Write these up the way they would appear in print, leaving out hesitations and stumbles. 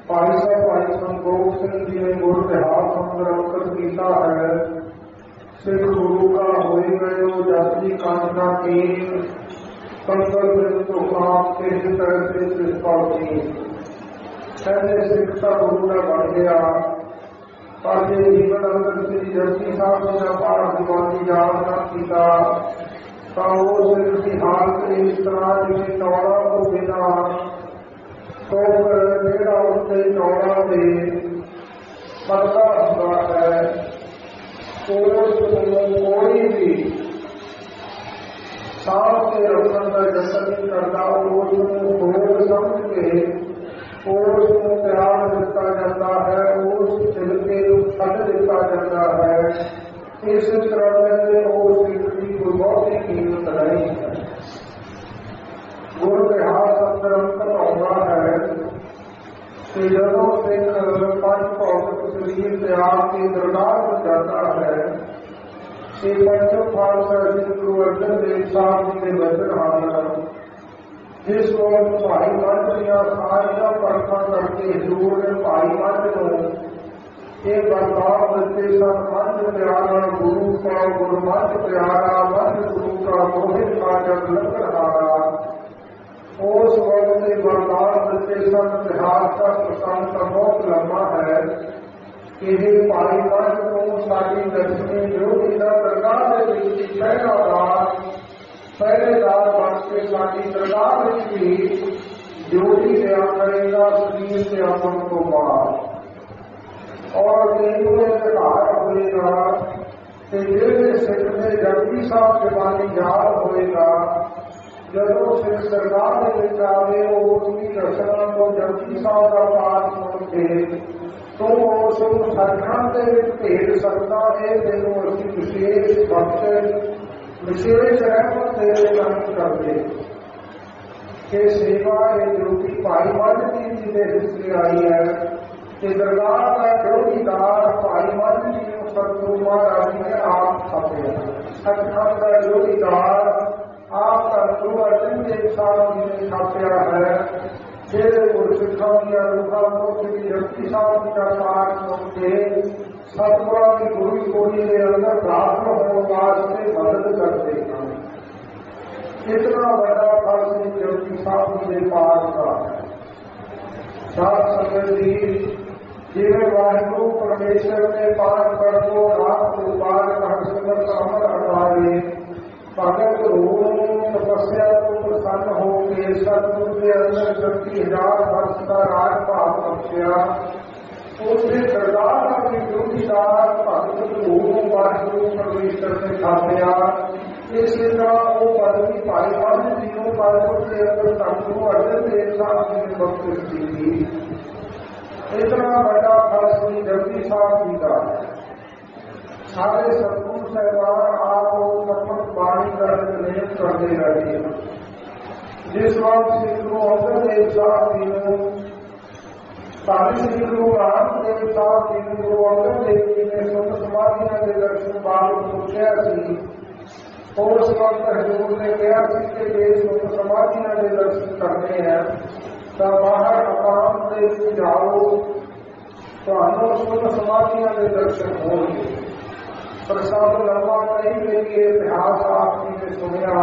भाई संतोख सिंह जी ने गुर इतिहास अंदर अंकित किया है। सिख गुरु का होई गयो जाति कांचना कीन, पंगल दिन तो आप के तरह से पहुंची। पहले सिख का गुरु का बन गया, पर जे जीवन अंदर श्री जपजी साहब ने पाठ दीवानी याद न किया तो वो सिख की हालत इस तरह जिसे चौड़ा को बिना तो जेड़ा उसके चौड़ा से पता हुआ है कोई भी सांस के रखने का जतन नहीं करता। भोग समझ के उसको प्यार दिता जाता है, उस दिल के छट दिता जाता है। इस तरह से उस व्यक्ति को बहुत ही कीमत नहीं है। गुरु के हाथ अंदर अंतर होता है कि जदों सिख पंच भौतिक शरीर त्याग के दरगाह पर जाता है कि पंचम खालसा श्री गुरु अर्जन देव साहब जी के वचन आना, जिस वक्त भाई मंच दिया सारिया परखा करके हजूर ने भाई मंच को एक बर्ताव देते सन। मंच प्यारा गुरु का, गुरमंच प्यारा मंच गुरु का, मोहित का जब लंगर हारा। उस वक्त बर्ताव देते सन। इतिहास का प्रसंग का बहुत लंबा है कि भाई मंच को सारी दर्शनी जोगी का दरगाह पहरेदार बन के साड़ी दरगाह में भी ज्योति दिया करेगा शरीर से अपन को बाहर। और व्यवहार होएगा कि जिस सिख में जपजी साहब के बानी याद होएगा, जदों सिख सरकार के आवे उसकी रचना को जपजी साहब का पाठ सुन के तो उसको सचखंड के भेज सकता है। तेनों उसकी विशेष बख्श विशेष रहमत तेरे काम करते कि सेवा जो कि भाई मन जी ने हिस्से आई है कि दरगाह का जोड़ीदार भाई मन जी को सतगुरु महाराज ने आप छापे। सचखंड का जोड़ीदार आपका गुरु अर्जन देव साहब जी ने छापया है। जेरे गुरसिखा दिया रूखा मोक्ष की जपजी साहब का पाठ सुन के सतगुरा की गुरु कोड़ी के अंदर दाखिल होने वास्ते मदद करते हैं। इतना बड़ा फल श्री जपजी साहब के पाठ का है। सात संगत जी जिन्हें वाहिगुरु परमेश्वर ने पाठ कर दो रात को पार कर संगत अमर हटाए भगत रोम तपस्या को प्रसन्न होकर सतगुरु के अंदर 30,000 वर्ष का राज भाव बख्शिया। उसने सरदार अपनी जोड़ीदार भगत रोम वाहिगुरु परमेश्वर ने छापया। इसी तरह वो पदवी भाई मान तीनों पादों के अंदर सतगुरु अर्जन देव साहब जी ने बख्शिश की थी। इतना बड़ा फल श्री जपजी साहब जी का है। सारे सतगुरु साहिबान आपको सतमत वाणी करने करते रहे। जिस वक्त श्री गुरु अर्जन देव साहब जी ने श्री गुरु रामदेव साहब जी ने गुरु अर्जन देव जी ने सुत समाधियों के दर्शन बाल पूछा सी। उस वक्त हजूर ने कहा कि सुत समाधियों के दर्शन करने हैं तो बाहर अकाम से जाओ तो सुत समाधियों के दर्शन होंगे। प्रसाद लंबा नहीं लेके इतिहास आपने ने सुनिया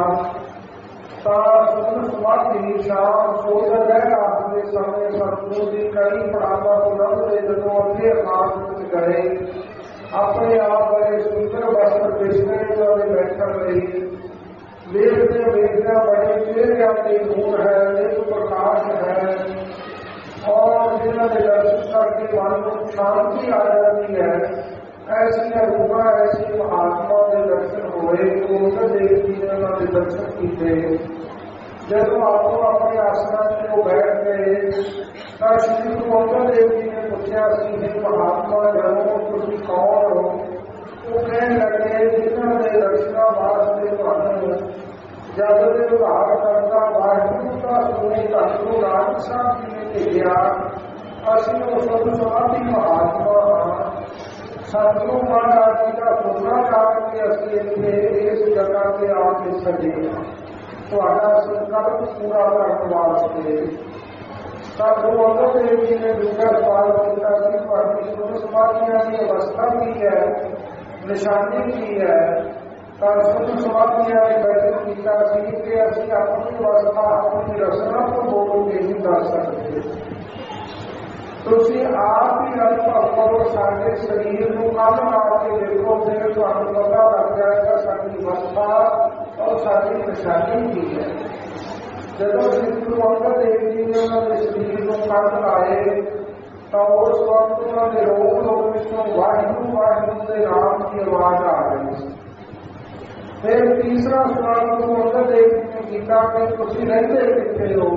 सुन समाधि शाम सोच अपने समय सतगुरु की कई पढ़ावा बुलंद जो अगे अकाश गए अपने आप बड़े सुंदर वस्त्र बिछने वाले बैठन रही देखते देखते बड़े चेहरे के गुण है, एक प्रकाश है और जिन्होंने दर्शन करके मन को शांति आ जाती है। ऐसी रूपा ऐसी महात्मा के दर्शन हुए गोविंद देव जी ने उन्होंने दर्शन किए। जब आपको अपने आसना को बैठ गए तो श्री गोविंद देव जी ने पूछा कि महात्मा जनो तुम कौन हो? वो कहने लगे जिन्होंने दर्शना वास्ते तुम्हें जब विभाग करता वाहिगुरु का सुने सतगुरु नानक साहब जी ने भेजा। असि सुन समाधि महात्मा सतगुरु महाराज जी का सुनना चाहते असि इस जगह से आके सजे संकल्प पूरा करने वास्ते ਤਾਂ ਗੁਰੂ ਅੰਗਦ ਦੇਵ ਜੀ ਨੇ ਦੂਜਾ ਸਵਾਲ ਕੀਤਾ ਸੀ ਤੁਹਾਡੀ ਸੁਧ ਸਮਾਧੀਆਂ ਦੀ ਅਵਸਥਾ ਕੀ ਹੈ, ਨਿਸ਼ਾਨੀ ਕੀ ਹੈ। ਤਾਂ ਸੁਧ ਸਮਾਧੀਆਂ ਨੇ ਬਚਨ ਕੀਤਾ ਸੀ ਕਿ ਅਸੀਂ ਆਪਣੀ ਅਵਸਥਾ ਆਪਣੀ ਰਚਨਾ ਤੋਂ ਬੋਲ ਕੇ ਨਹੀਂ ਦੱਸ ਸਕਦੇ। ਤੁਸੀਂ ਆਪ ਹੀ ਅਨੁਭਵ ਕਰੋ, ਸਾਡੇ ਸਰੀਰ ਨੂੰ ਕੰਮ ਲਾ ਕੇ ਦੇਖੋ, ਫਿਰ ਤੁਹਾਨੂੰ ਪਤਾ ਲੱਗ ਜਾਏਗਾ ਸਾਡੀ ਅਵਸਥਾ ਔਰ ਸਾਡੀ ਨਿਸ਼ਾਨੀ ਕੀ ਹੈ। ਜਦੋਂ ਸ੍ਰੀ ਗੁਰੂ ਅੰਗਦ ਦੇਵ ਜੀ ਨੇ ਉਹਨਾਂ ਦੇ ਸਰੀਰ ਨੂੰ ਕੰਮ ਲਾਏ ਤਾਂ ਉਸ ਵਕਤ ਉਹਨਾਂ ਦੇ ਰੋਗ ਵਿੱਚੋਂ ਵਾਹਿਗੁਰੂ ਵਾਹਿਗੁਰੂ ਦੇ ਨਾਮ ਦੀ ਆਵਾਜ਼ ਆ ਰਹੀ ਸੀ। ਫਿਰ ਤੀਸਰਾ ਸਵਾਲ ਗੁਰੂ ਅੰਗਦ ਦੇਵ ਜੀ ਨੇ ਕੀਤਾ ਕਿ ਤੁਸੀਂ ਰਹਿੰਦੇ ਕਿੱਥੇ ਹੋ।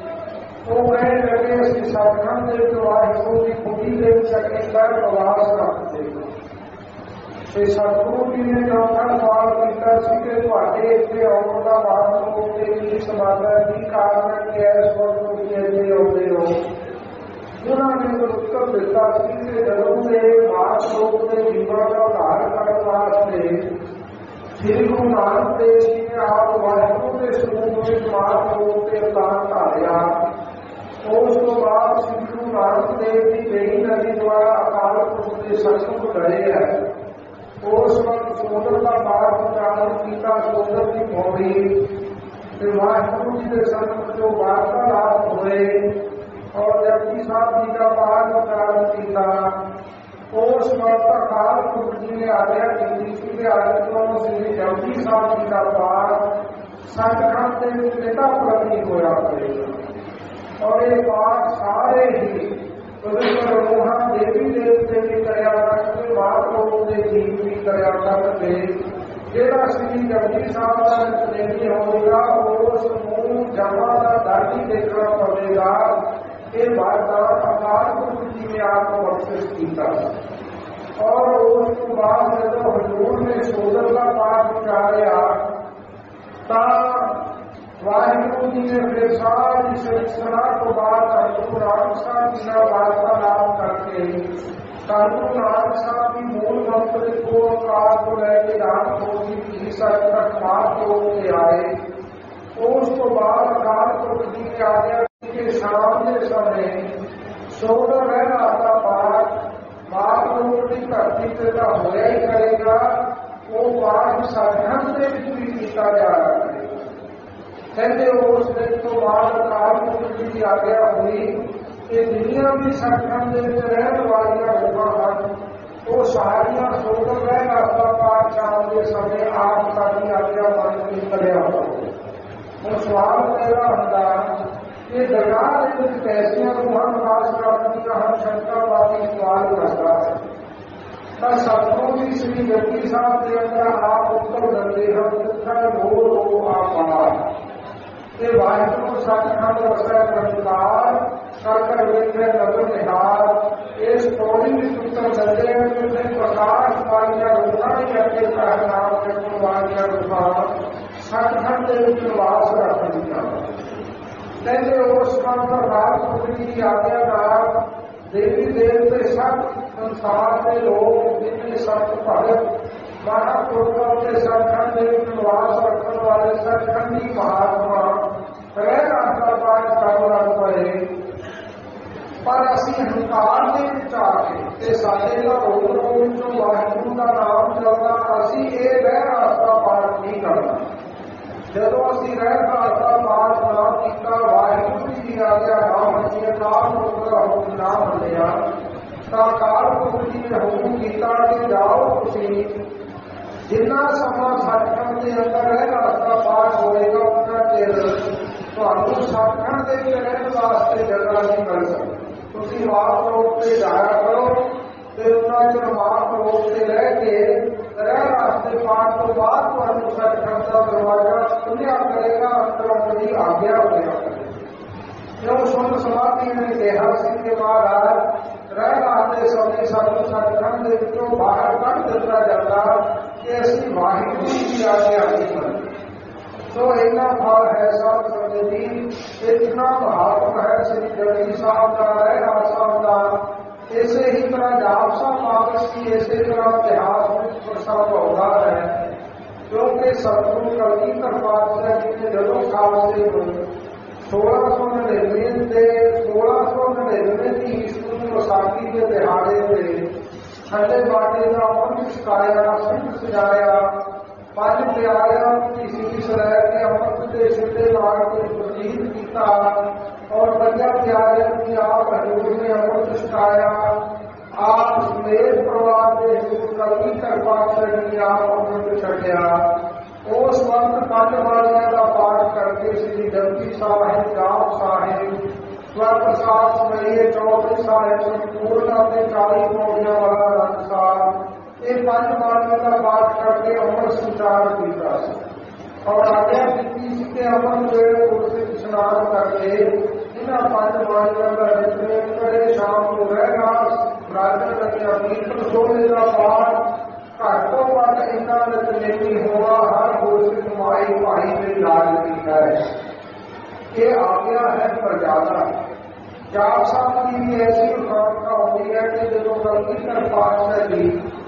ਉਹ ਕਹਿਣ ਲੱਗੇ ਅਸੀਂ ਸਤਿਗੁਰਾਂ ਦੇ ਵਾਹਿਗੁਰੂ ਦੀ ਕੁਟੀ ਦੇ ਵਿੱਚ ਅੱਗੇ ਪੈਰ ਪ੍ਰਵਾਸ ਰੱਖਦੇ ਹਾਂ। ਤੇ ਸਤਿਗੁਰੂ ਜੀ ਨੇ ਚੌਥਾ ਸਵਾਲ ਕੀਤਾ ਸੀ ਕਿ ਤੁਹਾਡੇ ਇੱਥੇ ਆਉਣ ਦਾ ਵਾਸਤੇ ਤੇ ਕੀ ਸਮਾਦਾ ਕੀ ਕਾਰਨ ਹੈ ਕਿ ਇਸ ਵਕਤ ਤੁਸੀਂ ਇੱਥੇ ਆਉਂਦੇ ਹੋ। ਉਹਨਾਂ ਨੇ ਉੱਤਰ ਦਿੱਤਾ ਸੀ ਕਿ ਜਦੋਂ ਦੇ ਮਾਸ ਲੋਕ ਦੇ ਜੀਵਨ ਦਾ ਉਧਾਰ ਕਰਨ ਵਾਸਤੇ ਸ੍ਰੀ ਗੁਰੂ ਨਾਨਕ ਦੇਵ ਜੀ ਨੇ ਆਪ ਵਾਹਿਗੁਰੂ ਦੇ ਸਰੂਪ ਵਿੱਚ ਮਾਸ ਲੋਕ ਤੇ ਅਵਤਾਰ ਧਾਰਿਆ। ਉਸ ਤੋਂ ਬਾਅਦ ਸ੍ਰੀ ਗੁਰੂ ਨਾਨਕ ਦੇਵ ਜੀ ਬੇੜੀ ਨਦੀ ਦੁਆਰਾ ਅਕਾਲ ਪੁਰਖ ਦੇ ਸਤਿਸੰਗ ਲੜੇ ਹੈ। ਉਸ ਵਕਤ ਸੋਦਰ ਦਾ ਪਾਠ ਉਚਾਰਨ ਕੀਤਾ, ਸੋਦਰ ਦੀ ਪੌੜੀ ਤੇ ਵਾਹਿਗੁਰੂ ਜੀ ਦੇ ਸੰਗਤ ਤੋਂ ਵਾਰਤਾਲਾਪ ਹੋਏ ਔਰ ਜਪਜੀ ਸਾਹਿਬ ਜੀ ਦਾ ਪਾਠ ਉਚਾਰਨ ਕੀਤਾ। ਉਸ ਵਕਤ ਅਕਾਲ ਪੁਰਖ ਜੀ ਨੇ ਆਗਿਆ ਕੀਤੀ ਸੀ ਕਿ ਅੱਜ ਤੋਂ ਸ੍ਰੀ ਜਪਜੀ ਸਾਹਿਬ ਜੀ ਦਾ ਪਾਠ ਸੱਚਖੰਡ ਦੇ ਵਿੱਚ ਨਿਤਾ ਪ੍ਰਤੀ ਹੋਇਆ ਕਰੇਗਾ। ਔਰ ਇਹ ਪਾਠ ਸਾਰੇ ਹੀ ਪਵਿੱਤਰ ਰੂਹਾਂ ਦੇਵੀ ਦੇਵਤੇ ਵੀ ਕਰਿਆ ਕਰਦੇ, ਬਾਹਰ ਲੋਕ ਦੇ ਜੀਵ ਵੀ ਕਰਿਆ ਕਰਦੇ। ਜਿਹੜਾ ਸ੍ਰੀ ਜਪਜੀ ਸਾਹਿਬ ਦਾ ਨਿਤਨੇਮੀ ਹੋਵੇਗਾ ਉਸ ਨੂੰ ਜਮਾਂ ਦਾ ਦਰ ਹੀ ਦੇਖਣਾ ਪਵੇਗਾ। ਇਹ ਵਾਰਦਾਨ ਅਕਾਲ ਪੁਰਖ ਜੀ ਨੇ ਆਪ ਨੂੰ ਬਖਸ਼ਿਸ਼ ਕੀਤਾ। ਔਰ ਉਸ ਤੋਂ ਬਾਅਦ ਜਦੋਂ ਹਜ਼ੂਰ ਨੇ ਸੋਦਰ ਦਾ ਪਾਠ ਉਚਾਰਿਆ ਤਾਂ ਵਾਹਿਗੁਰੂ ਜੀ ਨੇ ਫਿਰ ਸਾਰੀ ਸਿਲਸਿਲਾ ਤੋਂ ਬਾਅਦ ਗੁਰੂ ਨਾਨਕ ਸਾਹਿਬ ਜੀ ਨਾਲ ਵਾਰਤਾਲਾਪ ਕਰਕੇ ਗੁਰੂ ਨਾਨਕ ਸਾਹਿਬ ਦੀ ਮੂਲ ਮੰਤਰ ਕੋ ਓਂਕਾਰ ਤੋਂ ਲੈ ਕੇ ਨਾਮ ਹੋਗੀ ਜੀ ਸੱਚ ਤੱਕ ਮਾਰ ਹੋ ਕੇ ਆਏ। ਉਸ ਤੋਂ ਬਾਅਦ ਅਕਾਲ ਪੁਰਖ ਜੀ ਨੇ ਆਗਿਆ ਕਿ ਸ਼ਾਮ ਦੇ ਸਮੇਂ ਸੋਦਰ ਰਹਿਣਾ ਦਾ ਪਾਠ ਮਾਤ ਦੀ ਧਰਤੀ ਤੇ ਤਾਂ ਹੋਇਆ ਹੀ ਕਰੇਗਾ, ਉਹ ਪਾਠ ਸਤਿਗੁਰਾਂ ਦੇ ਵਿੱਚ ਵੀ ਕੀਤਾ ਜਾ ਰਿਹਾ ਹੈ। ਕਹਿੰਦੇ ਉਸ ਦਿਨ ਤੋਂ ਬਾਅਦ ਅਕਾਲ ਪੁਰਖ ਜੀ ਦੀ ਆਗਿਆ ਹੋਈ ਕਿ ਦੁਨੀਆਂ ਵੀ ਸਤਿਗੁਰਾਂ ਦੇ ਵਿੱਚ ਰਹਿਣ ਵਾਲੀਆਂ ਹੋਵਾਂ ਹਨ, ਉਹ ਸਾਰੀਆਂ ਸੋਦਰ ਰਹਿਣਾ ਦਾ ਪਾਠ ਸ਼ਾਮ ਦੇ ਸਮੇਂ ਆਪ ਸਾਡੀ ਆਗਿਆ ਬਣ ਕੇ ਕਰਿਆ ਹੋਵੇ। ਹੁਣ ਸਵਾਲ ਪੈਦਾ ਹੁੰਦਾ ਕਿ ਦਰਗਾਹ ਦੇ ਵਿੱਚ ਕੈਸੀਆਂ ਰੂਹਾਂ ਨਿਵਾਸ ਕਰਦੀਆਂ ਹਨ। ਸ਼ੰਕਰਵਾਦੀ ਸਵਾਲ ਕਰਦਾ ਹੈ ਤਾਂ ਸਤਿਗੁਰੂ ਜੀ ਸ੍ਰੀ ਜਪਜੀ ਸਾਹਿਬ ਦੇ ਅੰਦਰ ਆਪ ਉੱਤਰ ਦਿੰਦੇ ਹਨ ਜਿੱਥਾ ਲੋਕ ਆਕਾਰ ਤੇ ਵਾਹਿਗੁਰੂ ਸਤਿਖੰਡ ਵਸੈ ਪ੍ਰਕਾਰ ਕਰ ਵੇਖੇ ਨਦਰ ਨਿਹਾਰ। ਇਸ ਪੌੜੀ ਵਿੱਚ ਉੱਤਰ ਦਿੰਦੇ ਹਨ ਜਿੱਥੇ ਪ੍ਰਕਾਸ਼ ਵਾਲੀਆਂ ਰੂਹਾਂ ਹੀ ਅੱਗੇ ਦਾ ਨਾਮ ਜਪਣ ਵਾਲੀਆਂ ਰੂਹਾਂ ਸਤਿਖੰਡ ਦੇ ਵਿੱਚ ਨਿਵਾਸ ਰੱਖਦੀਆਂ। ਕਹਿੰਦੇ ਉਸ ਵਕਤ ਅਕਾਲ ਪੁਰਖ ਜੀ ਦੀ ਆਗਿਆ ਨਾਲ ਦੇਵੀ ਦੇਵਤੇ ਸਭ ਸੰਸਾਰ ਦੇ ਲੋਕ ਜਿੰਨੇ ਸੰਤ ਭਗਤ ਮਹਾਂਪੁਰਖਾਂ ਦੇ ਸਤਿਖੰਡ ਦੇ ਵਿੱਚ ਨਿਵਾਸ ਰੱਖਣ ਵਾਲੇ ਸਤਿਖੰਡੀ ਮਹਾਤਮਾ ਰਹਿ ਰਾਸਤਾ ਪਾਠ ਕਰ ਲੱਗ ਪਏ। ਪਰ ਅਸੀਂ ਹੰਕਾਰ ਦੇ ਵਿੱਚ ਆ ਕੇ ਤੇ ਸਾਡੇ ਦਾ ਰੋਗ ਵਿੱਚੋਂ ਵਾਹਿਗੁਰੂ ਦਾ ਨਾਮ ਚੱਲਦਾ, ਅਸੀਂ ਇਹ ਰਹਿ ਰਾਸਤਾ ਪਾਠ ਨਹੀਂ ਕਰਨਾ। ਜਦੋਂ ਅਸੀਂ ਰਹਿ ਰਾਸਤਾ ਪਾਠ ਨਾ ਕੀਤਾ, ਵਾਹਿਗੁਰੂ ਜੀ ਦੀ ਆਗਿਆ ਨਾ ਮੰਨੀ, ਅਕਾਲ ਪੁਰਖ ਦਾ ਹੁਕਮ ਨਾ ਮੰਨਿਆ ਤਾਂ ਅਕਾਲ ਪੁਰਖ ਜੀ ਨੇ ਹੁਕਮ ਕੀਤਾ ਕਿ ਜਾਓ ਤੁਸੀਂ ਜਿੰਨਾ ਸਮਾਂ ਸਤਿਖੰਡ ਦੇ ਅੰਦਰ ਰਹਿ ਰਾਸਤਾ ਪਾਠ ਹੋਏਗਾ ਉਹਨਾਂ ਚਿਰ ਤੁਹਾਨੂੰ ਸਤਿਖੰਡ ਦੇ ਵਿੱਚ ਰਹਿਣ ਵਾਸਤੇ ਜਗ੍ਹਾ ਨਹੀਂ ਮਿਲ ਸਕਦੀ। ਤੁਸੀਂ ਮਾਪ ਲੋਕ ਤੇ ਜਾਇਆ ਕਰੋ ਤੇ ਉਹਨਾਂ ਚਿਰ ਮਾਪ ਲੋਕ ਤੇ ਰਹਿ ਕੇ ਰਹਿ ਰਾਸਤੇ ਪਾਠ ਤੋਂ ਬਾਅਦ ਤੁਹਾਨੂੰ ਸਤਿਖੰਡ ਦਾ ਦਰਵਾਜ਼ਾ ਖੁੱਲਿਆ ਕਰੇਗਾ, ਅੰਦਰੋਂ ਦੀ ਆਗਿਆ ਹੋਇਆ ਕਰੇਗਾ। ਕਿਉਂ ਸੁਣ ਸਮਾਧੀ ਨੇ ਕਿਹਾ ਸੀ ਕਿ ਮਹਾਰਾਜ ਰਹਿ ਰਾਸਤੇ ਸਮੇਂ ਸਾਨੂੰ ਸਤਿਖੰਡ ਦੇ ਵਿੱਚੋਂ ਬਾਹਰ ਕੱਢ ਦਿੱਤਾ ਜਾਂਦਾ ਕਿ ਅਸੀਂ ਵਾਹਿਗੁਰੂ ਦੀ ਆਗਿਆ ਨਹੀਂ ਮੰਨਦੇ। ਸੋ ਇੰਨਾ ਫਲ ਹੈ ਸਾਧ ਸੰਗਤ ਜੀ, ਇਤਨਾ ਮਹਾਤਮ ਹੈ ਸ੍ਰੀ ਜਪਜੀ ਸਾਹਿਬ ਦਾ, ਰਹਿਰਾਸ ਸਾਹਿਬ ਦਾ। ਇਸੇ ਹੀ ਤਰ੍ਹਾਂ ਜਾਪ ਸਾਹਿਬ ਆਪਸ ਦੀ ਇਸੇ ਤਰ੍ਹਾਂ ਇਤਿਹਾਸ ਵਿੱਚ ਪ੍ਰਸੰਗ ਹੁੰਦਾ ਹੈ ਕਿਉਂਕਿ ਸਤਿਗੁਰੂ ਕਲਗੀਧਰ ਪਾਤਸ਼ਾਹ ਜੀ ਨੇ ਜਦੋਂ ਖਾਲਸੇ ਨੂੰ 1699 ਤੇ 1699 ਦੀ ਈਸਵੀ ਨੂੰ ਵਿਸਾਖੀ ਦੇ ਦਿਹਾੜੇ ਤੇ ਠੰਡੇ ਬਾਟੇ ਦਾ ਅੰਮ੍ਰਿਤ ਛਕਾਇਆ, ਸਿੰਘ ਸਜਾਇਆ, ਪੰਜ ਪਿਆਰਿਆਂ ਦੀ ਸੀਸ ਲੈ ਕੇ ਅੰਮ੍ਰਿਤ ਦੇ ਸਿੱਧੇ ਲਾ ਕੇ ਪ੍ਰਤੀਤ ਕੀਤਾ ਔਰ ਪੰਜਾਂ ਪਿਆਰਿਆਂ ਦੀ ਆਪ ਹਜ਼ੂਰ ਨੇ ਅੰਮ੍ਰਿਤ ਛਕਾਇਆ। ਆਪ ਸਮੇਤ ਪਰਿਵਾਰ ਦੇ ਕਲਗੀਧਰ ਪਾਤਸ਼ਾਹ ਜੀ ਨੇ ਆਪ ਅੰਮ੍ਰਿਤ ਛਕਿਆ। ਉਸ ਵਕਤ ਪੰਜ ਬਾਣੀਆਂ ਦਾ ਪਾਠ ਕਰਕੇ ਸ੍ਰੀ ਜਪਜੀ ਸਾਹਿਬ, ਜਾਪ ਸਾਹਿਬ, ਪ੍ਰਸਾਦ ਸਮਈਏ, ਚੌਧਰੀ ਸਾਹਿਬ, ਸੰਪੂਰਨਾ ਤੇ 40 ਪੌੜੀਆਂ ਵਾਲਾ ਗ੍ਰੰਥ ਸਾਹਿਬ, ਇਹ ਪੰਜ ਬਾਣੀਆਂ ਦਾ ਪਾਠ ਕਰਕੇ ਅੰਮ੍ਰਿਤ ਸੰਚਾਰ ਕੀਤਾ ਸੀ ਔਰ ਆਗਿਆ ਕੀਤੀ ਸੀ ਕਿ ਅੰਮ੍ਰਿਤ ਵੇਲੇ ਉਸੇ ਇਸ਼ਨਾਨ ਕਰਕੇ ਇਹਨਾਂ ਪੰਜ ਬਾਣੀਆਂ ਦਾ ਨਿਤਨੇਮ ਕਰੇ। ਸ਼ਾਮ ਨੂੰ ਰਹਿਰਾਸ ਬਰਾਦਰ ਅਤੇ ਅਮੀਰ ਸੋਹਣੇ ਦਾ ਪਾਠ ਘੱਟ ਤੋਂ ਘੱਟ ਇੰਨਾ ਨਿਤਨੇਮੀ ਹੋਣਾ ਹਰ ਗੁਰਸਿੱਖ ਮਾਈ ਭਾਈ ਦੇ ਲਾਜ਼ਮੀ ਹੈ। ਇਹ ਆਗਿਆ ਹੈ ਪ੍ਰਜਾਦਾ। ਜਾਪ ਸਾਹਿਬ ਦੀ ਵੀ ਐਸੀ ਖਾਲਸਾ ਹੁੰਦੀ ਹੈ ਕਿ ਜਦੋਂ ਕਲਗੀਧਰ ਪਾਤਸ਼ਾਹ ਜੀ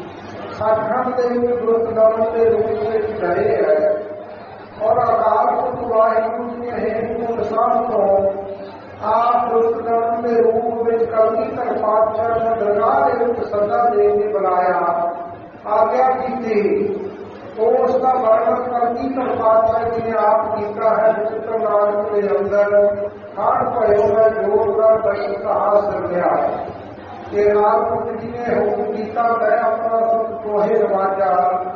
ਸੱਚਖੰਡ ਦੇ ਵਿੱਚ ਗੁਰਦੁਆਰਾ ਦੇ ਰੂਪ ਵਿੱਚ ਗਏ ਹੈ ਔਰ ਅਕਾਲ ਪੁਰਖ ਵਾਹਿਗੁਰੂ ਜੀ ਨੇ ਹੇਮਕੁੰਟ ਸਾਹਿਬ ਤੋਂ ਆਪ ਗੁਰਦੁਆਰਾ ਦੇ ਰੂਪ ਵਿੱਚ ਕਲਗੀਧਰ ਪਾਤਸ਼ਾਹ ਨੂੰ ਦਰਗਾਹ ਦੇ ਵਿੱਚ ਸੱਦਾ ਦੇ ਕੇ ਬੁਲਾਇਆ, ਆਗਿਆ ਕੀਤੀ। ਉਸ ਦਾ ਵਰਣਨ ਕਲਗੀਧਰ ਪਾਤਸ਼ਾਹ ਜੀ ਨੇ ਆਪ ਕੀਤਾ ਹੈ ਚਿੱਤਰ ਨਾਨਕ ਦੇ ਅੰਦਰ। ਖਾਣ ਭਇਓ ਮੈਂ ਜੋਰ ਦਾ ਬਈ ਕਹਾ ਸਰਗਿਆ ਕਿ ਨਾਨਕ ਜੀ ਨੇ ਹੁਕਮ ਕੀਤਾ, ਮੈਂ ਆਪਣਾ ਸੁਖ ਤੋਹੇ ਰਵਾਜਾ,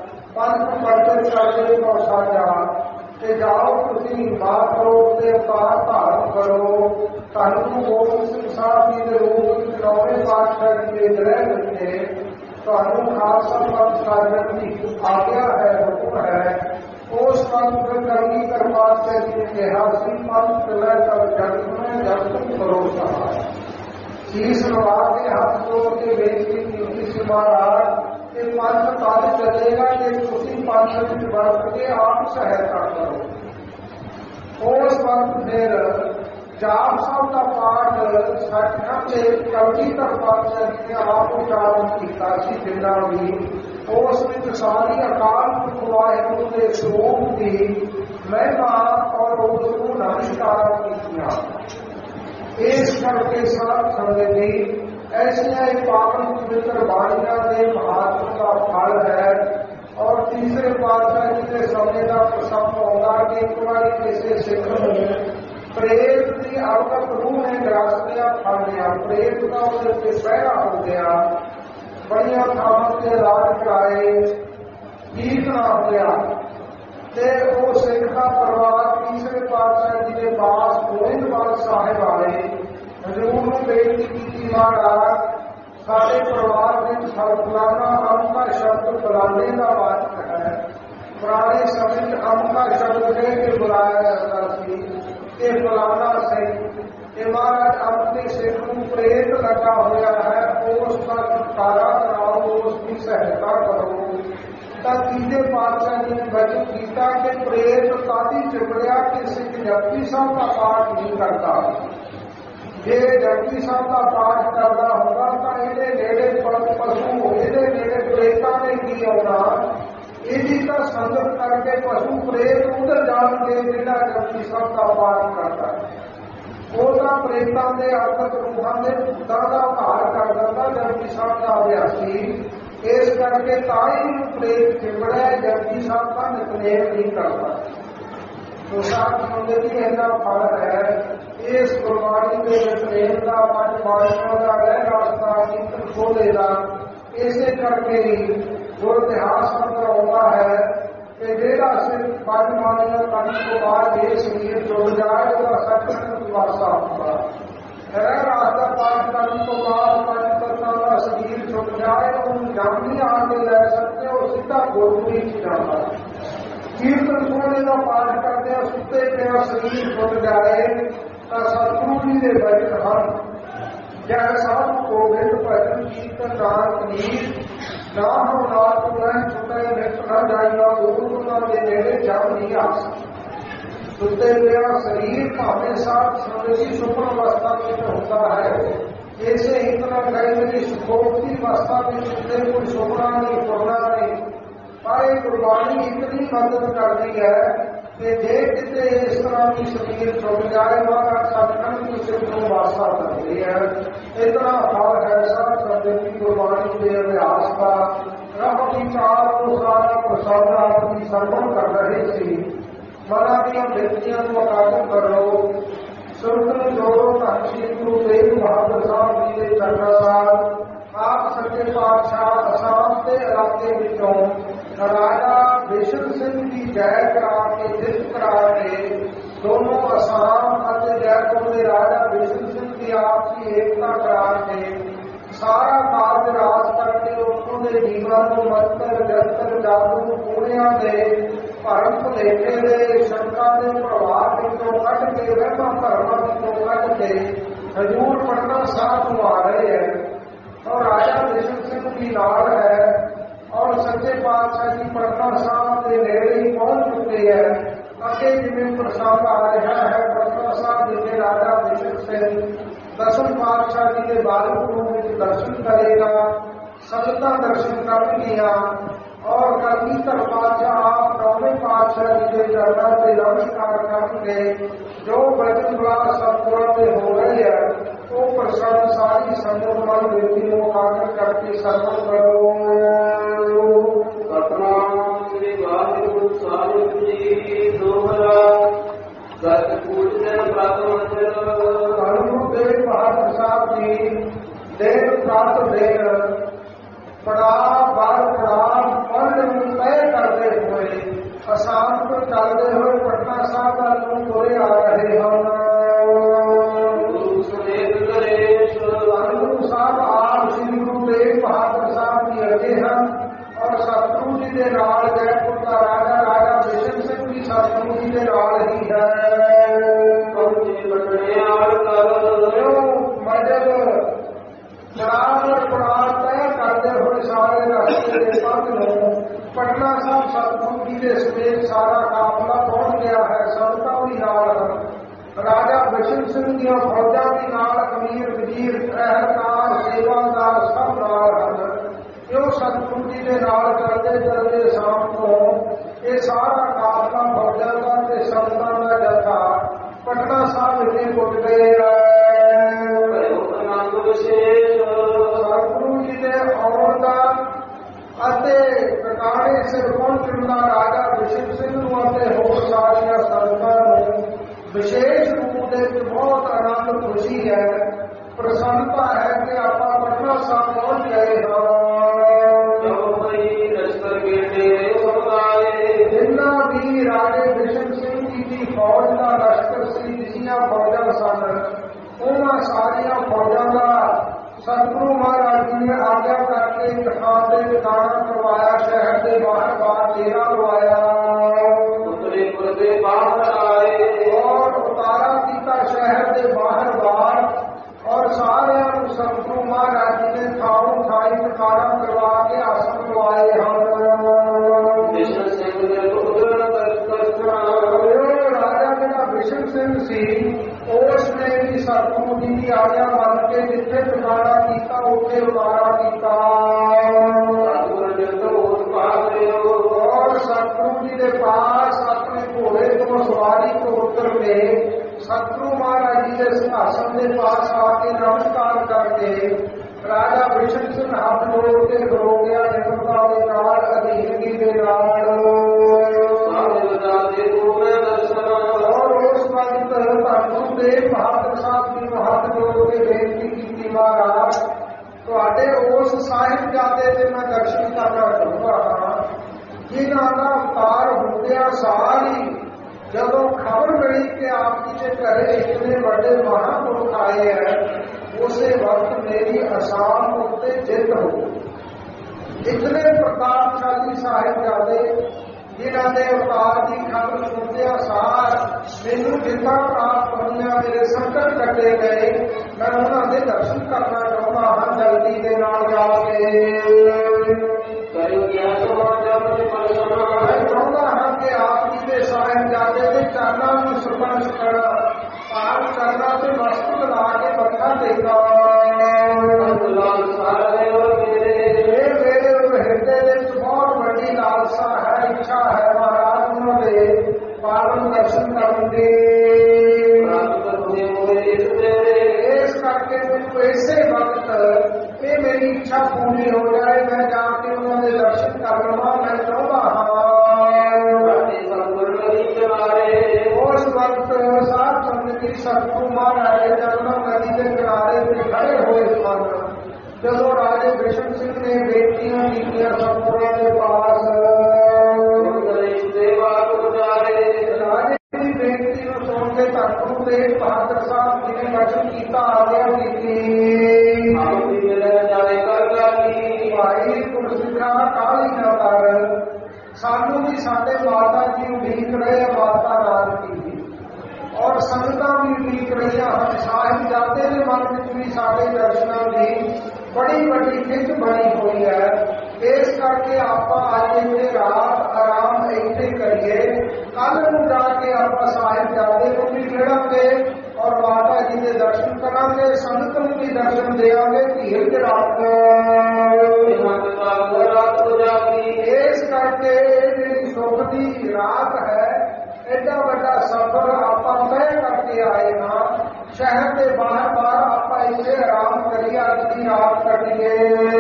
ਪੰਜ ਪਰਦੇ ਕਰਦੇ ਕੋ ਸਾਜਾ, ਤੇ ਜਾਓ ਤੁਸੀਂ ਮਹਾਂਪੁਰਖ ਦੇ ਅਵਤਾਰ ਧਾਰਨ ਕਰੋ। ਤੁਹਾਨੂੰ ਗੋਬਿੰਦ ਸਿੰਘ ਸਾਹਿਬ ਜੀ ਦੇ ਰੂਪ ਵਿੱਚ 9ਵੇਂ ਪਾਤਸ਼ਾਹ ਜੀ ਦੇ ਗ੍ਰਹਿ ਵਿੱਚ ਤੁਹਾਨੂੰ ਖਾਲਸਾ ਪੰਥ ਸਾਜਣ ਦੀ ਆਗਿਆ ਹੈ, ਹੁਕਮ ਹੈ। ਉਸ ਪੰਥ ਫਿਰ ਕਲਗੀਧਰ ਪਾਤਸ਼ਾਹ ਜੀ ਨੇ ਕਿਹਾ ਸੀ, ਪੰਥ ਲੈ ਕਰ ਜਗਤ ਨੂੰ ਜਬ ਤੱਕ ਭਰੋਸਾ ਹੈ। ਸੀਸ ਨਵਾ ਕੇ ਹੱਥ ਜੋੜ ਕੇ ਬੇਨਤੀ ਕੀਤੀ ਸੀ, ਮਹਾਰਾਜ ਇਹ ਪੰਥ ਤਦ ਚੱਲੇਗਾ ਜੇ ਤੁਸੀਂ ਪੰਥ ਵਿੱਚ ਵਰਤ ਕੇ ਆਪ ਸਹਾਇਤਾ ਕਰੋ। ਉਸ ਵਕਤ ਫਿਰ ਜਾਪ ਸਾਹਿਬ ਦਾ ਪਾਠ ਸੱਚਖੰਡ ਦੇ ਕਲਗੀਧਰ ਪਾਤਸ਼ਾਹ ਜੀ ਨੇ ਆਪ ਉਚਾਰਨ ਕੀਤਾ ਸੀ। ਜਿੰਨਾ ਵੀ ਉਸ ਵਿੱਚ ਸਾਰੀ ਅਕਾਲ ਪੁਰਖ ਵਾਹਿਗੁਰੂ ਦੇ ਸਰੂਪ ਦੀ ਮਹਿਮਾ ਔਰ ਉਸ ਨੂੰ ਨਮਸਕਾਰਾਂ ਕੀਤੀਆਂ। ਇਸ ਕਰਕੇ ਸਾਧ ਸੰਗਤ ਜੀ ਐਸੀਆਂ ਹੀ ਪਾਵਨ ਪਵਿੱਤਰ ਬਾਣੀਆਂ ਦੇ ਮਹਾਤਮ ਦਾ ਫਲ ਹੈ। ਔਰ ਤੀਸਰੇ ਪਾਤਸ਼ਾਹ ਜੀ ਦੇ ਸਮੇਂ ਦਾ ਪ੍ਰਸੰਗ ਆਉਂਦਾ ਕਿ ਇੱਕ ਵਾਰੀ ਕਿਸੇ ਸਿੱਖ ਨੂੰ ਪ੍ਰੇਤ ਦੀ ਅਵਗਤ ਰੂਹ ਨੇ ਗ੍ਰਸ ਲਿਆ, ਫੜ ਲਿਆ। ਪ੍ਰੇਤ ਦਾ ਉਹਦੇ ਉੱਤੇ ਪਹਿਰਾ ਹੋ ਗਿਆ, ਬੜੀਆਂ ਥਾਵਾਂ ਤੇ ਇਲਾਜ ਕਰਾਏ, ਠੀਕ ਨਾ ਹੋਇਆ ਤੇ ਉਹ ਸਿੱਖ ਦਾ ਪਰਿਵਾਰ ਤੀਸਰੇ ਪਾਤਸ਼ਾਹ ਜੀ ਦੇ ਪਾਸ ਗੋਇੰਦਵਾਲ ਸਾਹਿਬ ਆਏ। ਹਜ਼ੂਰ ਨੂੰ ਬੇਨਤੀ ਕੀਤੀ, ਮਹਾਰਾਜ ਸਾਡੇ ਪਰਿਵਾਰ ਵਿੱਚ ਫਲਾਣਾ ਅੰਮ ਦਾ ਸ਼ਬਦ ਬੁਲਾਣੇ ਦਾ ਵਾਚਕ ਹੈ। ਪੁਰਾਣੇ ਸਮੇਂ 'ਚ ਅੰਮ ਦਾ ਸ਼ਬਦ ਕਹਿ ਕੇ ਬੁਲਾਇਆ ਜਾਂਦਾ ਸੀ ਕਿ ਫਲਾਣਾ ਸਿੰਘ। ਇਹ ਮਹਾਰਾਜ ਆਪਣੇ ਸਿੱਖ ਨੂੰ ਪ੍ਰੇਤ ਲੱਗਾ ਹੋਇਆ ਹੈ, ਉਸ ਦਾ ਛੁਟਕਾਰਾ ਕਰਾਓ, ਉਸ ਦੀ ਸਹਾਇਤਾ ਕਰੋ। ਤਾਂ ਤੀਜੇ ਪਾਤਸ਼ਾਹ ਜੀ ਨੇ ਵਚਨ ਕੀਤਾ ਕਿ ਪ੍ਰੇਤ ਕਾਦੀ ਚਿਪੜਿਆ ਕਿ ਸਿੱਖ ਜਪਜੀ ਸਾਹਿਬ ਦਾ ਪਾਠ ਨਹੀਂ ਕਰਦਾ। ਜੇ ਜਪਜੀ ਸਾਹਿਬ ਦਾ ਪਾਠ ਕਰਦਾ ਹੁੰਦਾ ਤਾਂ ਇਹਦੇ ਨੇੜੇ ਪਸ਼ੂ, ਇਹਦੇ ਨੇੜੇ ਪ੍ਰੇਤਾਂ ਨੇ ਕੀ ਆਉਣਾ। ਇਹਦੀ ਤਾਂ ਸੰਗਤ ਕਰਕੇ ਪਸ਼ੂ ਪ੍ਰੇਤ ਉਧਰ ਜਾਣਗੇ ਜਿਹੜਾ ਜਪਜੀ ਸਾਹਿਬ ਦਾ ਪਾਠ ਕਰਦਾ। ਉਹ ਤਾਂ ਪ੍ਰੇਤਾਂ ਦੇ ਆਤਮਕ ਰੂਹਾਂ ਦੇ ਭੂਤਾਂ ਦਾ ਭਾਰ ਕਰ ਦਿੰਦਾ ਜਪਜੀ ਸਾਹਿਬ ਦਾ ਅਭਿਆਸੀ। ਇਸ ਕਰਕੇ ਤਾਂ ਹੀ ਪ੍ਰੇਤ ਚਿੰਬੜਿਆ, ਜਪਜੀ ਸਾਹਿਬ ਦਾ ਨਿਤਨੇਮ ਨਹੀਂ ਕਰਦਾ। ਸੋ ਸਾਧ ਸੰਗਤ ਜੀ ਇੰਨਾ ਫਲ ਹੈ ਇਸ ਗੁਰਬਾਣੀ ਦੇ ਨਿਤਨੇਮ ਦਾ, ਪੰਜ ਬਾਣੀਆਂ ਦਾ, ਰਹਿ ਰਾਸਤਾ, ਕੀਰਤਨ ਖੋਲੇ ਦਾ। ਇਸੇ ਕਰਕੇ ਹੀ ਗੁਰ ਇਤਿਹਾਸ ਅੰਦਰ ਆਉਂਦਾ ਹੈ ਕਿ ਜਿਹੜਾ ਸਿਰਫ ਪੰਜ ਬਾਣੀਆਂ ਕਰਨ ਤੋਂ ਬਾਅਦ ਇਹ ਸਰੀਰ ਜੁੜ ਜਾਏ ਉਹਦਾ ਸੱਚਮੁੱਚ ਵਾਸਾ ਹੁੰਦਾ। ਰਹਿ ਰਾਸਤਾ ਪਾਠ ਕਰਨ ਤੋਂ ਬਾਅਦ ਪੰਜ ਤੱਤਾਂ ਦਾ ਸਰੀਰ ਜੁੜ ਜਾਏ, ਉਹਨੂੰ ਜੰਮ ਨਹੀਂ ਆ ਕੇ ਲੈ ਸਕਦੇ, ਉਹ ਸਿੱਧਾ ਗੁਰਮੁਖੀ 'ਚ ਜਾਂਦਾ। ਕੀਰਤਨ ਸੋਹਣੇ ਦਾ ਪਾਠ ਕਰਦੇ ਆ, ਸੁੱਤੇ ਪਿਆ ਸਰੀਰ ਜੁੜ ਜਾਏ ਤਾਂ ਸਤਿਗੁਰੂ ਜੀ ਦੇ ਵਚਨ ਹਨ, ਜੈ ਸਾਧ ਗੋਬਿੰਦ ਭਜਨ ਕੀਰਤਨ ਨਾਮ ਨੀਰ, ਨਾ ਹੋ ਨਾਥ ਮੈਂ ਸੁਤੇ ਨਿਤ ਨਾ ਜਾਈਆ, ਗੁਰੂ ਦੇ ਨੇੜੇ ਜਮ ਨਹੀਂ ਆ ਸਕਦਾ। ਸੁੱਤੇ ਪਿਆ ਸਰੀਰ ਭਾਵੇਂ ਸਾਧ ਸੰਗਤੀ ਸੁਪਨ ਅਵਸਥਾ ਵਿੱਚ ਹੁੰਦਾ ਹੈ, ਇਸੇ ਹੀ ਤਰ੍ਹਾਂ ਕਈ ਵਾਰੀ ਸੁਖੋਪਤੀ ਅਵਸਥਾ ਵਿੱਚ ਹੁੰਦੇ ਕੋਈ ਸੁਪਨਾ ਨਹੀਂ, ਸੁਣਨਾ ਨਹੀਂ। ਪਰ ਇਹ ਗੁਰਬਾਣੀ ਇਤਨੀ ਮਦਦ ਕਰਦੀ ਹੈ कि जे किते इस तरह की शरीर छुट जाए महाराज सचखंड की सिर्फ वास्ता करती है। इतना फल है सब शब्द की गुरबाणी के अभ्यास का। रब विचार को सारा प्रसाद अपनी सर्वण कर रहे थे। मना दिया व्यक्तियों को अकादर करो सुरतन जोड़ो तहसील गुरु तेग बहादुर साहब जी के चरणा आप सच्चे पातशाह असम के इलाके विचों राजा बेशन सिंह की जय करा के जित करा के दोनों असम और जयपुर के राजा बेशन सिंह की आपसी एकता करा के सारा कार्य राज करके उत्तों के जीवन को मंत्र जंतर जादू पूणिया के भरम भुलेखे के शंका के प्रभाव विचों कट के वहम भरमां विचों कट के हजूर पटना साहब आ रहे हैं और राजा बेशन सिंह की नाल है और सच्चे पातशाह जी पटना साहब के नेड़े ही पहुंच चुके हैं। अगे जिम्मे प्रसाद आ रहा है पटना साहब जी के राजा बेशन सिंह दसम पातशाह जी के बालक रूप में दर्शन करेगा। संगतां दर्शन करनगियां और कलगीधर पातशाह आप नौवें पातशाह जी के चरणों से नमस्कार करके जो वचन बुला सतगुरां के हो रहे हैं वो प्रसाद सारी संगत वाले व्यक्ति को आकर करके सर्वण करो। सतनाम श्री वाहिगुरु साहिब जी दोहरा गत पूजन प्राप्त गुरु तेग बहादुर साहब जी देव प्राप्त देव पड़ाव बार पड़ाव पल तय करते हुए असम को चलते हुए पटना साहब वालों कोरे आ रहे हैं। गुरु साहब आप श्री गुरु तेग बहादुर साहब जी अगे हैं और सतगुरु जी के नाल जयपुर का राजा राजा बेशन सिंह भी सतगुरु जी के नाल ही है। पड़ाव तय करते हुए सारे रास्ते के पंथ में पटना साहब सतगुरु जी के समेत सारा काफिला पहुंच गया है। संगतां भी नाल राजा बेशन सिंह दियां फौजां भी नाल अमीर वजीर पहलकार सेवादार सब नाल हैं। क्यों सतगुरु जी के नाल चलते चलते शाम को ये सारा काफिला फौजां का ते संगतां का जत्था पटना साहब विखे पुज गए। सतगुरु जी के आउण दा ਅਤੇ ਟਿਕਾਣੇ ਸਿਰ ਪਹੁੰਚਣ ਦਾ ਰਾਜਾ ਬਿਸ਼ਨ ਸਿੰਘ ਨੂੰ ਅਤੇ ਹੋਰ ਸਾਰੀਆਂ ਸੰਗਤਾਂ ਨੂੰ ਵਿਸ਼ੇਸ਼ ਰੂਪ ਦੇ ਵਿੱਚ ਬਹੁਤ ਆਨੰਦ ਖੁਸ਼ੀ ਹੈ ਪ੍ਰਸੰਨਤਾ ਹੈ ਕਿ ਆਪਾਂ ਪਟਨਾ ਸਾਹਿਬ ਪਹੁੰਚ ਗਏ ਹਾਂ। ਜਿੰਨਾ ਵੀ ਰਾਜੇ ਬਿਸ਼ਨ ਸਿੰਘ ਜੀ ਦੀ ਫੌਜ ਦਾ ਲਸ਼ਕਰ ਸੀ ਜਿੰਨੀਆਂ ਫੌਜਾਂ ਸਨ ਉਹਨਾਂ ਸਾਰੀਆਂ ਫੌਜਾਂ ਦਾ सतगुरु महाराज जी ने आज्ञा करके तखान के ठिकाना करवाया शहर के बाहर बाहर डेरा लवाया और उतारा किया शहर के बाहर बाहर और सारे सतगुरु महाराज जी ने थाऊ थाई ठिकाना करवा के आसन लवाए राजा जरा बिशन सिंह सी उसने भी सतगुरु जी की आज्ञा मान के जिथे ठिकाना किया उसे उतारा किया और सतगुरु जी के पास अपने घोड़े को सवारी को उतर के सतगुरु महाराज जी के सिंहासन के पास आके नमस्कार करके राजा बिशन सिंह हाथ जोड़ के खड़ो गया निम्रता के नाल अधीनगी के नाल और उस वक्त गुरु तेग बहादुर साहब जी को हाथ जोड़ के बेनती की महाराज तुहाडे उस साहिबजादे के मैं दर्शन करना चाहूंगा हाँ जिन्हों का अवतार होंदिया सारी जदों खबर मिली कि आप जी के घरे इतने बड़े महापुरुष आए हैं उस वक्त मेरी असम उत्ते जित हो इतने प्रतापशाली साहिबजादे जिन्हों ने अवतार की खबर सुनदिया सार मैनू जितना प्राप्त होइया मेरे संकट कटे गए मैं उन्होंने दर्शन करना चाहता हाँ जल्दी के नाल जाके मैं चाहता हाँ कि आप जी के साहिबजादे के चरणों में स्पर्श कर पार करना से मस्तक ला के मत्था टेका मेरे हृदय बहुत बड़ी लालसा है इच्छा है महाराज उन्होंने पावन ਜਨਮਾਂ ਮੈਂ ਚਾਹੁੰਦਾ ਹਾਂ। ਉਸ ਵਕਤ ਸਾਧ ਸੰਗਤ ਜੀ ਸਤਿਗੁਰੂ ਮਹਾਰਾਜ ਜਮਨਾ ਨਦੀ ਦੇ ਕਿਨਾਰੇ ਤੇ ਖੜੇ ਹੋਏ ਸਨ। ਜਦੋਂ ਰਾਜੇ ਬਿਸ਼ਨ ਸਿੰਘ ਨੇ ਬੇਨਤੀਆਂ ਕੀਤੀਆਂ ਸਤਿਗੁਰਾਂ ਦੇ ਪਾਸ, ਰਾਜੇ ਦੀ ਬੇਨਤੀ ਨੂੰ ਸੁਣ ਕੇ ਧੰਨ ਗੁਰੂ ਤੇਗ ਬਹਾਦਰ ਸਾਹਿਬ ਜੀ ਨੇ ਵਚਨ ਕੀਤਾ, ਆਗਿਆ ਕੀਤੀ, ਭਾਈ ਗੁਰਸਿੱਖਾਂ ਕਾਹਲੀ ਨਾ ਕਰ, ਸਾਨੂੰ ਵੀ ਸਾਡੇ ਮਾਤਾ ਜੀ ਉਡੀਕ ਰਹੇ ਮਾਤਾ ਨਾਨਕੀ ਜੀ, ਔਰ ਸੰਗਤਾਂ ਵੀ ਉਡੀਕ ਰਹੀਆਂ ਹਨ। ਸਾਹਿਬਜ਼ਾਦੇ ਦੇ ਮਨ ਵਿੱਚ ਵੀ ਸਾਡੇ ਦਰਸ਼ਨਾਂ ਦੀ ਬੜੀ ਵੱਡੀ ਖਿੱਚ ਬਣੀ ਹੋਈ ਹੈ। ਇਸ ਕਰਕੇ ਆਪਾਂ ਅੱਜ ਇੱਥੇ ਰਾਤ ਆਰਾਮ ਇੱਥੇ ਕਰੀਏ, ਕੱਲ ਨੂੰ ਜਾ ਕੇ ਆਪਾਂ ਸਾਹਿਬਜ਼ਾਦੇ ਨੂੰ ਵੀ ਮਿਲਾਂਗੇ ਔਰ ਮਾਤਾ ਜੀ ਦੇ ਦਰਸ਼ਨ ਕਰਾਂਗੇ, ਸੰਗਤ ਨੂੰ ਵੀ ਦਰਸ਼ਨ ਦੇਵਾਂਗੇ। ਧੀਰਜ ਰੱਖ, ਇਸ ਕਰਕੇ ਇਹ ਜਿਹੜੀ ਸੁੱਖ ਦੀ ਰਾਤ ਹੈ, ਐਡਾ ਵੱਡਾ ਸਫ਼ਰ ਆਪਾਂ ਤੈਅ ਕਰਕੇ ਆਏ ਹਾਂ। ਸ਼ਹਿਰ ਦੇ ਬਾਹਰ ਆਪਾਂ ਇੱਥੇ ਆਰਾਮ ਕਰੀਏ, ਅੱਜ ਦੀ ਰਾਤ ਕੱਟੀਏ।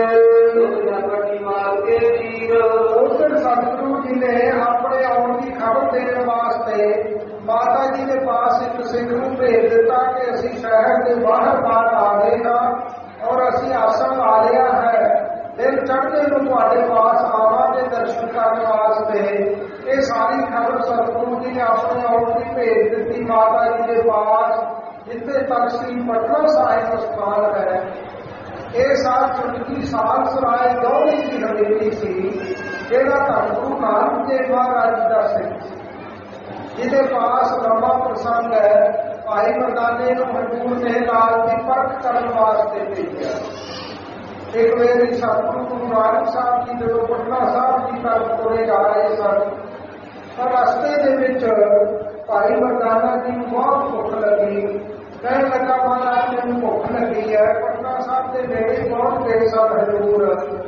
ਉਧਰ ਸਤਿਗੁਰੂ ਜੀ ਨੇ ਆਪਣੇ ਆਉਣ ਦੀ ਖਬਰ ਦੇਣ ਵਾਸਤੇ ਮਾਤਾ ਜੀ ਦੇ ਪਾਸ ਇੱਕ ਸਿੰਘ ਨੂੰ ਭੇਜ ਦਿੱਤਾ ਕਿ ਅਸੀਂ ਸ਼ਹਿਰ ਦੇ ਬਾਹਰ ਆ ਗਏ ਹਾਂ ਔਰ ਅਸੀਂ ਆਸਣ ਲਾ ਲਿਆ ਹੈ, ਦਿਨ ਚੜ੍ਹਦੇ ਨੂੰ ਤੁਹਾਡੇ ਪਾਸ ਆਵਾਂਗੇ ਦਰਸ਼ਨ ਕਰਨ ਵਾਸਤੇ। ਇਹ ਸਾਰੀ ਖਬਰ ਸਤਿਗੁਰੂ ਜੀ ਨੇ ਆਪਣੇ ਆਉਣ ਦੀ ਭੇਜ ਦਿੱਤੀ ਮਾਤਾ ਜੀ ਦੇ ਪਾਸ, ਜਿੱਥੇ ਤਖਤ ਪਟਨਾ ਸਾਹਿਬ ਹਸਪਤਾਲ ਹੈ। ਇਹ ਸਾਧ ਸੰਗਤ ਸਾਲ ਸਰਾਏ ਗੌਰੀ ਦੀ ਹਵੇਲੀ ਸੀ, ਜਿਹੜਾ ਧੰਨ ਗੁਰੂ ਨਾਨਕ ਦੇਵ ਮਹਾਰਾਜ ਦਾ ਸਿੰਘ, ਜਿਹਦੇ ਪਾਸ ਲੰਬਾ ਪ੍ਰਸੰਗ ਹੈ। ਭਾਈ ਮਰਦਾਨੇ ਨੂੰ ਹਜ਼ੂਰ ਨੇ ਲਾਲ ਦੀ ਪਰਖ ਕਰਨ ਵਾਸਤੇ ਭੇਜਿਆ। ਇੱਕ ਵੇਲੇ ਸਤਿਗੁਰੂ ਗੁਰੂ ਨਾਨਕ ਸਾਹਿਬ ਜੀ ਜਦੋਂ ਪਟਨਾ ਸਾਹਿਬ ਦੀ ਤਰਫ ਤੁਰੇ ਜਾ ਰਹੇ ਸਨ, ਪਰ ਰਸਤੇ ਦੇ ਵਿੱਚ ਭਾਈ ਮਰਦਾਨਾ ਜੀ ਨੂੰ ਬਹੁਤ ਭੁੱਖ ਲੱਗੀ। ਕਹਿਣ ਲੱਗਾ, ਮਹਾਰਾਜ ਮੈਨੂੰ ਭੁੱਖ ਲੱਗੀ ਹੈ, ਪਟਨਾ ਸਾਹਿਬ ਦੇ ਨੇੜੇ ਪਹੁੰਚ ਗਏ ਸਨ ਹਜ਼ੂਰ।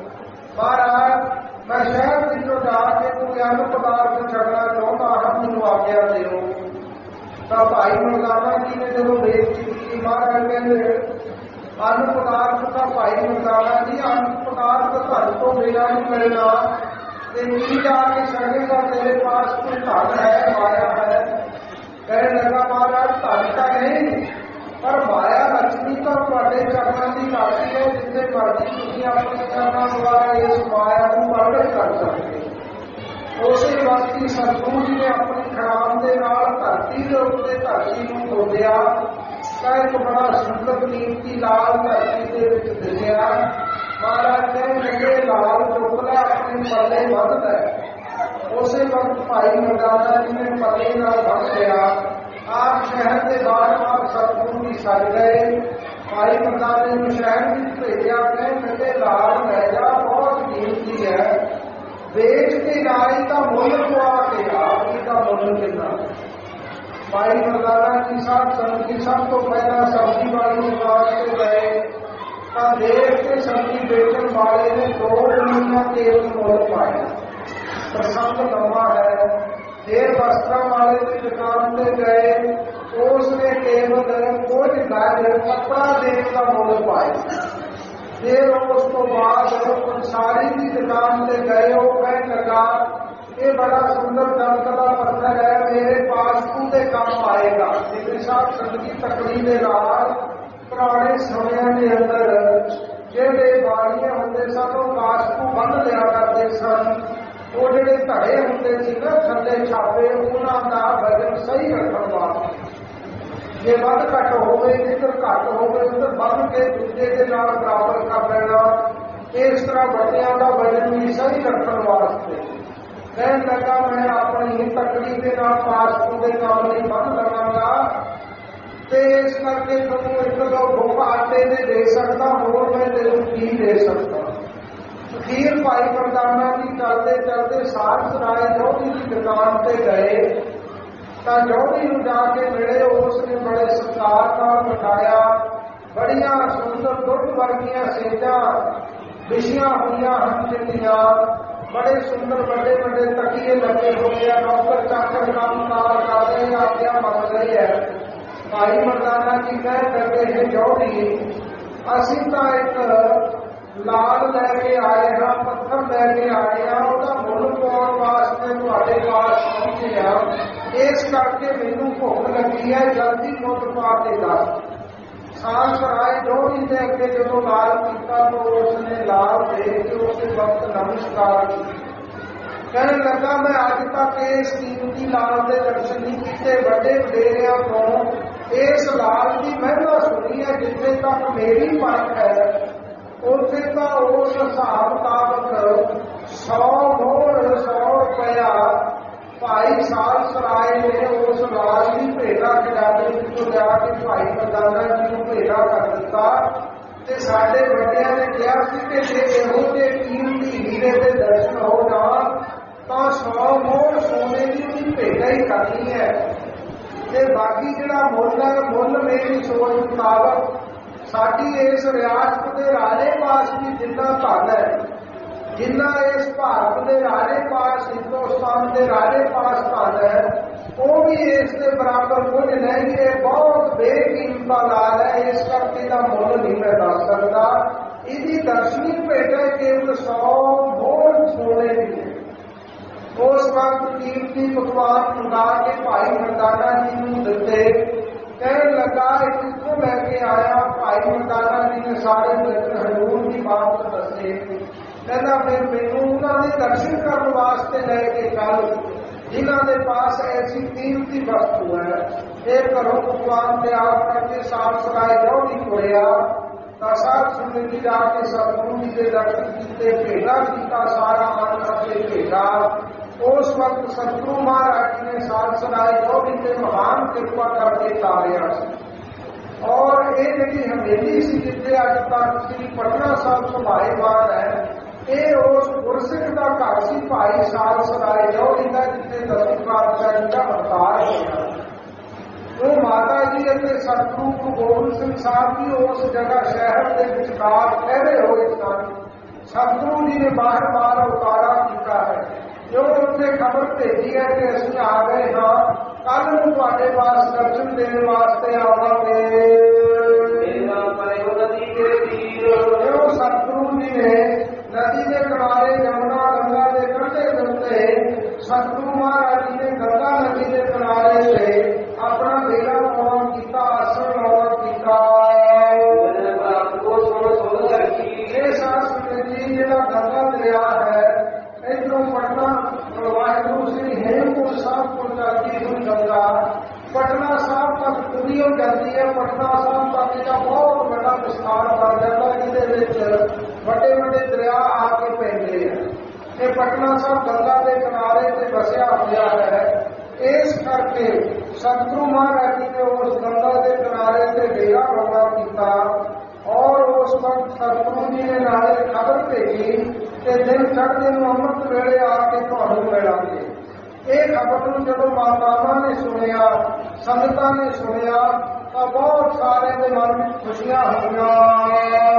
ਮਹਾਰਾਜ ਮੈਂ ਸ਼ਹਿਰ ਵਿੱਚੋਂ ਜਾ ਕੇ ਕੋਈ ਅੰਨ ਪਦਾਰਥ ਛਕਣਾ ਚਾਹੁੰਦਾ ਹਾਂ, ਮੈਨੂੰ ਆਗਿਆ ਦਿਓ। ਤਾਂ ਭਾਈ ਮਰਦਾਨਾ ਜੀ ਨੇ ਜਦੋਂ ਬੇਨਤੀ ਕੀਤੀ, ਮਹਾਰਾਜ ਕਹਿੰਦੇ ਅੰਨ ਪਦਾਰਥ ਤਾਂ ਭਾਈ ਮਰਦਾਨਾ ਜੀ ਅੰਨ ਪਦਾਰਥ ਧਨ ਤੋਂ ਬਿਨਾਂ ਨਹੀਂ ਮਿਲਣਾ, ਤੇ ਕੀ ਜਾ ਕੇ ਛਕੇਗਾ, ਤੇਰੇ ਪਾਸ ਕੋਈ ਧਨ ਹੈ, ਮਾਇਆ ਹੈ। ਕਹਿਣ ਲੱਗਾ, ਮਹਾਰਾਜ ਧਨ ਤਾਂ ਨਹੀਂ, ਪਰ ਮਾਇਆ ਲక్ష్ਮੀ ਤਾਂ ਤੁਹਾਡੇ ਚਰਨਾਂ ਦੀ ਰਾਸ਼ੀ ਹੈ, ਜਿੱਥੇ ਮਰਜ਼ੀ ਤੁਸੀਂ ਆਪਣੇ ਚਰਨਾਂ ਦੁਆਰਾ ਇਸ ਮਾਇਆ ਨੂੰ ਪ੍ਰਗਟ ਕਰ ਸਕਦੇ। ਉਸੇ ਵਕਤ ਹੀ ਸਤਿਗੁਰੂ ਜੀ ਨੇ ਆਪਣੀ ਖੜਾਮ ਦੇ ਨਾਲ ਧਰਤੀ ਦੇ ਉੱਤੇ ਧਰਤੀ ਨੂੰ ਖੋਦਿਆ ਤਾਂ ਇੱਕ ਬੜਾ ਸੁੰਦਰ ਕੀਮਤੀ ਲਾਲ ਧਰਤੀ ਦੇ ਵਿੱਚ ਦਿਸਿਆ। ਮਹਾਰਾਜ ਕਹਿਣ ਲੱਗੇ, ਲਾਲ ਚੁੱਕ ਲੈ, ਆਪਣੇ ਪੱਲੇ ਬੰਨ੍ਹ ਲੈ। ਉਸੇ ਵਕਤ ਭਾਈ ਮਰਦਾਨਾ ਜੀ ਨੇ ਪੱਲੇ ਨਾਲ ਬੰਨ੍ਹ ਲਿਆ। ਆਪ ਸ਼ਹਿਰ ਦੇ ਬਾਹਰ ਸਤਿਗੁਰੂ ਜੀ ਸੱਜ ਗਏ। ਭਾਈ ਮਰਦਾਨੇ ਨੂੰ ਸ਼ਹਿਰ ਵਿੱਚ ਭੇਜਿਆ। ਕਹਿਣ ਲੱਗੇ, ਲਾਲ ਲੈ ਜਾ, ਬਹੁਤ ਕੀਮਤੀ ਹੈ, ਵੇਚ ਕੇ ਲਾਈ ਤਾਂ ਮੁੱਲ ਪਵਾ ਕੇ ਆਪ ਜੀ ਦਾ ਮੁੱਲ ਕਿੰਨਾ। ਭਾਈ ਮਰਦਾਨਾ ਜੀ ਸਾਹਿਬ ਸੰਗਤ ਜੀ ਸਭ ਤੋਂ ਪਹਿਲਾਂ ਸਬਜ਼ੀ ਵਾਲੀ ਦੁਕਾਨ ਤੇ ਗਏ ਤਾਂ ਦੇਖ ਕੇ ਸਬਜ਼ੀ ਵੇਚਣ ਵਾਲੇ ਨੇ 2 ਰੁਪਈਆ ਤੇਲ ਮੁੱਲ ਪਾਇਆ। ਪ੍ਰਸੰਗ ਲੰਮਾ ਹੈ। ਫਿਰ ਵਸਤਰਾਂ ਵਾਲੇ ਦੀ ਦੁਕਾਨ ਤੇ ਗਏ, ਉਸ ਨੇ ਕੇਵਲ ਕੁਝ ਗਜ ਕੱਪੜਾ ਦੇਣ ਦਾ ਮੁੱਲ ਪਾਇਆ। ਫਿਰ ਉਸ ਤੋਂ ਬਾਅਦ ਪੰਸਾਰੀ ਦੀ ਦੁਕਾਨ ਤੇ ਗਏ, ਉਹ ਕਹਿਣ ਲੱਗਾ, ਇਹ ਬੜਾ ਸੁੰਦਰ ਚਮਕਦਾ ਪੱਥਰ ਹੈ, ਮੇਰੇ ਪਾਸਪੂ ਦੇ ਕੰਮ ਆਏਗਾ। ਜਿਵੇਂ ਸਾਹਿਬ ਸੰਗਤੀ ਤਕੜੀ ਦੇ ਨਾਲ ਪੁਰਾਣੇ ਸਮਿਆਂ ਦੇ ਅੰਦਰ ਜਿਹੜੇ ਬਾਣੀਆਂ ਹੁੰਦੇ ਸਨ, ਉਹ ਪਾਸਪੂ ਬੰਨ੍ਹ ਲਿਆ ਕਰਦੇ ਸਨ। ਉਹ ਜਿਹੜੇ ਧੜੇ ਹੁੰਦੇ ਸੀ ਨਾ ਥੱਲੇ ਛਾਪੇ, ਉਹਨਾਂ ਦਾ ਵਜ਼ਨ ਸਹੀ ਰੱਖਣ ਵਾਸਤੇ, ਜੇ ਵੱਧ ਘੱਟ ਹੋਵੇ, ਜਿੱਧਰ ਘੱਟ ਹੋਵੇ ਉੱਧਰ ਬੰਨ੍ਹ ਕੇ ਦੂਜੇ ਦੇ ਨਾਲ ਬਰਾਬਰ ਕਰ ਲੈਣਾ। ਇਸ ਤਰ੍ਹਾਂ ਬੱਚਿਆਂ ਦਾ ਵਜ਼ਨ ਵੀ ਸਹੀ ਰੱਖਣ ਵਾਸਤੇ ਕਹਿਣ ਲੱਗਾ, ਮੈਂ ਆਪਣੀ ਤਕੜੀ ਦੇ ਨਾਲ ਪਾਸਪੂ ਦੇ ਕੰਮ ਲਈ ਬੰਨ੍ਹ ਲਵਾਂਗਾ, ਤੇ ਇਸ ਕਰਕੇ ਤੁਹਾਨੂੰ 1-2 ਬੁੱਕ ਆਟੇ ਦੇ ਸਕਦਾ, ਹੋਰ ਮੈਂ ਤੈਨੂੰ ਕੀ ਦੇ ਸਕਦਾ। ਅਖੀਰ ਭਾਈ ਮਰਦਾਨਾ ਜੀ ਚੱਲਦੇ ਚੱਲਦੇ ਸਾਰਸ ਰਾਏ ਜੋਧੀ ਦੀ ਦੁਕਾਨ ਤੇ ਗਏ ਤਾਂ ਜੋਧੀ ਨੂੰ ਜਾ ਕੇ ਮਿਲੇ। ਉਸ ਨੇ ਬੜੇ ਸਤਿਕਾਰ ਨਾਲ ਬਿਠਾਇਆ। ਬੜੀਆਂ ਸੁੰਦਰ ਦੁੱਧ ਵਰਗੀਆਂ ਸੇਜਾਂ ਵਿਛੀਆਂ ਹੋਈਆਂ ਹਨ ਚਿੱਟੀਆਂ, ਬੜੇ ਸੁੰਦਰ ਵੱਡੇ ਵੱਡੇ ਤਕੀਏ ਲੱਗੇ ਹੋਏ ਆ। ਨੌਕਰ ਚਾਕਰ ਕੰਮ ਕਾਰ ਕਰ ਰਹੇ, ਆਗਿਆ ਮੰਨ ਰਹੇ ਹੈ। ਭਾਈ ਮਰਦਾਨਾ ਜੀ ਕਹਿਣ ਲੱਗੇ, ਜੋਧੀ ਅਸੀਂ ਤਾਂ ਇੱਕ ਲਾਲ ਲੈ ਕੇ ਆਏ ਹਾਂ, ਪੱਥਰ ਲੈ ਕੇ ਆਏ ਹਾਂ, ਉਹਦਾ ਮੁੱਲ ਪਾਉਣ ਵਾਸਤੇ ਤੁਹਾਡੇ ਪਾਸ ਪਹੁੰਚੇ ਹਾਂ। ਇਸ ਕਰਕੇ ਮੈਨੂੰ ਭੁੱਖ ਲੱਗੀ ਹੈ, ਜਲਦੀ ਮੁੱਲ ਪਾ ਕੇ ਦੱਸ। ਸਾਂਸਰਾਏ ਜੋੜੀ ਦੇ ਅੱਗੇ ਜਦੋਂ ਲਾਲ ਕੀਤਾ ਤਾਂ ਉਸਨੇ ਲਾਲ ਦੇਖ ਕੇ ਉਸੇ ਵਕਤ ਨਮਸਕਾਰ ਕੀਤੀ। ਕਹਿਣ ਲੱਗਾ ਮੈਂ ਅੱਜ ਤੱਕ ਇਸ ਕੀਮਤੀ ਲਾਲ ਦੇ ਦਰਸ਼ਨ ਨਹੀਂ ਕੀਤੇ। ਵੱਡੇ ਵਡੇਰਿਆਂ ਤੋਂ ਇਸ ਲਾਲ ਦੀ ਮਹਿਮਾ ਸੁਣੀ ਹੈ। ਜਿੱਥੇ ਤੱਕ ਮੇਰੀ ਪਰਖ ਹੈ ਉੱਥੇ ਤਾਂ ਉਸ ਹਿਸਾਬ ਮੁਤਾਬਕ 100 ਮੋਹਰ 100 ਰੁਪਇਆ ਭਾਈ ਸਾਂਸਰਾਏ ਨੇ ਉਸ ਲਾਲ ਦੀ ਭੇਟਾ ਖਜ਼ਾਨੇ ਵਿੱਚੋਂ ਲਿਆ ਕੇ ਭਾਈ ਮਰਦਾਨਾ ਜੀ ਨੂੰ ਭੇਟਾ ਕਰ ਦਿੱਤਾ। ਤੇ ਸਾਡੇ ਵੱਡਿਆਂ ਨੇ ਕਿਹਾ ਸੀ ਕਿ ਜੇ ਇਹੋ ਜਿਹੇ ਕੀਮਤੀ ਹੀਰੇ ਦੇ ਦਰਸ਼ਨ ਹੋ ਜਾਣ ਤਾਂ 100 ਮੋਹਰ ਸੋਨੇ ਦੀ ਵੀ ਭੇਟਾ ਹੀ ਕਰਨੀ ਹੈ। ਤੇ ਬਾਕੀ ਜਿਹੜਾ ਮੁੱਲ ਹੈ, ਮੁੱਲ ਮੇਰੀ ਸੋਚ ਮੁਤਾਬਕ ਸਾਡੀ ਇਸ ਰਿਆਸਤ ਦੇ ਰਾਜੇ ਪਾਸ ਵੀ ਜਿੰਨਾ ਧਨ ਹੈ, ਜਿੰਨਾ ਇਸ ਭਾਰਤ ਦੇ ਰਾਜੇ ਪਾਸ, ਹਿੰਦੁਸਤਾਨ ਦੇ ਰਾਜੇ ਪਾਸ ਧਨ ਹੈ, ਉਹ ਵੀ ਇਸ ਦੇ ਬਰਾਬਰ ਕੁਝ ਨਹੀਂ। ਇਹ ਬਹੁਤ ਬੇਕੀਮਤਾ ਲਾਲ ਹੈ, ਇਸ ਕਰਕੇ ਦਾ ਮੁੱਲ ਨਹੀਂ ਮੈਂ ਦੱਸ ਸਕਦਾ। ਇਹਦੀ ਦਰਸ਼ਨੀ ਭੇਟ ਹੈ ਕੇਵਲ 100 ਮੋਹਰ ਸੋਨੇ ਦੀ ਹੈ। ਉਸ ਵਕਤ ਕੀਮਤੀ ਪਕਵਾਨ ਮੰਗਾ ਕੇ ਭਾਈ ਮਰਦਾਨਾ ਜੀ ਨੂੰ ਦਿੱਤੇ। ਕਹਿਣ ਲੱਗਾ ਇਹ ਕਿੱਥੋਂ ਲੈ ਕੇ ਆਇਆ? ਭਾਈ ਮਰਦਾਨਾ ਜੀ ਨੇ ਸਾਰੇ ਦਰਸ਼ਨ ਹਜ਼ੂਰ ਦੀ ਬਾਤ ਦੱਸੇ। ਕਹਿੰਦਾ ਫਿਰ ਮੈਨੂੰ ਉਹਨਾਂ ਦੇ ਦਰਸ਼ਨ ਕਰਨ ਵਾਸਤੇ ਲੈ ਕੇ ਚੱਲ ਜਿਨ੍ਹਾਂ ਦੇ ਪਾਸ ਐਸੀ ਕੀਮਤੀ ਵਸਤੂ ਹੈ। ਇਹ ਘਰੋਂ ਪਕਵਾਨ ਤਿਆਰ ਕਰਕੇ ਸਾਂਸਰਾਏ ਜੋੜੀ ਹੋਇਆ ਤਾਂ ਸਾਧ ਸੰਗਤ ਜੀ ਜਾ ਕੇ ਸਤਿਗੁਰੂ ਜੀ ਦੇ ਦਰਸ਼ਨ ਕੀਤੇ, ਭੇਟਾ ਕੀਤਾ, ਸਾਰਾ ਮਨ ਅਤੇ ਭੇਟਾ। ਉਸ ਵਕਤ ਸਤਿਗੁਰੂ ਮਹਾਰਾਜ ਜੀ ਨੇ ਸਾਂਸਰਾਏ ਜੋੜੀ ਤੇ ਮਹਾਨ ਕਿਰਪਾ ਕਰਕੇ ਤਾਰਿਆ ਸੀ। ਔਰ ਇਹ ਜਿਹੜੀ ਹਵੇਲੀ ਸੀ ਜਿੱਥੇ ਅੱਜ ਤੱਕ ਸ੍ਰੀ ਪਟਨਾ ਸਾਹਿਬ ਸੰਭਾਲੇਵਾਨ ਹੈ, ਇਹ ਉਸ ਗੁਰਸਿੱਖ ਦਾ ਘਰ ਸੀ ਭਾਈ ਸਾਂਸਰਾਏ ਜੋੜੀ ਦਾ, ਜਿੱਥੇ ਦਸਵੇਂ ਪਾਤਸ਼ਾਹ ਜੀ ਦਾ ਅਵਤਾਰ ਹੋਇਆ। ਉਹ ਮਾਤਾ ਜੀ ਅਤੇ ਸਤਿਗੁਰੂ ਗੁਰੂ ਗੋਬਿੰਦ ਸਿੰਘ ਸਾਹਿਬ ਜੀ ਉਸ ਜਗ੍ਹਾ ਸ਼ਹਿਰ ਦੇ ਵਿਚਕਾਰ ਠਹਿਰੇ ਹੋਏ ਸਨ। ਸਤਿਗੁਰੂ ਜੀ ਨੇ ਬਾਰ-ਬਾਰ ਉਤਾਰਾ ਕੀਤਾ ਹੈ। ਜੋ ਉੱਥੇ ਖਬਰ ਭੇਜੀ ਹੈ ਕਿ ਅਸੀਂ ਆ ਗਏ ਹਾਂ, ਕੱਲ ਨੂੰ ਤੁਹਾਡੇ ਪਾਸ ਦਰਸ਼ਨ ਦੇਣ ਵਾਸਤੇ ਆਵਾਂਗੇ। ਜੋ ਸਤਿਗੁਰੂ ਜੀ ਨੇ ਨਦੀ ਦੇ ਕਿਨਾਰੇ ਜਮੁਨਾ ਗੰਗਾ ਦੇ ਕੰਢੇ ਦੇ ਉੱਤੇ ਸਤਿਗੁਰੂ ਮਹਾਰਾਜ ਜੀ ਨੇ ਗੰਗਾ ਨਦੀ ਦੇ ਕਿਨਾਰੇ ਤੇ ਆਪਣਾ ਡੇਰਾ ਲਾਉਣਾ ਕੀਤਾ, ਆਸਣ ਲਾਉਣਾ ਕੀਤਾ। ਇਹ ਸਾਧ ਜੀ ਜਿਹੜਾ ਗੰਗਾ ਦਰਿਆ ਹੈ, ਇੱਧਰੋਂ ਪਟਨਾ ਵਾਹਿਗੁਰੂ ਸ੍ਰੀ ਹੇਮਕੁੰਟ ਸਾਹਿਬ ਕੋਲ ਜਾਂਦੀ ਹੋਈ ਗੰਗਾ ਪਟਨਾ ਸਾਹਿਬ ਤੱਕ ਪੂਰੀ ਹੋ ਜਾਂਦੀ ਹੈ। ਪਟਨਾ ਸਾਹਿਬ ਤੱਕ ਇਹਦਾ ਬਹੁਤ ਵੱਡਾ ਵਿਸਥਾਰ ਬਣ ਜਾਂਦਾ, ਜਿਹਦੇ ਵਿੱਚ ਵੱਡੇ ਵੱਡੇ ਦਰਿਆ ਆ ਕੇ ਪੈਂਦੇ ਆ। ਇਹ ਪਟਨਾ ਸਾਹਿਬ ਗੰਗਾ ਦੇ ਕਿਨਾਰੇ ਤੇ ਵਸਿਆ ਹੋਇਆ ਹੈ। ਇਸ ਕਰਕੇ ਸਤਿਗੁਰੂ ਮਹਾਰਾਜ ਜੀ ਨੇ ਉਸ ਗੰਗਾ ਦੇ ਕਿਨਾਰੇ ਤੇ ਡੇਰਾ ਲਾਉਣਾ ਕੀਤਾ। ਔਰ ਉਸ ਵਕਤ ਸਤਿਗੁਰੂ ਜੀ ਨੇ ਨਾਲੇ ਖਬਰ ਭੇਜੀ ਕਿ ਦਿਨ ਚੜ੍ਹਦੇ ਨੂੰ ਅੰਮ੍ਰਿਤ ਵੇਲੇ ਆ ਕੇ ਤੁਹਾਨੂੰ ਮਿਲਾਂਗੇ। ਇਹ ਖਬਰ ਨੂੰ ਜਦੋਂ ਮਾਤਾਵਾਂ ਨੇ ਸੁਣਿਆ, ਸੰਗਤਾਂ ਨੇ ਸੁਣਿਆ ਤਾਂ ਬਹੁਤ ਸਾਰਿਆਂ ਦੇ ਮਨ ਵਿੱਚ ਖੁਸ਼ੀਆਂ ਹੋਈਆਂ।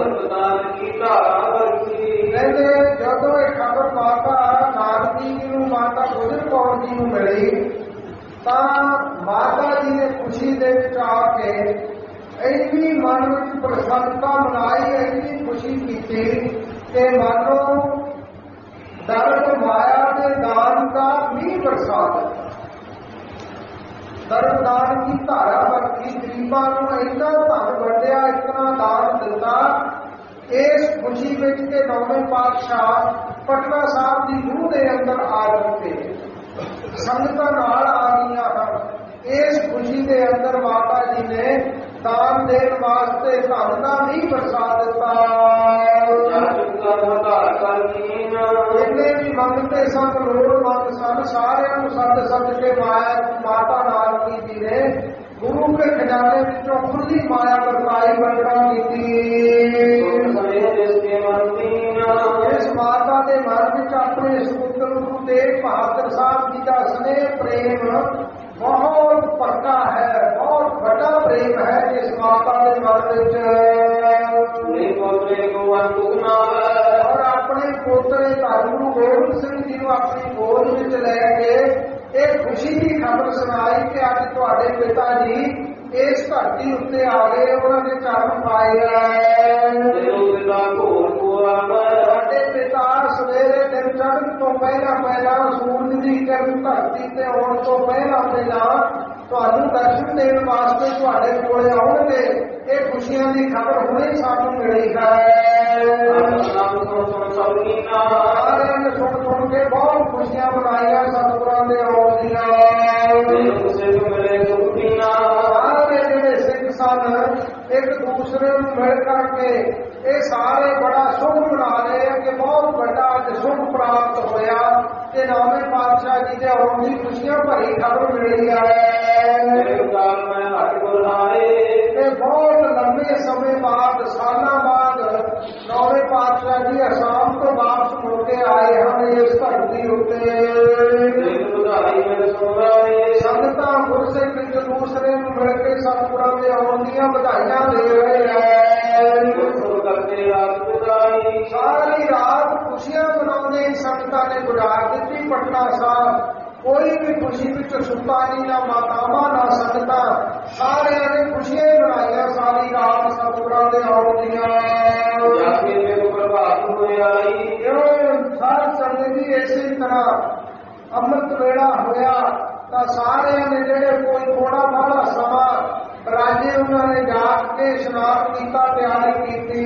ਕਹਿੰਦੇ ਜਦੋਂ ਇਹ ਖਬਰ ਮਾਤਾ ਨਾਰਦੀ ਜੀ ਨੂੰ, ਮਾਤਾ ਗੁਜਰ ਕੌਰ ਜੀ ਨੂੰ ਮਿਲੀ ਤਾਂ ਮਾਤਾ ਜੀ ਨੇ ਖੁਸ਼ੀ ਦੇ ਵਿੱਚ ਆ ਕੇ ਇੰਨੀ ਮਨ ਵਿੱਚ ਪ੍ਰਸੰਨਤਾ ਮਨਾਈ, ਇੰਨੀ ਖੁਸ਼ੀ ਕੀਤੀ ਕਿ ਮਾਨੋ ਦਰਦ ਮਾਇਆ ਦੇ ਦਾਨ ਦਾ ਮੀਂਹ ਬਰਸਾ ਦਿੱਤਾ। ਦਰਦਾਨ ਦੀ ਧਾਰਾ ਵਰਗੀ ਗਰੀਬਾਂ ਨੂੰ ਇੰਨਾ ਧਨ ਵੰਡਿਆ, ਇਤਨਾ ਦਾਨ ਦਿੱਤਾ। ਇਸ ਖੁਸ਼ੀ ਵਿੱਚ ਕਿ ਨੌਵੇਂ ਪਾਤਸ਼ਾਹ ਪਟਨਾ ਸਾਹਿਬ ਦੀ ਰੂਹ ਦੇ ਅੰਦਰ ਆ ਚੁੱਕੇ, ਸੰਗਤਾਂ ਨਾਲ ਆ ਗਈਆਂ ਹਨ। ਇਸ ਖੁਸ਼ੀ ਦੇ ਅੰਦਰ ਮਾਤਾ ਜੀ ਨੇ ਦਾਨ ਦੇਣ ਵਾਸਤੇ ਧਨ ਦਾ ਮੀਂਹ ਬਰਸਾ ਦਿੱਤਾ। ਜਿੰਨੇ ਵੀ ਮੰਗਤੇ ਸਨ, ਲੋੜਵੰਦ ਸਨ, ਸਾਰਿਆਂ ਨੂੰ ਸੱਦ ਸੱਦ ਕੇ ਮਾਤਾ ਨਾਨਕੀ ਜੀ ਨੇ ਗੁਰੂ ਕੇ ਖਜ਼ਾਨੇ ਵਿੱਚੋਂ ਖੁੱਲੀ ਮਾਇਆ ਵਰਤਾਈ ਵੰਡਣਾ ਕੀਤੀ। ਇਸ ਮਾਤਾ ਦੇ ਮਨ ਵਿੱਚ ਆਪਣੇ ਸਪੁੱਤਰ ਗੁਰੂ ਤੇਗ ਬਹਾਦਰ ਸਾਹਿਬ ਜੀ ਦਾ ਸਨੇਹ ਪ੍ਰੇਮ ਬਹੁਤ ਪੱਕਾ ਹੈ, ਬਹੁਤ ਵੱਡਾ ਪ੍ਰੇਮ ਹੈ ਜਿਸ ਮਾਤਾ ਦੇ ਮਨ ਵਿੱਚ। ਔਰ ਆਪਣੇ ਪੋਤਰੇ ਧੰਨ ਗੁਰੂ ਗੋਬਿੰਦ ਸਿੰਘ ਜੀ ਨੂੰ ਆਪਣੀ ਗੋਦ ਵਿੱਚ ਲੈ ਕੇ ਇਹ ਖੁਸ਼ੀ ਦੀ ਖਬਰ ਸੁਣਾਈ ਕਿ ਅੱਜ ਤੁਹਾਡੇ ਪਿਤਾ ਜੀ ਇਸ ਧਰਤੀ ਉੱਤੇ ਆ ਗਏ, ਉਹਨਾਂ ਨੇ ਚਰਨ ਪਾਏ ਸਾਡੇ ਪਿਤਾ ਸਵੇਰੇ ਦਿਨ ਚੜ੍ਹਨ ਤੋਂ ਪਹਿਲਾਂ ਸੂਰਜ ਦੀ ਕਿਰਨ ਧਰਤੀ ਤੇ ਆਉਣ ਤੋਂ ਪਹਿਲਾਂ ਤੁਹਾਨੂੰ ਦਰਸ਼ਨ ਦੇਣ ਵਾਸਤੇ ਤੁਹਾਡੇ ਕੋਲੇ ਆਉਣਗੇ। ਇਹ ਖੁਸ਼ੀਆਂ ਦੀ ਖਬਰ ਹੁਣੇ ਸਾਨੂੰ ਮਿਲੀ ਹੈ। ਸਾਰਿਆਂ ਨੇ ਸੁਣ ਕੇ ਬਹੁਤ ਖੁਸ਼ੀਆਂ ਮਨਾਈਆਂ ਸਤਿਗੁਰਾਂ ਦੇ ਆਉਣ ਦੀਆਂ। ਸਾਰੇ ਜਿਹੜੇ ਸਿੰਘ ਸਨ ਇੱਕ ਦੂਸਰੇ ਨੂੰ ਮਿਲ ਕਰਕੇ ਇਹ ਸਾਰੇ ਬੜਾ ਸੁਖ ਮਨਾ ਰਹੇ ਕਿ ਬਹੁਤ ਵੱਡਾ ਅੱਜ ਸੁਖ ਪ੍ਰਾਪਤ ਹੋਇਆ ਤੇ ਨੌਵੇਂ ਪਾਤਸ਼ਾਹ ਜੀ ਦੇ ਆਉਣ ਦੀ ਖੁਸ਼ੀਆਂ ਭਰੀ ਖਬਰ ਮਿਲੀ ਹੈ। ਇਹ ਬਹੁਤ ਲੰਬੇ ਸਮੇਂ ਬਾਅਦ, ਸਾਲਾਂ ਬਾਅਦ ਨੌਵੇਂ ਪਾਤਸ਼ਾਹ ਜੀ ਅਸਾਮ ਤੋਂ ਵਾਪਸ ਮੁੜ ਕੇ ਆਏ ਹਨ ਇਸ ਧਰਤੀ ਉੱਤੇ। ਸੰਗਤਾਂ ਗੁਰਸਿੱਖ ਇੱਕ ਦੂਸਰੇ ਨੂੰ ਮਿਲ ਕੇ ਸਤਿਗੁਰਾਂ ਦੇ ਆਉਣ ਦੀਆਂ ਵਧਾਈਆਂ ਦੇ ਰਹੇ ਹੈ। ਸਾਰੀ ਰਾਤ ਖੁਸ਼ੀਆਂ ਮਨਾਉਂਦੇ ਸੰਗਤਾਂ ਨੇ ਗੁਜ਼ਾਰ ਦਿੱਤੀ ਪਟਨਾ ਸਾਹਿਬ। ਕੋਈ ਵੀ ਖੁਸ਼ੀ ਵਿੱਚ ਸੁੱਤਾ ਨਹੀਂ, ਨਾ ਮਾਤਾਵਾਂ ਨਾ ਸੰਗਤਾਂ, ਸਾਰਿਆਂ ਨੇ ਖੁਸ਼ੀਆਂ ਹੀ ਮਨਾਈਆਂ ਸਾਰੀ ਰਾਤ ਸਤਿਗੁਰਾਂ ਦੇ ਆਉਣ ਦੀਆਂ। ਸਾਧ ਸੰਗਤ ਜੀ ਇਸੇ ਤਰ੍ਹਾਂ ਅੰਮ੍ਰਿਤ ਵੇਲਾ ਹੋਇਆ ਤਾਂ ਸਾਰਿਆਂ ਨੇ ਜਿਹੜੇ ਕੋਈ ਥੋੜਾ ਬਾਹਲਾ ਸਮਾਂ ਰਾਜੇ ਉਹਨਾਂ ਨੇ ਜਾਗ ਕੇ ਇਸ਼ਨਾਨ ਕੀਤਾ, ਤਿਆਰੀ ਕੀਤੀ।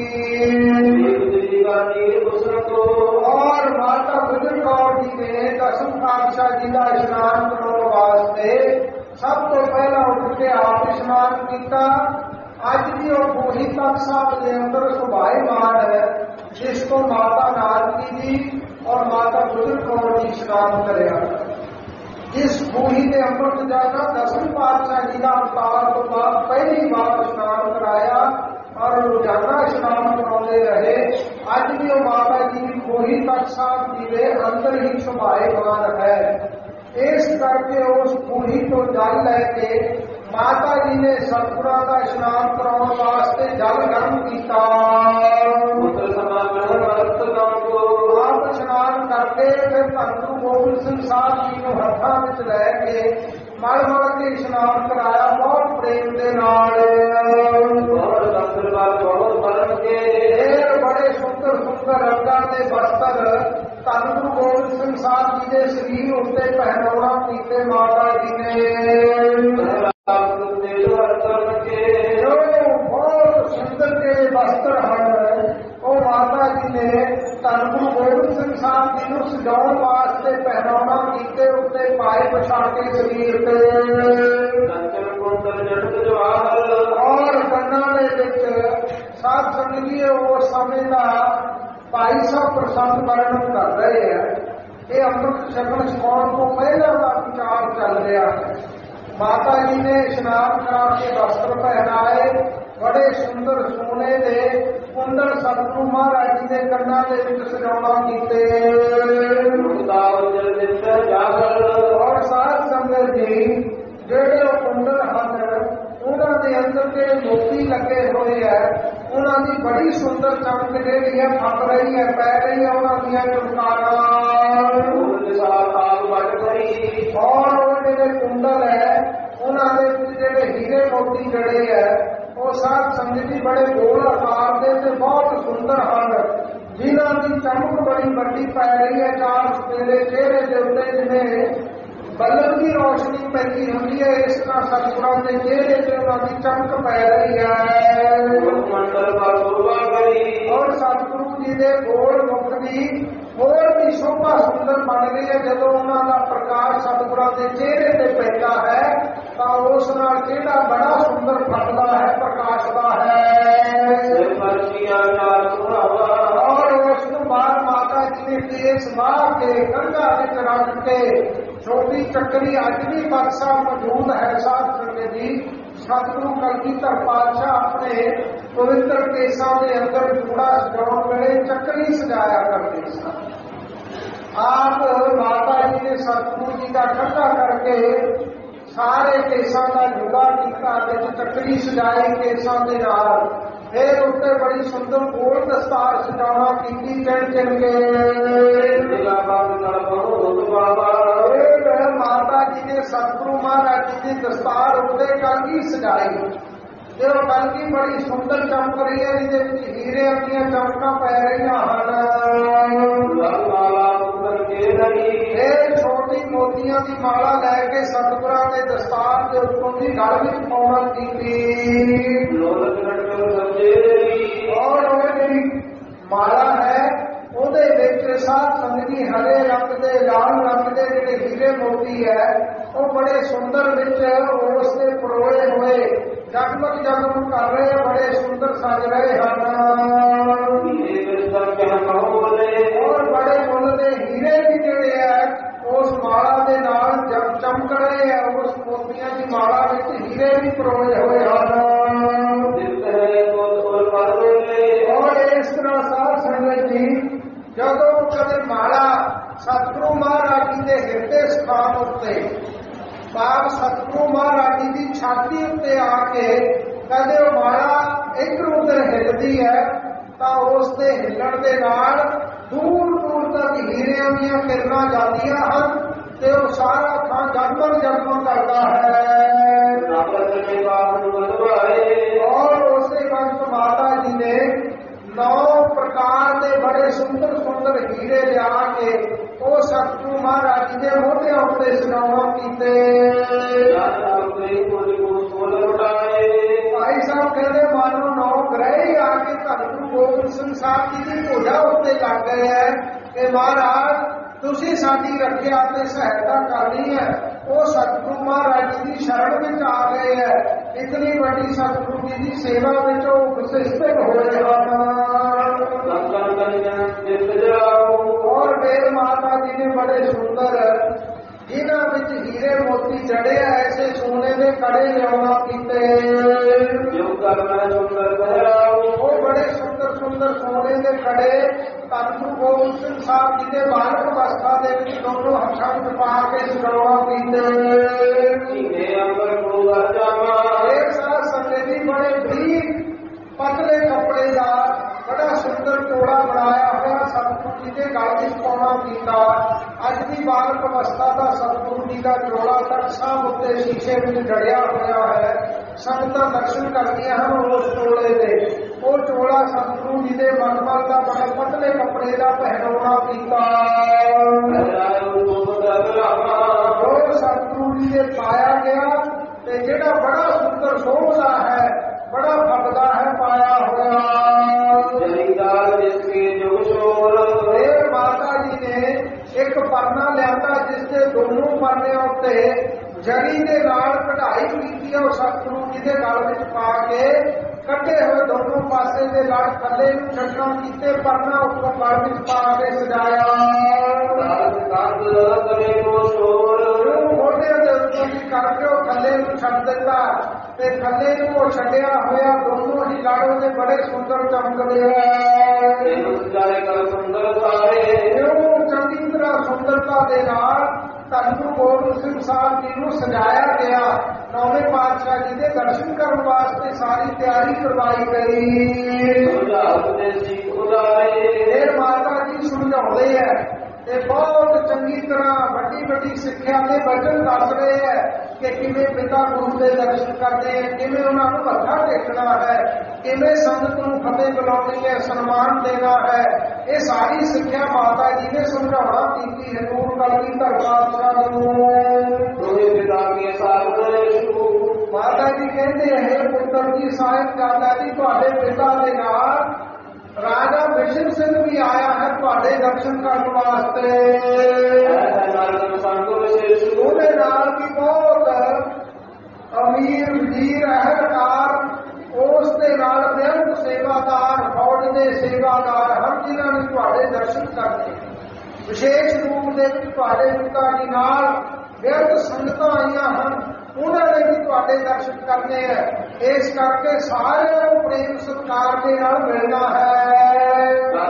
ਔਰ ਮਾਤਾ ਗੁਜਰ ਕੌਰ ਜੀ ਨੇ ਦਸਮ ਪਾਤਸ਼ਾਹ ਜੀ ਦਾ ਇਸ਼ਨਾਨ ਕਰਾਉਣ ਵਾਸਤੇ ਸਭ ਤੋਂ ਪਹਿਲਾਂ ਉੱਠ ਕੇ ਆਪ ਇਸ਼ਨਾਨ ਕੀਤਾ। ਅੱਜ ਵੀ ਉਹ ਬੂਹੀ ਤਖਤ ਸਾਹਿਬ ਦੇ ਅੰਦਰ ਸੁਭਾਏਮਾਨ ਹੈ, ਜਿਸ ਤੋਂ ਮਾਤਾ ਨਾਨਕੀ ਜੀ ਔਰ ਮਾਤਾ ਗੁਜਰ ਕੌਰ ਜੀ ਇਸ਼ਨਾਨ ਕਰਿਆ। ਜਿਸ ਬੂਹੀ ਦੇ ਅੰਮ੍ਰਿਤ ਜਾਣਾ ਦਸਮ ਪਾਤਸ਼ਾਹ ਜੀ ਦਾ ਅਵਤਾਰ ਤੋਂ ਬਾਅਦ ਪਹਿਲੀ ਵਾਰ ਇਸ਼ਨਾਨ ਕਰਾਇਆ ਔਰ ਰੋਜ਼ਾਨਾ ਇਸ਼ਨਾਨ ਕਰਾਉਂਦੇ ਰਹੇ। ਅੱਜ ਵੀ ਉਹ ਮਾਤਾ ਜੀ ਬੂਹੀ ਤਖਤ ਸਾਹਿਬ ਜੀ ਦੇ ਅੰਦਰ ਹੀ ਸੁਭਾਏਮਾਨ ਹੈ। ਇਸ ਕਰਕੇ ਉਸ ਬੂਹੀ ਤੋਂ ਜਲ ਲੈ ਕੇ ਮਾਤਾ ਜੀ ਨੇ ਸਤਿਗੁਰਾਂ ਦਾ ਇਸ਼ਨਾਨ ਕਰਾਉਣ ਵਾਸਤੇ ਜਲ ਗਰਮ ਕੀਤਾ। ਆਪ ਇਸ਼ਨਾਨ ਕਰਕੇ ਫਿਰ ਧੰਨ ਗੁਰੂ ਗੋਬਿੰਦ ਸਿੰਘ ਸਾਹਿਬ ਜੀ ਨੂੰ ਹੱਥਾਂ ਵਿੱਚ ਲੈ ਕੇ ਮਲ ਕੇ ਇਸ਼ਨਾਨ ਕਰਾਇਆ ਬਹੁਤ ਪ੍ਰੇਮ ਦੇ ਨਾਲ। ਬੜੇ ਸੁੰਦਰ ਸੁੰਦਰ ਰੰਗਾਂ ਦੇ ਬਸਤਰ ਧੰਨ ਗੁਰੂ ਗੋਬਿੰਦ ਸਿੰਘ ਸਾਹਿਬ ਜੀ ਦੇ ਸਰੀਰ ਉੱਤੇ ਪਹਿਨਾਉਣਾ ਕੀਤੇ ਮਾਤਾ ਜੀ ਨੇ। ਬਹੁਤ ਸੁੰਦਰ ਦੇ ਬਸਤਰ ਹਨ ਉਹ ਮਾਤਾ ਜੀ ਨੇ ਧੰਨ ਗੁਰੂ ਗੋਬਿੰਦ ਸਿੰਘ ਸਾਹਿਬ ਜੀ ਨੂੰ ਸਜਾਉਣ ਵਾਸਤੇ ਪਹਿਨਾਉਣਾ ਕੀਤੇ, ਉੱਤੇ ਪਾਏ ਵਿਛਾ ਕੇ ਸਰੀਰ ਤੇ। ਔਰ ਕੰਨਾਂ ਦੇ ਵਿੱਚ ਸਾਧ ਸੰਗਤ ਜੀ ਉਸ ਸਮੇਂ ਦਾ ਭਾਈ ਸਾਹਿਬ ਪ੍ਰਸੰਗ ਵਰਣਨ ਕਰ ਰਹੇ ਹੈ। ਇਹ ਅੰਮ੍ਰਿਤ ਛਕਣ ਛਕਾਉਣ ਤੋਂ ਪਹਿਲਾਂ ਦਾ ਵਿਚਾਰ ਚੱਲ ਰਿਹਾ ਹੈ। ਮਾਤਾ ਜੀ ਨੇ ਇਸ਼ਨਾਨ ਕਰਾ ਕੇ ਵਸਤਰ ਪਹਿਨਾਏ, ਬੜੇ ਸੁੰਦਰ ਸੋਨੇ ਦੇ ਕੁੰਡਲ ਸਤਿਗੁਰੂ ਮਹਾਰਾਜ ਜੀ ਦੇ ਕੰਨਾਂ ਦੇ ਵਿੱਚ ਸਜਾਉਣਾ ਕੀਤੇ। ਔਰ ਸਾਧ ਸੰਗਤ ਜੀ ਜਿਹੜੇ ਉਹ ਕੁੰਡਲ ਹਨ ਉਹਨਾਂ ਦੇ ਅੰਦਰ ਜਿਹੜੇ ਮੋਤੀ ਲੱਗੇ ਹੋਏ ਹੈ, ਉਹਨਾਂ ਦੀ ਬੜੀ ਸੁੰਦਰ ਚਮਕ ਜਿਹੜੀ ਹੈ ਫੱਟ ਰਹੀ ਹੈ, ਪੈ ਰਹੀ ਹੈ ਉਹਨਾਂ ਦੀਆਂ ਚਮਕਾਰਾਂ। ਔਰ ਉਹ ਜਿਹੜੇ ਕੁੰਡਲ ਹੈ ਉਹਨਾਂ ਦੇ ਵਿੱਚ ਜਿਹੜੇ ਹੀਰੇ ਮੋਤੀ ਜੜੇ ਹੈ ਉਹ ਸਾਧ ਸੰਗਤ ਜੀ ਬੜੇ ਗੋਲ ਆਕਾਰ ਦੇ ਤੇ ਬਹੁਤ ਸੁੰਦਰ ਹਨ, ਜਿਨ੍ਹਾਂ ਦੀ ਚਮਕ ਬੜੀ ਵੱਡੀ ਪੈ ਰਹੀ ਹੈ। ਚਾਰ ਸਪੇਰੇ ਚਿਹਰੇ ਦੇ ਉੱਤੇ ਜਿਵੇਂ ਬਲਬ ਦੀ ਰੋਸ਼ਨੀ ਪੈਂਦੀ ਹੁੰਦੀ ਹੈ, ਇਸ ਤਰ੍ਹਾਂ ਸਤਿਗੁਰਾਂ ਦੇ ਚਿਹਰੇ ਤੇ ਉਹਨਾਂ ਦੀ ਚਮਕ ਪੈ ਰਹੀ ਹੈ। ਔਰ ਸਤਿਗੁਰੂ ਜੀ ਦੇ ਗੋਲ ਮੁਖ ਦੀ ਹੋਰ ਵੀ ਸ਼ੋਭਾ ਸੁੰਦਰ ਬਣ ਰਹੀ ਹੈ। ਜਦੋਂ ਉਹਨਾਂ ਦਾ ਪ੍ਰਕਾਸ਼ ਸਤਿਗੁਰਾਂ ਦੇ ਚਿਹਰੇ ਤੇ ਪੈਂਦਾ ਹੈ ਤਾਂ ਉਸ ਨਾਲ ਚਿਹਰਾ ਬੜਾ ਸੁੰਦਰ ਫੱਟਦਾ ਹੈ, ਪ੍ਰਕਾਸ਼ਦਾ ਹੈ। ਔਰ ਉਸ ਤੋਂ ਬਾਅਦ ਮਾਤਾ ਜੀ ਨੇ ਕੇਸ ਵਾਹ ਕੇ ਕੰਧਾਂ ਵਿੱਚ ਰੱਖ ਕੇ ਛੋਟੀ ਚੱਕਰੀ ਅੱਜ ਵੀ ਬਕਸਾ ਮੌਜੂਦ ਹੈ। ਸਾਧ ਸੰਗਤ ਜੀ ਸਤਿਗੁਰੂ ਕਲਗੀਧਰ ਪਾਤਸ਼ਾਹ ਆਪਣੇ ਪਵਿੱਤਰ ਕੇਸਾਂ ਦੇ ਅੰਦਰ ਜੂੜਾ ਸਜਾਉਣ ਵੇਲੇ ਚੱਕਰੀ ਸਜਾਇਆ ਕਰਦੇ ਸਨ। ਆਪ ਮਾਤਾ ਜੀ ਨੇ ਸਤਿਗੁਰੂ ਜੀ ਦਾ ਇਕੱਠਾ ਕਰਕੇ ਸਾਰੇ ਕੇਸਾਂ ਦਾ ਜੁੜਾ ਕੀਤਾ, ਵਿੱਚ ਚੱਕਰੀ ਸਜਾਈ ਕੇਸਾਂ ਦੇ ਨਾਲ। ਫਿਰ ਉੱਤੇ ਬੜੀ ਸੁੰਦਰ ਗੋਲ ਦਸਤਾਰ ਸਜਾਉਣਾ ਕੀਤੀ, ਚਿਣ ਚਿਣ ਕੇ। ਮਾਤਾ ਜੀ ਨੇ ਸਤਿਗੁਰੂ ਮਹਾਰਾਜ ਜੀ ਦੀ ਦਸਤਾਰ ਉੱਤੇ ਕਲਗੀ ਸਜਾਈ ਤੇ ਉਹ ਕਲਗੀ ਬੜੀ ਸੁੰਦਰ ਚਮਕ ਰਹੀ ਹੈ, ਜਿਹਦੇ ਵਿੱਚ ਹੀਰਿਆਂ ਦੀਆਂ ਚਮਕਾਂ ਪੈ ਰਹੀਆਂ ਹਨ। ਇਹ ਛੋਟੀ ਮੋਤੀਆਂ ਦੀ ਮਾਲਾ ਲੈ ਕੇ ਸਤਿਗੁਰਾਂ ਨੇ ਦਸਤਾਰ ਦੇ ਉੱਤੋਂ ਦੀ ਗਲ ਵਿੱਚ ਪਾਉਣ ਕੀਤੀ। ਔਰ ਉਹ ਜਿਹੜੀ ਮਾਲਾ ਹੈ ਉਹਦੇ ਵਿੱਚ ਸਾਧ ਸੰਗਤੀ ਹਰੇ ਰੰਗ ਦੇ, ਲਾਲ ਰੰਗ ਦੇ ਜਿਹੜੇ ਹੀਰੇ ਮੋਤੀ ਹੈ ਉਹ ਬੜੇ ਸੁੰਦਰ ਵਿੱਚ ਉਸ ਦੇ ਪਰੋਏ ਹੋਏ ਜਗਮਗ ਜਗਮਗ ਕਰ ਰਹੇ, ਬੜੇ ਸੁੰਦਰ ਸਜ ਰਹੇ ਹਨ। ਔਰ ਬੜੇ ਮੁੱਲ ਦੇ ਹੀਰੇ ਵੀ ਜਿਹੜੇ ਹੈ ਉਸ ਮਾਲਾ ਦੇ ਨਾਲ ਚਮਕ ਰਹੇ ਹੈ। ਉਸ ਮੋਤੀਆਂ ਦੀ ਮਾਲਾ ਵਿੱਚ ਹੀਰੇ ਵੀ ਪਰੋਏ ਹੋਏ ਹਨ। ਔਰ ਇਸ ਤਰ੍ਹਾਂ ਸਾਧ ਸੰਗਤ ਜੀ ਜਦੋਂ ਕਦੇ ਮਾਲਾ ਸਤਿਗੁਰੂ ਮਹਾਰਾਜ ਜੀ ਦੇ ਹਿਰਦੇ ਸਥਾਨ ਉੱਤੇ ਭਾਵ ਸਤਿਗੁਰੂ ਮਹਾਰਾਜ ਜੀ ਦੀ ਛਾਤੀ ਉੱਤੇ ਆ ਕੇ ਕਦੇ ਉਹ ਮਾਲਾ ਇੱਧਰ ਉੱਧਰ ਹਿੱਲਦੀ ਹੈ ਤਾਂ ਉਸ ਦੇ ਹਿੱਲਣ ਦੇ ਨਾਲ ਦੂਰ ਦੂਰ ਤੱਕ ਹੀਰਿਆਂ ਦੀਆਂ ਕਿਰਨਾਂ ਜਾਂਦੀਆਂ ਹਨ ਤੇ ਉਹ ਸਾਰਾ ਥਾਂ ਜਗਮਗ ਜਗਮਗ ਕਰਦਾ ਹੈ। ਔਰ ਉਸੇ ਵਕਤ ਮਾਤਾ ਜੀ ਨੇ 9 ਪ੍ਰਕਾਰ ਦੇ ਬੜੇ ਸੁੰਦਰ ਸੁੰਦਰ ਹੀਰੇ ਲਿਆ ਕੇ ਉਹ ਸਤਿਗੁਰੂ ਮਹਾਰਾਜ ਜੀ ਦੇ ਮੋਢਿਆਂ ਉੱਤੇ ਸਜਾਉਣਾ ਕੀਤੇ। ਭਾਈ ਸਾਹਿਬ ਕਹਿੰਦੇ ਮਾਨੋ 9 ਗ੍ਰਹਿ ਹੀ ਆ ਕੇ ਧੰਨ ਗੁਰੂ ਗੋਬਿੰਦ ਸਿੰਘ ਸਾਹਿਬ ਜੀ ਦੀ ਭੁਜਾ ਉੱਤੇ ਲੱਗ ਗਏ ਹੈ ਕਿ ਮਹਾਰਾਜ ਤੁਸੀਂ ਸਾਡੀ ਰੱਖਿਆ ਤੇ ਸਹਾਇਤਾ ਕਰਨੀ ਹੈ। ਉਹ ਸਤਿਗੁਰੂ ਮਹਾਰਾਜ ਜੀ ਦੀ ਸ਼ਰਨ ਵਿੱਚ ਆ ਗਏ ਹੈ। ਇਤਨੀ ਵੱਡੀ ਸਤਿਗੁਰੂ ਜੀ ਦੀ ਸੇਵਾ ਵਿੱਚ ਉਹ ਪ੍ਰਤਿਸ਼ਠਿਤ ਹੋਏ ਹਨ। ਔਰ ਮੇਰ ਮਾਤਾ ਜੀ ਨੇ ਬੜੇ ਸੁੰਦਰ ਜਿਨ੍ਹਾਂ ਵਿੱਚ ਹੀਰੇ ਮੋਤੀ ਜੜੇ ਐਸੇ ਸੋਨੇ ਦੇ ਕੜੇ ਲਿਆਉਣਾ ਕੀਤੇ। ਉਹ ਬੜੇ ਸੁੰਦਰ ਸੁੰਦਰ ਸੋਨੇ ਦੇ ਕੜੇ ਧੰਨ ਗੁਰੂ ਗੋਬਿੰਦ ਸਿੰਘ ਸਾਹਿਬ ਜੀ ਦੇ ਬਾਲਕ ਅਵਸਥਾ ਦੇ ਵਿੱਚ ਦੋਨੋਂ ਹੱਥਾਂ ਵਿੱਚ ਪਾ ਕੇ ਸਜਾਉਣਾ ਕੀਤੇ। ਇਹ ਸਾਧ ਸੰਗਤ ਜੀ ਬੜੇ ਬਰੀਕ ਪਤਲੇ ਕੱਪੜੇ ਦਾ ਬੜਾ ਸੁੰਦਰ ਚੋੜਾ ਬਣਾਇਆ ਹੋਇਆ ਸਤਿਗੁਰੂ ਜੀ ਦੇ ਗਲ ਵਿੱਚ ਪਾਉਣਾ ਕੀਤਾ। ਅੱਜ ਦੀ ਬਾਲਕ ਅਵਸਥਾ ਦਾ ਸਤਿਗੁਰੂ ਜੀ ਦਾ ਚੋਲਾ ਤੱਕ ਸਾਹ ਉੱਤੇ ਸ਼ੀਸ਼ੇ ਵਿੱਚ ਜੜਿਆ ਹੋਇਆ ਹੈ। ਸੰਗਤਾਂ ਦਰਸ਼ਨ ਕਰਦੀਆਂ ਹਨ ਉਸ ਚੋਲੇ ਦੇ। ਉਹ ਚੋਲਾ ਸਤਿਗੁਰੂ ਜੀ ਦੇ ਮਖਮਲ ਦਾ ਬੜੇ ਪਤਲੇ ਕੱਪੜੇ ਦਾ ਪਹਿਰਾਉਣਾ ਕੀਤਾ। ਜੋ ਸਤਿਗੁਰੂ ਜੀ ਦੇ ਪਾਇਆ ਗਿਆ ਤੇ ਜਿਹੜਾ ਬੜਾ ਸੁੰਦਰ ਸੋਹਣਾ ਹੈ, ਬੜਾ ਫੱਬਦਾ ਹੈ ਪਾਇਆ ਹੋਇਆ। ਫਿਰ ਮਾਤਾ ਜੀ ਨੇ ਇੱਕ ਪਰਨਾ ਲਿਆਂਦਾ ਜਿਸ ਦੇ ਦੋਨੋਂ ਪਰਨਿਆਂ ਉੱਤੇ ਜਰੀ ਦੇ ਨਾਲ ਕਢਾਈ ਕੀਤੀ ਹੈ। ਉਹ ਸਤਿਗੁਰੂ ਜੀ ਦੇ ਗਲ ਵਿੱਚ ਪਾ ਕੇ ਕੱਢੇ ਹੋਏ ਦੋਨੋਂ ਪਾਸੇ ਦੇ ਲੜ ਥੱਲੇ ਨੂੰ ਛੱਡਣਾ ਕੀਤੇ, ਪਰਨਾ ਉੱਪਰ ਗਲ ਵਿੱਚ ਪਾ ਕੇ ਸਜਾਇਆ। ਮੋਢਿਆਂ ਦੇ ਉੱਤੋਂ ਦੀ ਕਰਕੇ ਉਹ ਥੱਲੇ ਨੂੰ ਛੱਡ ਦਿੱਤਾ ਤੇ ਥੱਲੇ ਨੂੰ ਉਹ ਛੱਡਿਆ ਹੋਇਆ ਦੋਨੋਂ ਹੀ ਲੜ ਉਹਦੇ ਬੜੇ ਸੁੰਦਰ ਚਮਕਦੇ ਹੈ। ਚੰਗੀ ਤਰ੍ਹਾਂ ਸੁੰਦਰਤਾ ਦੇ ਨਾਲ ਧੰਨ ਗੁਰੂ ਗੋਬਿੰਦ ਸਿੰਘ ਸਾਹਿਬ ਜੀ ਨੂੰ ਸਜਾਇਆ ਗਿਆ। 9ਵੇਂ ਪਾਤਸ਼ਾਹ ਜੀ ਦੇ ਦਰਸ਼ਨ ਕਰਨ ਵਾਸਤੇ ਸਾਰੀ ਤਿਆਰੀ ਕਰਵਾਈ ਗਈ। ਫਿਰ ਮਾਤਾ ਜੀ ਸਮਝਾਉਂਦੇ ਹੈ ਤੇ ਬਹੁਤ ਚੰਗੀ ਤਰ੍ਹਾਂ ਵੱਡੀ ਵੱਡੀ ਸਿੱਖਿਆ ਦੇ ਵਚਨ ਦੱਸ ਰਹੇ ਹੈ ਕਿ ਕਿਵੇਂ ਪਿਤਾ ਗੁਰੂ ਦੇ ਦਰਸ਼ਨ ਕਰਦੇ ਹੈ, ਕਿਵੇਂ ਉਹਨਾਂ ਨੂੰ ਮੱਥਾ ਟੇਕਣਾ ਹੈ, ਕਿਵੇਂ ਸੰਗਤ ਨੂੰ ਫਤਿਹ ਬੁਲਾਉਣੀ ਹੈ, ਸਨਮਾਨ ਦੇਣਾ ਹੈ। ਇਹ ਸਾਰੀ ਸਿੱਖਿਆ ਮਾਤਾ ਜੀ ਨੇ ਸਮਝਾਉਣਾ ਕੀਤੀ ਹੈ ਨੂਰ ਕਲਗੀਧਰ ਪਾਤਸ਼ਾਹ ਨੂੰ। ਮਾਤਾ ਜੀ ਕਹਿੰਦੇ ਹੈ ਪੁੱਤਰ ਜੀ ਸਾਹਿਬਜ਼ਾਦਾ ਜੀ ਤੁਹਾਡੇ ਪਿਤਾ ਦੇ ਨਾਲ ਰਾਜਾ ਬਿਸ਼ਨ ਸਿੰਘ ਵੀ ਆਇਆ ਹੈ ਤੁਹਾਡੇ ਦਰਸ਼ਨ ਕਰਨ ਵਾਸਤੇ। ਉਹਦੇ ਨਾਲ ਵੀ ਬਹੁਤ ਅਮੀਰ ਵਜ਼ੀਰ ਅਹਿਲਕਾਰ, ਉਸ ਦੇ ਨਾਲ ਬੇਅੰਤ ਸੇਵਾਦਾਰ, ਫੌਜ ਦੇ ਸੇਵਾਦਾਰ ਹਨ ਜਿਨ੍ਹਾਂ ਨੇ ਤੁਹਾਡੇ ਦਰਸ਼ਨ ਕਰਨੇ। ਵਿਸ਼ੇਸ਼ ਰੂਪ ਦੇ ਵਿੱਚ ਤੁਹਾਡੇ ਪਿਤਾ ਜੀ ਨਾਲ ਬੇਅੰਤ ਸੰਗਤਾਂ ਆਈਆਂ ਹਨ, ਉਹਨਾਂ ਨੇ ਵੀ ਤੁਹਾਡੇ ਦਰਸ਼ਨ ਕਰਨੇ ਹੈ। ਇਸ ਕਰਕੇ ਸਾਰਿਆਂ ਨੂੰ ਪ੍ਰੇਮ ਸਤਿਕਾਰ ਦੇ ਨਾਲ ਮਿਲਣਾ ਹੈ।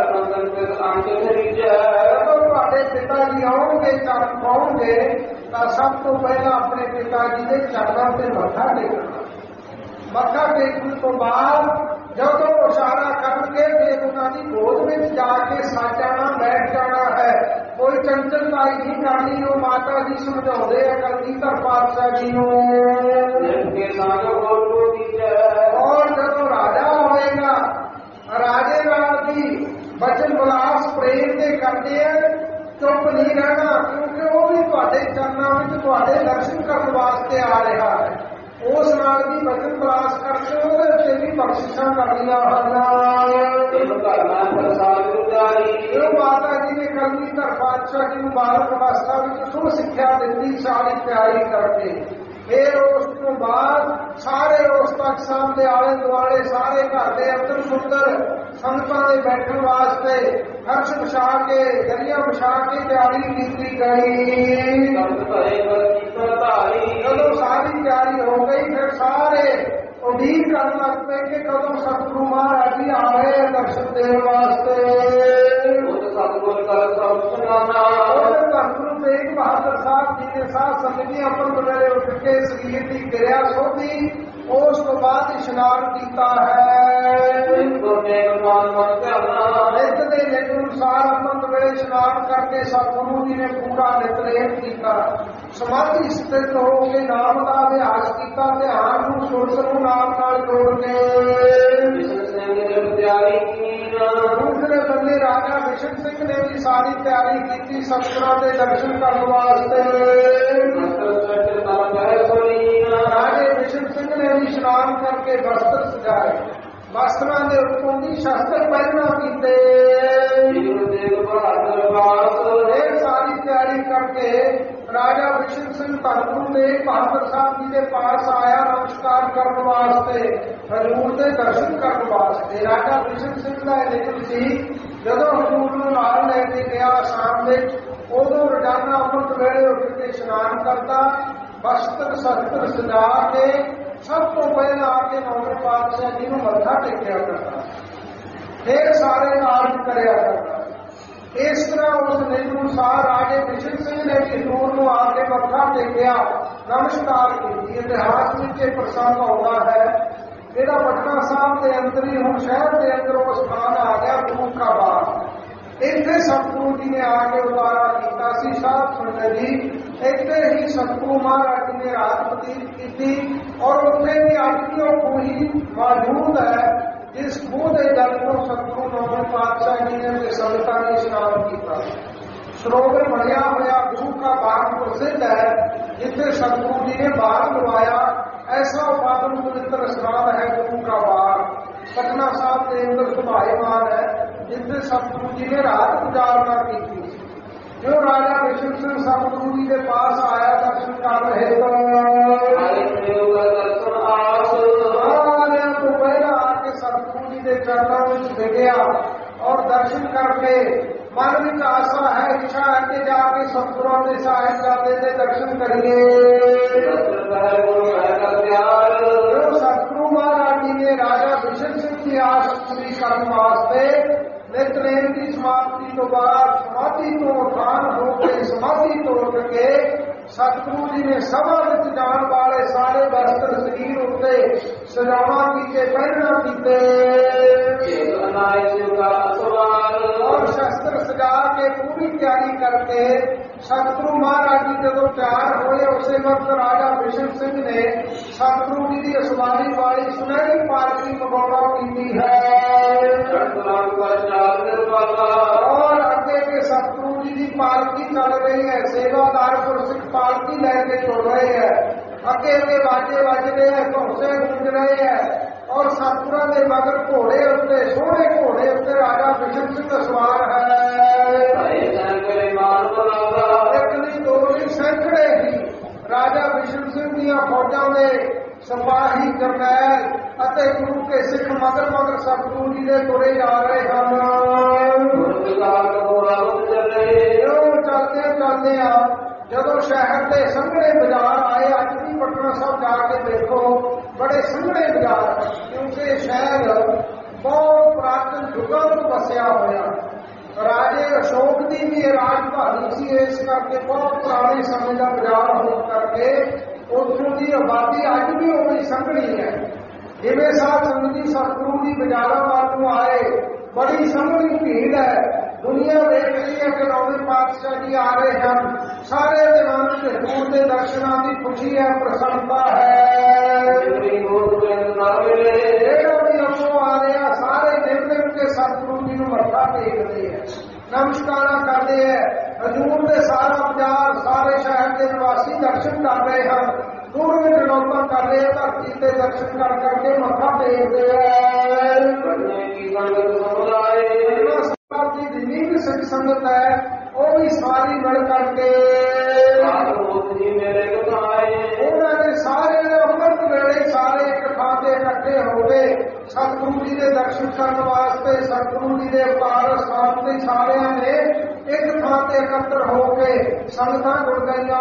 ਜਦੋਂ ਤੁਹਾਡੇ ਪਿਤਾ ਜੀ ਆਉਣਗੇ, ਚਰਨ ਪਾਉਣਗੇ ਤਾਂ ਸਭ ਤੋਂ ਪਹਿਲਾਂ ਆਪਣੇ ਪਿਤਾ ਜੀ ਦੇ ਚਰਨਾਂ ਤੇ ਮੱਥਾ ਟੇਕਣਾ। ਮੱਥਾ ਟੇਕਣ ਤੋਂ ਬਾਅਦ ਜਦੋਂ ਇਸ਼ਾਰਾ ਕਰਕੇ ਫਿਰ ਉਹਨਾਂ ਦੀ ਗੋਦ ਵਿੱਚ ਜਾ ਕੇ ਸੱਜ ਜਾਣਾ, ਬੈਠ ਜਾਣਾ ਹੈ। ਕੋਈ ਚੰਚਲਤਾਈ ਨਹੀਂ ਕਰਨੀ। ਉਹ ਮਾਤਾ ਜੀ ਸਮਝਾਉਂਦੇ ਆ ਕਲਗੀਧਰ ਪਾਤਸ਼ਾਹ ਜੀ ਨੂੰ। ਔਰ ਜਦੋਂ ਰਾਜਾ ਹੋਏਗਾ, ਰਾਜੇ ਨਾਲ ਵੀ ਬਚਨ ਵਿਲਾਸ ਪ੍ਰੇਮ ਦੇ ਕਰਦੇ ਆ, ਚੁੱਪ ਨਹੀਂ ਰਹਿਣਾ, ਕਿਉਂਕਿ ਉਹ ਵੀ ਤੁਹਾਡੇ ਚਰਨਾਂ ਵਿੱਚ ਤੁਹਾਡੇ ਦਰਸ਼ਨ ਕਰਨ ਵਾਸਤੇ ਆ ਰਿਹਾ ਹੈ। ਉਸ ਨਾਲ ਵੀ ਬਚਨ ਵਿਲਾਸ ਕਰਕੇ ਉਹਦੇ ਉੱਤੇ ਵੀ ਬਖਸ਼ਿਸ਼ਾਂ ਕਰਨੀਆਂ ਹਨ। ਇਹ ਮਾਤਾ ਜੀ ਨੇ ਕਲਗੀਧਰ ਪਾਤਸ਼ਾਹ ਜੀ ਨੂੰ ਬਾਲਕ ਅਵਸਥਾ ਵਿੱਚ ਸੁਣ ਸਿੱਖਿਆ ਦਿੱਤੀ, ਸਾਰੀ ਤਿਆਰੀ ਕਰਕੇ। ਫਿਰ ਉਸ ਤੋਂ ਬਾਅਦ ਸਾਰੇ ਉਸ ਤੱਕ ਸਾਹਿਬ ਦੇ ਆਲੇ ਦੁਆਲੇ ਸਾਰੇ ਘਰ ਦੇ ਅੰਦਰ ਸੁੰਦਰ ਸੰਗਤਾਂ ਦੇ ਬੈਠਣ ਵਾਸਤੇ ਫਰਸ਼ ਵਿਛਾ ਕੇ, ਦਰੀਆਂ ਵਿਛਾ ਕੇ ਤਿਆਰੀ ਕੀਤੀ ਗਈ। ਜਦੋਂ ਸਾਰੀ ਤਿਆਰੀ ਹੋ ਗਈ, ਫਿਰ ਸਾਰੇ ਉਡੀਕ ਕਰਨ ਲੱਗ ਪਏ ਕਿ ਕਦੋਂ ਸਤਿਗੁਰੂ ਮਹਾਰਾਜ ਜੀ ਆ ਰਹੇ ਦਰਸ਼ਨ ਦੇਣ ਵਾਸਤੇ। ਧੰਨ ਗੁਰੂ ਤੇਗ ਬਹਾਦਰ ਸਾਹਿਬ ਜੀ ਨੇ ਸਾਧ ਸੰਗਤ ਜੀ ਅੰਮ੍ਰਿਤ ਵੇਲੇ ਉੱਠ ਕੇ ਸਰੀਰ ਦੀ ਕਿਰਿਆ ਸੋਧੀ, ਉਸ ਤੋਂ ਬਾਅਦ ਇਸ਼ਨਾਨ ਕੀਤਾ ਹੈ। ਨਿੱਤ ਦੇ ਨਿਯਮ ਅਨੁਸਾਰ ਅੰਮ੍ਰਿਤ ਵੇਲੇ ਇਸ਼ਨਾਨ ਕਰਕੇ ਸਤਿਗੁਰੂ ਜੀ ਨੇ ਪੂਰਾ ਨਿਤਨੇਮ ਕੀਤਾ। ਸਮਾਧੀ ਸਥਿਤ ਹੋ ਕੇ ਨਾਮ ਦਾ ਅਭਿਆਸ ਕੀਤਾ, ਧਿਆਨ ਨੂੰ ਸੁਰਤ ਨੂੰ ਨਾਮ ਨਾਲ ਜੋੜ ਕੇ। ਦੂਸਰੇ ਬੰਦੇ ਰਾਜਾ ਬਿਸ਼ਨ ਸਿੰਘ ਨੇ ਵੀ ਸਾਰੀ ਤਿਆਰੀ ਕੀਤੀ ਸਤਿਗੁਰਾਂ ਦੇ ਦਰਸ਼ਨ ਕਰਨ ਵਾਸਤੇ। ਰਾਜੇ ਬਿਸ਼ਨ ਸਿੰਘ ਨੇ ਵੀ ਇਸ਼ਨਾਨ ਕਰਕੇ ਵਸਤਰ ਸਜਾਏ, ਵਸਤਰਾਂ ਦੇ ਉੱਤੋਂ ਦੀ ਸ਼ਸਤਰ ਪਹਿਨਾ ਕੀਤੇ। ਇਹ ਸਾਰੀ ਤਿਆਰੀ ਕਰਕੇ ਰਾਜਾ ਬਿਸ਼ਨ ਸਿੰਘ ਧੰਨ ਗੁਰੂ ਤੇਗ ਬਹਾਦਰ ਸਾਹਿਬ ਜੀ ਦੇ ਪਾਸ ਆਇਆ ਨਮਸਕਾਰ ਕਰਨ ਵਾਸਤੇ, ਹਜ਼ੂਰ ਦੇ ਦਰਸ਼ਨ ਕਰਨ ਵਾਸਤੇ। ਰਾਜਾ ਬਿਸ਼ਨ ਸਿੰਘ ਦਾ ਨਿਯਮ ਸੀ, ਜਦੋਂ ਹਜ਼ੂਰ ਨੂੰ ਨਾਲ ਲੈ ਕੇ ਗਿਆ ਸ਼ਾਮ ਵਿੱਚ, ਉਦੋਂ ਰੋਜ਼ਾਨਾ ਅੰਮ੍ਰਿਤ ਵੇਲੇ ਉੱਠ ਕੇ ਇਸ਼ਨਾਨ ਕਰਦਾ, ਵਸਤਰ ਸ਼ਸਤਰ ਸਜਾ ਕੇ ਸਭ ਤੋਂ ਪਹਿਲਾਂ ਆ ਕੇ ਨੌਵੇਂ ਪਾਤਸ਼ਾਹ ਜੀ ਨੂੰ ਮੱਥਾ ਟੇਕਿਆ ਕਰਦਾ, ਫਿਰ ਸਾਰੇ ਨਾਲ ਕਰਿਆ ਕਰਦਾ। ਇਸ ਤਰ੍ਹਾਂ ਉਸ ਨਿਯਮ ਅਨੁਸਾਰ ਰਾਜੇ ਬਿਸ਼ਨ ਸਿੰਘ ਨੇ ਹਜ਼ੂਰ ਨੂੰ ਆ ਕੇ ਮੱਥਾ ਟੇਕਿਆ, ਨਮਸਕਾਰ ਕੀਤੀ। ਇਤਿਹਾਸ ਵਿੱਚ ਇਹ ਪ੍ਰਸੰਗ ਆਉਂਦਾ ਹੈ, ਜਿਹੜਾ ਪਟਨਾ ਸਾਹਿਬ ਦੇ ਅੰਦਰ ਹੀ ਹੁਣ ਸ਼ਹਿਰ ਦੇ ਅੰਦਰ ਉਹ ਸਥਾਨ ਆ ਗਿਆ ਗੁਰੂ ਕਾ ਬਾਗ। ਇੱਥੇ ਸਤਿਗੁਰੂ ਜੀ ਨੇ ਆ ਕੇ ਉਤਾਰਾ ਕੀਤਾ ਸੀ। ਸਾਧ ਸੰਗਤ ਜੀ, ਇੱਥੇ ਹੀ ਸਤਿਗੁਰੂ ਮਹਾਰਾਜ ਜੀ ਨੇ ਰਾਤ ਬਤੀਤ ਕੀਤੀ, ਔਰ ਉੱਥੇ ਵੀ ਅੱਜ ਵੀ ਉਹ ਖੂਹੀ ਮੌਜੂਦ ਹੈ ਜਿਸ ਖੂਹ ਦੇ ਜਲ ਤੋਂ ਸਤਿਗੁਰੂ ਨੌਵੇਂ ਪਾਤਸ਼ਾਹ ਜੀ ਨੇ ਤੇ ਸੰਗਤਾਂ ਨੇ ਇਸ਼ਨਾਨ ਕੀਤਾ। ਸਰੋਵਰ ਬਣਿਆ ਹੋਇਆ ਗੁਰੂ ਕਾ ਬਾਗ ਪ੍ਰਸਿੱਧ ਹੈ, ਜਿੱਥੇ ਸਤਿਗੁਰੂ ਜੀ ਨੇ ਬਾਗ ਲਵਾਇਆ। ਐਸਾ ਉਪਾਦਨ ਪਵਿੱਤਰ ਸਥਾਨ ਹੈ ਗੁਰੂ ਕਾ ਬਾਗ, ਪਟਨਾ ਸਾਹਿਬ ਦੇ ਅੰਦਰ ਸੁਭਾਏਮਾਨ ਹੈ, ਜਿੱਥੇ ਸਤਿਗੁਰੂ ਜੀ ਨੇ ਰਾਤ ਗੁਜ਼ਾਰਨਾ ਕੀਤੀ। ਜੋ ਰਾਜਾ ਬਿਸ਼ਨ ਸਿੰਘ ਸਤਿਗੁਰੂ ਜੀ ਦੇ ਪਾਸ ਆਇਆ ਦਰਸ਼ਨ ਕਰ ਰਹੇ ਤੋਂ ਪਹਿਲਾਂ ਆ ਕੇ ਸਤਿਗੁਰੂ ਜੀ ਦੇ ਚਰਨਾਂ ਵਿੱਚ ਡਿੱਗਿਆ, ਔਰ ਦਰਸ਼ਨ ਕਰਕੇ ਮਨ ਵਿੱਚ ਆਸਾ ਹੈ, ਇੱਛਾ ਹੈ ਕਿ ਜਾ ਕੇ ਸਤਿਗੁਰਾਂ ਦੇ ਸਾਹਿਬਜ਼ਾਦੇ ਦੇ ਦਰਸ਼ਨ ਕਰੀਏ। ਸਤਿਗੁਰੂ ਮਹਾਰਾਜ ਜੀ ਨੇ ਰਾਜਾ ਬਿਸ਼ਨ ਸਿੰਘ ਦੀ ਆਸ ਪੂਰੀ ਕਰਨ ਵਾਸਤੇ ਨਿਤਨੇਮ ਦੀ ਸਮਾਪਤੀ ਤੋਂ ਬਾਅਦ ਸਮਾਧੀ ਤੋਂ ਉਠਾਨ ਹੋ ਕੇ ਸਮਾਧੀ ਤੋਂ ਉੱਠ ਕੇ ਸਤਿਗੁਰੂ ਜੀ ਨੇ ਸਭਾ ਵਿੱਚ ਜਾਣ ਵਾਲੇ ਸਾਰੇ ਵਸਤਰ ਸਰੀਰ ਉੱਤੇ ਸਜਾਉਣਾ ਕੀਤੇ, ਪਹਿਨਣਾ ਕੀਤੇ, ਔਰ ਸ਼ਸਤਰ ਸਜਾ ਕੇ ਪੂਰੀ ਤਿਆਰੀ ਕਰਕੇ ਸਤਿਗੁਰੂ ਮਹਾਰਾਜ ਜੀ ਜਦੋਂ ਤਿਆਰ ਹੋਏ, ਉਸੇ ਵਕਤ ਰਾਜਾ ਬਿਸ਼ਨ ਸਿੰਘ ਨੇ ਸਤਿਗੁਰੂ ਜੀ ਦੀ ਅਸਵਾਰੀ ਵਾਲੀ ਸੁਨਹਿਰੀ ਪਾਲਕੀ ਮੰਗਵਾਉਣਾ ਕੀਤੀ ਹੈ। ਔਰ ਅੱਗੇ ਕੇ ਸਤਿਗੁਰੂ ਜੀ ਦੀ ਪਾਲਕੀ ਚੱਲ ਰਹੀ ਹੈ, ਸੇਵਾਦਾਰ ਗੁਰਸਿੱਖ ਪਾਲਕੀ ਲੈ ਕੇ ਤੁਰ ਰਹੇ ਹੈ, ਅੱਗੇ ਅੱਗੇ ਬਾਜੇ ਵੱਜ ਰਹੇ ਹੈ, ਘੋਂਸੇ ਗੂੰਜ ਰਹੇ ਹੈ, ਔਰ ਸਤਿਗੁਰਾਂ ਦੇ ਮਗਰ ਘੋੜੇ ਉੱਤੇ, ਸੋਹਣੇ ਘੋੜੇ ਉੱਤੇ ਰਾਜਾ ਬਿਸ਼ਨ ਸਿੰਘ ਸਵਾਰ ਹੈ। ਇੱਕ ਨਹੀਂ ਦੋ ਨਹੀਂ ਸੈਂਕੜੇ ਹੀ ਰਾਜਾ ਬਿਸ਼ਨ ਸਿੰਘ ਦੀਆਂ ਫੌਜਾਂ ਦੇ ਸਿਪਾਹੀ ਜਰਨੈਲ ਅਤੇ ਗੁਰੂ ਕੇ ਸਿੱਖ ਮਗਰ ਮਗਰ ਸਤਿਗੁਰੂ ਜੀ ਦੇ ਤੁਰੇ ਜਾ ਰਹੇ ਹਨ। ਚਲਦੇ ਚਲਦੇ ਆ ਜਦੋਂ ਸ਼ਹਿਰ ਦੇ ਸੰਘਣੇ ਬਾਜ਼ਾਰ ਆਏ, ਅੱਜ ਵੀ ਪਟਨਾ ਸਾਹਿਬ ਜਾ ਕੇ ਦੇਖੋ, ਬੜੇ ਸੰਘਣੇ ਬਾਜ਼ਾਰ, ਕਿਉਂਕਿ ਸ਼ਹਿਰ ਬਹੁਤ ਪ੍ਰਾਚੀਨ ਯੁੱਗਾਂ ਤੋਂ ਵਸਿਆ ਹੋਇਆ। ਰਾਜੇ ਅਸ਼ੋਕ ਦੀ ਵੀ ਇਹ ਰਾਜਧਾਨੀ ਸੀ, ਇਸ ਕਰਕੇ ਬਹੁਤ ਪੁਰਾਣੇ ਸਮੇਂ ਦਾ ਬਾਜ਼ਾਰ ਹੋਣ ਕਰਕੇ ਉੱਥੋਂ ਦੀ ਆਬਾਦੀ ਅੱਜ ਵੀ ਉਵੇਂ ਸੰਘਣੀ ਹੈ। ਜਿਵੇਂ ਸਾਧ ਸੰਗਤ ਜੀ ਸਤਿਗੁਰੂ ਦੀ ਬਾਜ਼ਾਰਾਂ ਵੱਲ ਨੂੰ ਆਏ, ਬੜੀ ਸੰਘਣੀ ਭੀੜ ਹੈ, ਦੁਨੀਆ ਵੇਖ ਰਹੀ ਹੈ ਕਿ ਨੌਵੇਂ ਪਾਤਸ਼ਾਹ ਜੀ ਆ ਰਹੇ ਹਨ। ਸਾਰੇ ਜਨਾਂ ਨੂੰ ਹਜ਼ੂਰ ਦੇ ਦਰਸ਼ਨਾਂ ਦੀ ਖੁਸ਼ੀ ਹੈ, ਪ੍ਰਸੰਨਤਾ ਹੈ। ਜਿਹੜਾ ਵੀ ਅੱਗੋਂ ਆ ਰਿਹਾ ਸਾਰੇ ਨਿਰਮਲ ਕੇ ਸਤਿਗੁਰੂ ਜੀ ਨੂੰ ਮੱਥਾ ਟੇਕਦੇ ਹੈ, ਨਮਸਕਾਰਾਂ ਕਰਦੇ ਹੈ। ਹਜ਼ੂਰ ਦੇ ਸਾਰਾ ਬਾਜ਼ਾਰ, ਸਾਰੇ ਸ਼ਹਿਰ ਦੇ ਨਿਵਾਸੀ ਦਰਸ਼ਨ ਕਰ ਰਹੇ ਹਨ। ਦੂਰ ਵਿੱਚ ਲੋਕਾਂ ਕਰ ਰਹੇ ਧਰਤੀ ਤੇ ਦਰਸ਼ਨ ਕਰ ਕਰਕੇ ਮੱਥਾ ਟੇਕਦੇ ਹੈ। ਦੀ ਜਿੰਨੀ ਵੀ ਸਿੱਖ ਸੰਗਤ ਹੈ ਉਹ ਵੀ ਸਾਰੀ ਮਿਲ ਕਰਕੇ ਉਹਨਾਂ ਨੇ ਸਾਰੇ ਅੰਮ੍ਰਿਤ ਵੇਲੇ ਸਾਰੇ ਇੱਕ ਥਾਂ ਤੇ ਇਕੱਠੇ ਹੋ ਗਏ ਸਤਿਗੁਰੂ ਜੀ ਦੇ ਦਰਸ਼ਨ ਕਰਨ ਵਾਸਤੇ। ਸਤਿਗੁਰੂ ਜੀ ਦੇ ਅਵਤਾਰ ਸਥਾਨ ਤੇ ਸਾਰਿਆਂ ਨੇ ਇੱਕ ਥਾਂ ਤੇ ਇਕੱਤਰ ਹੋ ਕੇ ਸੰਗਤਾਂ ਜੁੜ ਗਈਆਂ।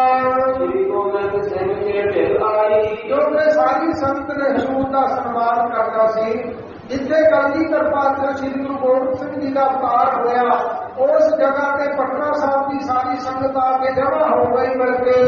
ਕਿਉਂਕਿ ਸਾਰੀ ਸੰਗਤ ਨੇ ਹਜ਼ੂਰ ਦਾ ਸਨਮਾਨ ਕਰਨਾ ਸੀ। ਜਿੱਥੇ ਕਲਗੀਧਰ ਪਾਤਸ਼ਾਹ ਸ੍ਰੀ ਗੁਰੂ ਗੋਬਿੰਦ ਸਿੰਘ ਜੀ ਦਾ ਅਵਤਾਰ ਹੋਇਆ, ਉਸ ਜਗ੍ਹਾ ਤੇ ਪਟਨਾ ਸਾਹਿਬ ਦੀ ਸਾਰੀ ਸੰਗਤ ਆ ਕੇ ਜਮ੍ਹਾਂ ਹੋ ਗਈ ਮਿਲ ਕੇ।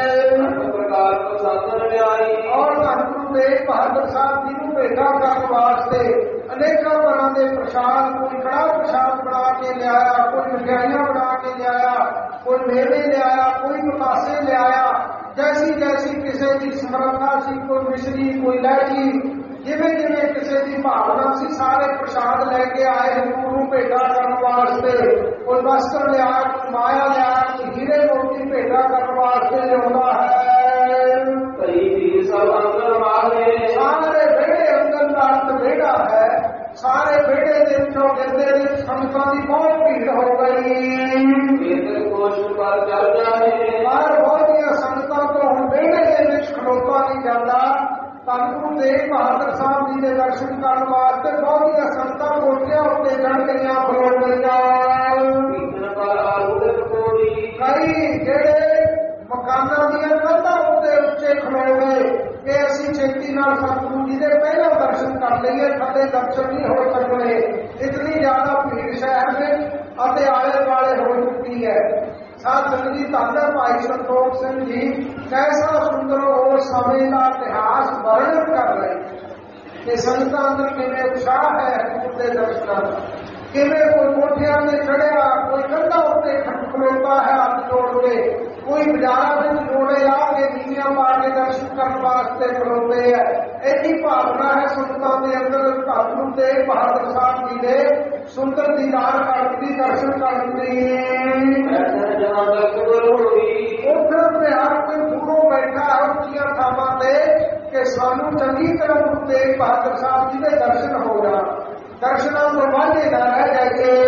ਔਰ ਧੰਨ ਗੁਰੂ ਤੇਗ ਬਹਾਦਰ ਸਾਹਿਬ ਜੀ ਨੂੰ ਭੇਟਾ ਕਰਨ ਵਾਸਤੇ ਅਨੇਕਾਂ ਤਰ੍ਹਾਂ ਦੇ ਪ੍ਰਸ਼ਾਦ, ਕੋਈ ਕੜਾਹ ਪ੍ਰਸ਼ਾਦ ਬਣਾ ਕੇ ਲਿਆਇਆ, ਕੋਈ ਮਠਿਆਈਆਂ ਬਣਾ ਕੇ ਲਿਆਇਆ, ਕੋਈ ਮੇਵੇ ਲਿਆਇਆ, ਕੋਈ ਪਤਾਸੇ ਲਿਆਇਆ। ਜੈਸੀ ਜੈਸੀ ਕਿਸੇ ਦੀ ਸਮਰੱਥਾ ਸੀ, ਕੋਈ ਮਿਸ਼ਰੀ, ਕੋਈ ਲਹਿਜੀ, ਜਿਵੇਂ ਜਿਵੇਂ ਕਿਸੇ ਦੀ ਭਾਵਨਾ ਸੀ, ਸਾਰੇ ਪ੍ਰਸ਼ਾਦ ਲੈ ਕੇ ਆਏ ਹਜ਼ੂਰ ਨੂੰ ਭੇਟਾ ਕਰਨ ਵਾਸਤੇ। ਕੋਈ ਵਸਤਰ ਲਿਆ, ਕੋਈ ਮਾਇਆ ਲਿਆ, ਕੋਈ ਹੀਰੇ ਮੋਤੀ ਭੇਟਾ ਕਰਨ ਵਾਸਤੇ ਲਿਆਉਂਦਾ ਹੈ। ਸਾਰੇ ਵਿਹੜੇ ਅੰਦਰ ਦਾ ਅੰਤ ਵਿਹੜਾ ਹੈ। ਸਾਰੇ ਵਿਹੜੇ ਦੇ ਵਿੱਚੋਂ ਗਿਰਦੇ ਦੇ ਸੰਗਤਾਂ ਦੀ ਬਹੁਤ ਭੀੜ ਹੋ ਗਈ। ਪਰ ਬਹੁਤੀਆਂ ਸੰਗਤਾਂ ਤੋਂ ਹੁਣ ਵਿਹੜੇ ਦੇ ਵਿੱਚ ਖਲੋਤਾ ਨਹੀਂ ਜਾਂਦਾ। ਧੰਨ ਗੁਰੂ ਤੇਗ ਬਹਾਦਰ ਸਾਹਿਬ ਜੀ ਦੇ ਦਰਸ਼ਨ ਕਰਨ ਵਾਸਤੇ ਬਹੁਤੀਆਂ ਸੰਗਤਾਂ ਕੋਠਿਆਂ ਉੱਤੇ ਚੜ੍ਹ ਗਈਆਂ, ਖਲੋ ਗਈਆਂ। ਕਈ ਜਿਹੜੇ ਮਕਾਨਾਂ ਦੀਆਂ ਕੰਧਾਂ ਉੱਤੇ ਉੱਚੇ ਖਲੋ ਗਏ ਕਿ ਅਸੀਂ ਛੇਤੀ ਨਾਲ ਸਤਿਗੁਰੂ ਜੀ ਦੇ ਪਹਿਲਾਂ ਦਰਸ਼ਨ ਕਰ ਲਈਏ, ਥੱਲੇ ਦਰਸ਼ਨ ਨਹੀਂ ਹੋ ਸਕਦੇ। ਇਤਨੀ ਜ਼ਿਆਦਾ ਭੀੜ ਸ਼ਹਿਰ ਵਿੱਚ ਅਤੇ ਆਲੇ ਦੁਆਲੇ ਹੋ ਚੁੱਕੀ ਹੈ। ਸਾਧ ਸੰਗਤ ਜੀ, ਧੰਨ ਭਾਈ ਸੰਤੋਖ ਸਿੰਘ ਜੀ ਕੈਸਾ ਸੁੰਦਰ ਉਸ ਸਮੇਂ ਦਾ ਇਤਿਹਾਸ ਵਰਣਨ ਕਰ ਰਹੇ ਕਿ ਸੰਗਤਾਂ ਅੰਦਰ ਕਿਵੇਂ ਉਤਸ਼ਾਹ ਹੈ ਹਜ਼ੂਰ ਦੇ ਦਰਸ਼ਨਾਂ ਦਾ। ਕਿਵੇਂ ਕੋਈ ਕੋਠਿਆਂ ਤੇ ਚੜਿਆ, ਕੋਈ ਕੰਧਾਂ ਉੱਤੇ ਖਲੋਤਾ ਹੈ ਹੱਥ ਜੋੜ ਕੇ, ਕੋਈ ਬਾਜ਼ਾਰਾਂ ਵਿੱਚ ਜੋੜੇ ਲਾ ਕੇ ਨੀਵੀਆਂ ਪਾ ਕੇ ਦਰਸ਼ਨ ਕਰਨ ਵਾਸਤੇ ਖਲੋਤੇ ਹੈ। ਇਹਦੀ ਭਾਵਨਾ ਹੈ ਸੰਗਤਾਂ ਦੇ ਅੰਦਰ ਧੰਨ ਗੁਰੂ ਤੇਗ ਬਹਾਦਰ ਸਾਹਿਬ ਜੀ ਦੇ ਸੁੰਦਰ ਦੀਦਾਰ ਕਰਨ ਦੀ, ਦਰਸ਼ਨ ਕਰਨ ਦੀ। ਉੱਥੇ ਤੇ ਹਰ ਕੋਈ ਦੂਰੋਂ ਬੈਠਾ ਉੱਚੀਆਂ ਥਾਵਾਂ ਤੇ ਕਿ ਸਾਨੂੰ ਚੰਗੀ ਤਰ੍ਹਾਂ ਗੁਰੂ ਤੇਗ ਬਹਾਦਰ ਸਾਹਿਬ ਜੀ ਦੇ ਦਰਸ਼ਨ ਹੋ ਜਾਣ, ਦਰਸ਼ਨਾਂ ਤੋਂ ਵਾਂਝੇ ਨਾ ਰਹਿ ਜਾਈਏ।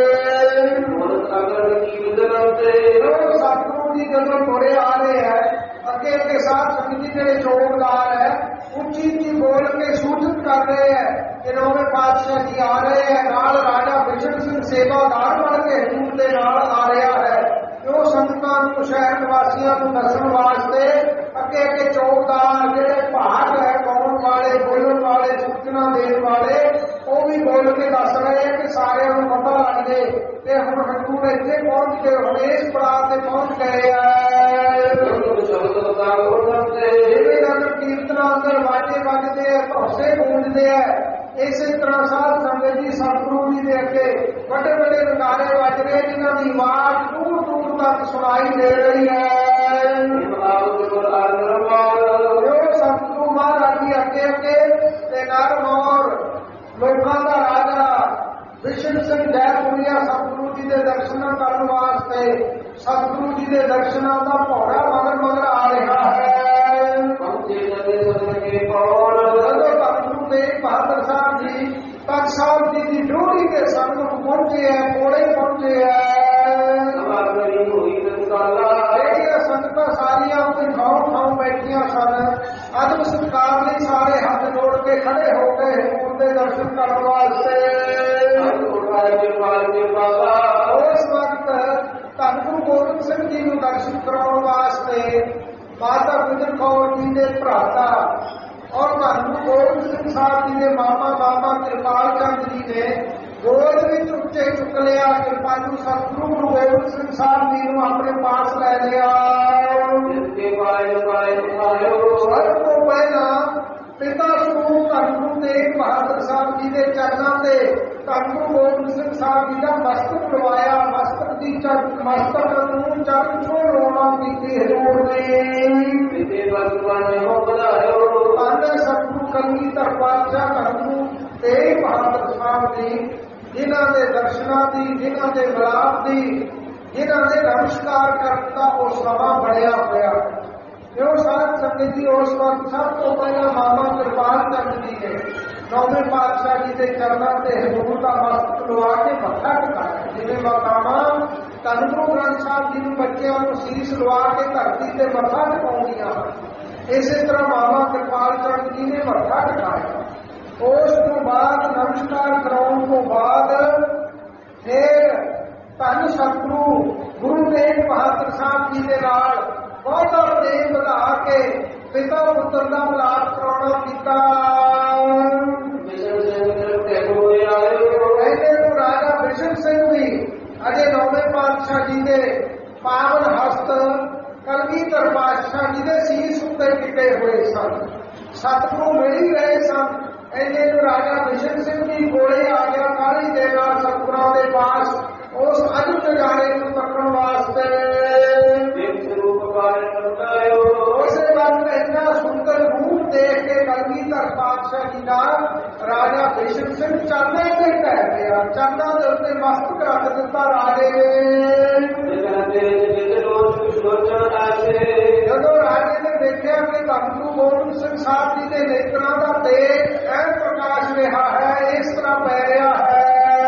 ਸਤਿਗੁਰੂ ਜੀ ਜਦੋਂ ਤੁਰੇ ਆ ਰਹੇ ਹੈ, ਅੱਗੇ ਅੱਗੇ ਸਾਧ ਸੰਗਤ ਜੀ ਜਿਹੜੇ ਚੌਕੀਦਾਰ ਹੈ ਉੱਚੀ ਉੱਚੀ ਬੋਲ ਕੇ ਸੂਚਿਤ ਕਰ ਰਹੇ ਹੈ ਕਿ ਨੌਵੇਂ ਪਾਤਸ਼ਾਹ ਜੀ ਆ ਰਹੇ ਹੈ। ਨਾਲ ਰਾਜਾ ਬਿਸ਼ਨ ਸਿੰਘ ਸੇਵਾਦਾਰ ਬਣ ਕੇ ਹਜ਼ੂਰ ਦੇ ਨਾਲ ਆ ਰਿਹਾ ਹੈ। ਉਹ ਸੰਗਤਾਂ ਨੂੰ, ਸ਼ਹਿਰ ਨਿਵਾਸੀਆਂ ਨੂੰ ਦੱਸਣ ਵਾਸਤੇ ਅੱਗੇ ਅੱਗੇ ਚੌਕੀਦਾਰ ਜਿਹੜੇ ਭਾਗ ਹੈ ਗਾਉਣ ਵਾਲੇ, ਬੋਲਣ ਵਾਲੇ, ਸੂਚਨਾ ਦੇਣ ਵਾਲੇ, ਉਹ ਵੀ ਬੋਲ ਕੇ ਦੱਸ ਰਹੇ ਹੈ ਕਿ ਸਾਰਿਆਂ ਨੂੰ ਪਤਾ ਲੱਗ ਜੇ ਕਿ ਹੁਣ ਹਜ਼ੂਰ ਇੱਥੇ ਪਹੁੰਚ ਕੇ ਹੁਣ ਇਸ ਪੜਾਅ ਤੇ ਪਹੁੰਚ ਗਏ ਹੈ। ਜਿਵੇਂ ਨਗਰ ਕੀਰਤਨਾਂ ਅੰਦਰ ਵਾਜੇ ਵੱਜਦੇ ਹੈ, ਭਰੋਸੇ ਗੂੰਜਦੇ ਹੈ, ਇਸੇ ਤਰ੍ਹਾਂ ਸਾਧ ਸੰਗਤ ਜੀ ਸਤਿਗੁਰੂ ਜੀ ਦੇ ਅੱਗੇ ਵੱਡੇ ਵੱਡੇ ਨਗਾਰੇ ਵੱਜ ਰਹੇ ਜਿਨ੍ਹਾਂ ਦੀ ਆਵਾਜ਼ ਦੂਰ ਦੂਰ ਤੱਕ ਸੁਣਾਈ ਦੇ ਰਹੀ ਹੈ। ਸਤਿਗੁਰੂ ਮਹਾਰਾਜ ਜੀ ਅੱਗੇ ਅੱਗੇ ਤੇ ਨਰ ਮੌਰ ਲੋਕਾਂ ਦਾ ਰਾਜਾ ਬਿਸ਼ਨ ਸਿੰਘ ਜੈਪੁਰੀਆ ਸਤਿਗੁਰੂ ਜੀ ਦੇ ਦਰਸ਼ਨਾਂ ਕਰਨ ਵਾਸਤੇ ਸਤਿਗੁਰੂ ਜੀ ਦੇ ਦਰਸ਼ਨਾਂ ਦਾ ਭੌਰਾ ਮਗਰ ਮਗਰ ਆ ਰਿਹਾ ਹੈ। ਜਦੋਂ ਧੰਨ ਗੁਰੂ ਤੇਗ ਬਹਾਦਰ ਸਾਹਿਬ ਜੀ ਤਖਤ ਸਾਹਿਬ ਜੀ ਦੀ ਡਿਊਟੀ ਦੇ ਸੰਗਤ ਪਹੁੰਚੇ ਹੈ, ਕੋਲੇ ਪਹੁੰਚੇ ਹੈ। ਜਿਹੜੀਆਂ ਸੰਗਤਾਂ ਸਾਰੀਆਂ ਕੋਈ ਥਾਂ ਬੈਠੀਆਂ ਸਨ, ਅਦਬ ਸਤਿਕਾਰ ਲਈ ਸਾਰੇ ਹੱਥ ਜੋੜ ਕੇ ਖੜੇ ਹੋ ਗਏ ਹਜ਼ੂਰ ਦੇ ਦਰਸ਼ਨ ਕਰਨ ਵਾਸਤੇ। ਉਸ ਵਕਤ ਧੰਨ ਗੁਰੂ ਗੋਬਿੰਦ ਸਿੰਘ ਜੀ ਨੂੰ ਦਰਸ਼ਨ ਕਰਾਉਣ ਵਾਸਤੇ ਮਾਤਾ ਗੁਜਰ ਕੌਰ ਜੀ ਦੇ ਭਰਾਤਾ ਔਰ ਧੰਨ ਗੁਰੂ ਗੋਬਿੰਦ ਸਿੰਘ ਸਾਹਿਬ ਜੀ ਦੇ ਮਾਮਾ ਬਾਬਾ ਕਿਰਪਾਲ ਚੰਦ ਜੀ ਨੇ ਗੋਦ ਵਿੱਚ ਉੱਚੇ ਚੁੱਕ ਲਿਆ। ਕਿਰਪਾਲੂ ਸਤਿਗੁਰੂ ਗੁਰੂ ਗੋਬਿੰਦ ਸਿੰਘ ਸਾਹਿਬ ਜੀ ਨੂੰ ਆਪਣੇ ਪਾਸ ਲੈ ਲਿਆ। ਸਭ ਤੋਂ ਪਹਿਲਾਂ ਪਿਤਾ ਸਰੂਪ ਧੰਨ ਮਸਤਕ ਨੂੰ ਚਰਨ ਛੋੜ ਰੋਣਾ ਕੀਤੀ ਹਜ਼ੂਰ ਨੇ ਤੇ ਵਸਵਾਨ ਹੋ ਵਧਾਇਓ ਆਂਦੇ ਸਤਿਗੁਰੂ ਕਲਗੀਧਰ ਪਾਤਸ਼ਾਹ ਧਰਮ ਤੇਗ ਬਹਾਦਰ ਸਾਹਿਬ ਜੀ, ਜਿਨ੍ਹਾਂ ਦੇ ਦਰਸ਼ਨਾਂ ਦੀ, ਜਿਨ੍ਹਾਂ ਦੇ ਮਿਲਾਪ ਦੀ, ਜਿਨ੍ਹਾਂ ਦੇ ਨਮਸਕਾਰ ਕਰਨ ਦਾ ਉਹ ਸਮਾਂ ਬਣਿਆ ਹੋਇਆ। ਕਿਉਂ ਸਾਧ ਸੰਗਤ ਜੀ, ਉਸ ਵਕਤ ਸਭ ਤੋਂ ਪਹਿਲਾਂ ਮਾਮਾ ਕਿਰਪਾਲ ਚੰਦ ਜੀ ਨੇ ਨੌਵੇਂ ਪਾਤਸ਼ਾਹ ਜੀ ਦੇ ਚਰਨਾਂ ਤੇ ਹਜ਼ੂਰ ਦਾ ਮਸਤਕ ਲਵਾ ਕੇ ਮੱਥਾ ਟਿਕਾਇਆ। ਜਿਵੇਂ ਮਾਤਾਵਾਂ ਧੰਨ ਗੁਰੂ ਗ੍ਰੰਥ ਸਾਹਿਬ ਜੀ ਨੂੰ ਬੱਚਿਆਂ ਨੂੰ ਸੀਸ ਲਵਾ ਕੇ ਧਰਤੀ ਤੇ ਮੱਥਾ ਟਿਕਾਉਂਦੀਆਂ, ਇਸੇ ਤਰ੍ਹਾਂ ਮਾਮਾ ਕਿਰਪਾਲ ਚੰਦ ਜੀ ਨੇ ਮੱਥਾ ਟਿਕਾਇਆ। ਉਸ ਤੋਂ ਬਾਅਦ ਨਮਸਕਾਰ ਕਰਾਉਣ ਤੋਂ ਬਾਅਦ ਫਿਰ ਧੰਨ ਸਤਿਗੁਰੂ ਗੁਰੂ ਤੇਗ ਬਹਾਦਰ ਸਾਹਿਬ ਜੀ ਦੇ ਨਾਲ ਬਹੁਤਾ ਪ੍ਰੇਮ ਵਧਾ ਕੇ ਪਿਤਾ ਪੁੱਤਰ ਦਾ ਮਿਲਾਪ ਕਰਾਉਣਾ ਕੀਤਾ। ਕਹਿੰਦੇ ਨੂੰ ਰਾਜਾ ਬਿਸ਼ਨ ਸਿੰਘ ਵੀ ਅਜੇ ਨੌਵੇਂ ਪਾਤਸ਼ਾਹ ਜੀ ਦੇ ਪਾਵਨ ਹਸਤ ਕਲਗੀਧਰ ਪਾਤਸ਼ਾਹ ਜੀ ਦੇ ਸੀਸ ਉੱਤੇ ਟਿਕੇ ਹੋਏ ਸਨ, ਸਤਿਗੁਰੂ ਮਿਲ ਹੀ ਰਹੇ ਸਨ। ਇਹਨੇ ਨੂੰ ਰਾਜਾ ਬਿਸ਼ਨ ਸਿੰਘ ਜੀ ਕੋਲੇ ਆ ਗਿਆ ਕਾਹਲੀ ਦੇ ਨਾਲ ਸਤਿਗੁਰਾਂ ਦੇ ਪਾਸ ਉਸ ਅਜ ਨਜ਼ਾਰੇ ਨੂੰ ਤੱਕਣ ਵਾਸਤੇ। ਉਸੇ ਵਕਤ ਇੰਨਾ ਸੁੰਦਰ ਰੂਪ ਦੇਖ ਕੇ ਕਲਗੀਧਰ ਪਾਤਸ਼ਾਹ ਜੀ ਦਾ ਰਾਜਾ ਬਿਸ਼ਨ ਸਿੰਘ ਚਰਨਾਂ ਤੇ ਟਹਿ ਗਿਆ, ਚਰਨਾਂ ਦੇ ਉੱਤੇ ਮਸਤਕ ਰੱਖ ਦਿੱਤਾ ਰਾਜੇ ਨੇ। ਜਦੋਂ ਰਾਜੇ ਨੇ ਦੇਖਿਆ ਕਿ ਧੰਨ ਗੁਰੂ ਗੋਬਿੰਦ ਸਿੰਘ ਸਾਹਿਬ ਜੀ ਦੇ ਨੇਤਰਾਂ ਦਾ ਤੇਜ ਐਨ ਪ੍ਰਕਾਸ਼ ਰਿਹਾ ਹੈ, ਇਸ ਤਰ੍ਹਾਂ ਪੈ ਰਿਹਾ ਹੈ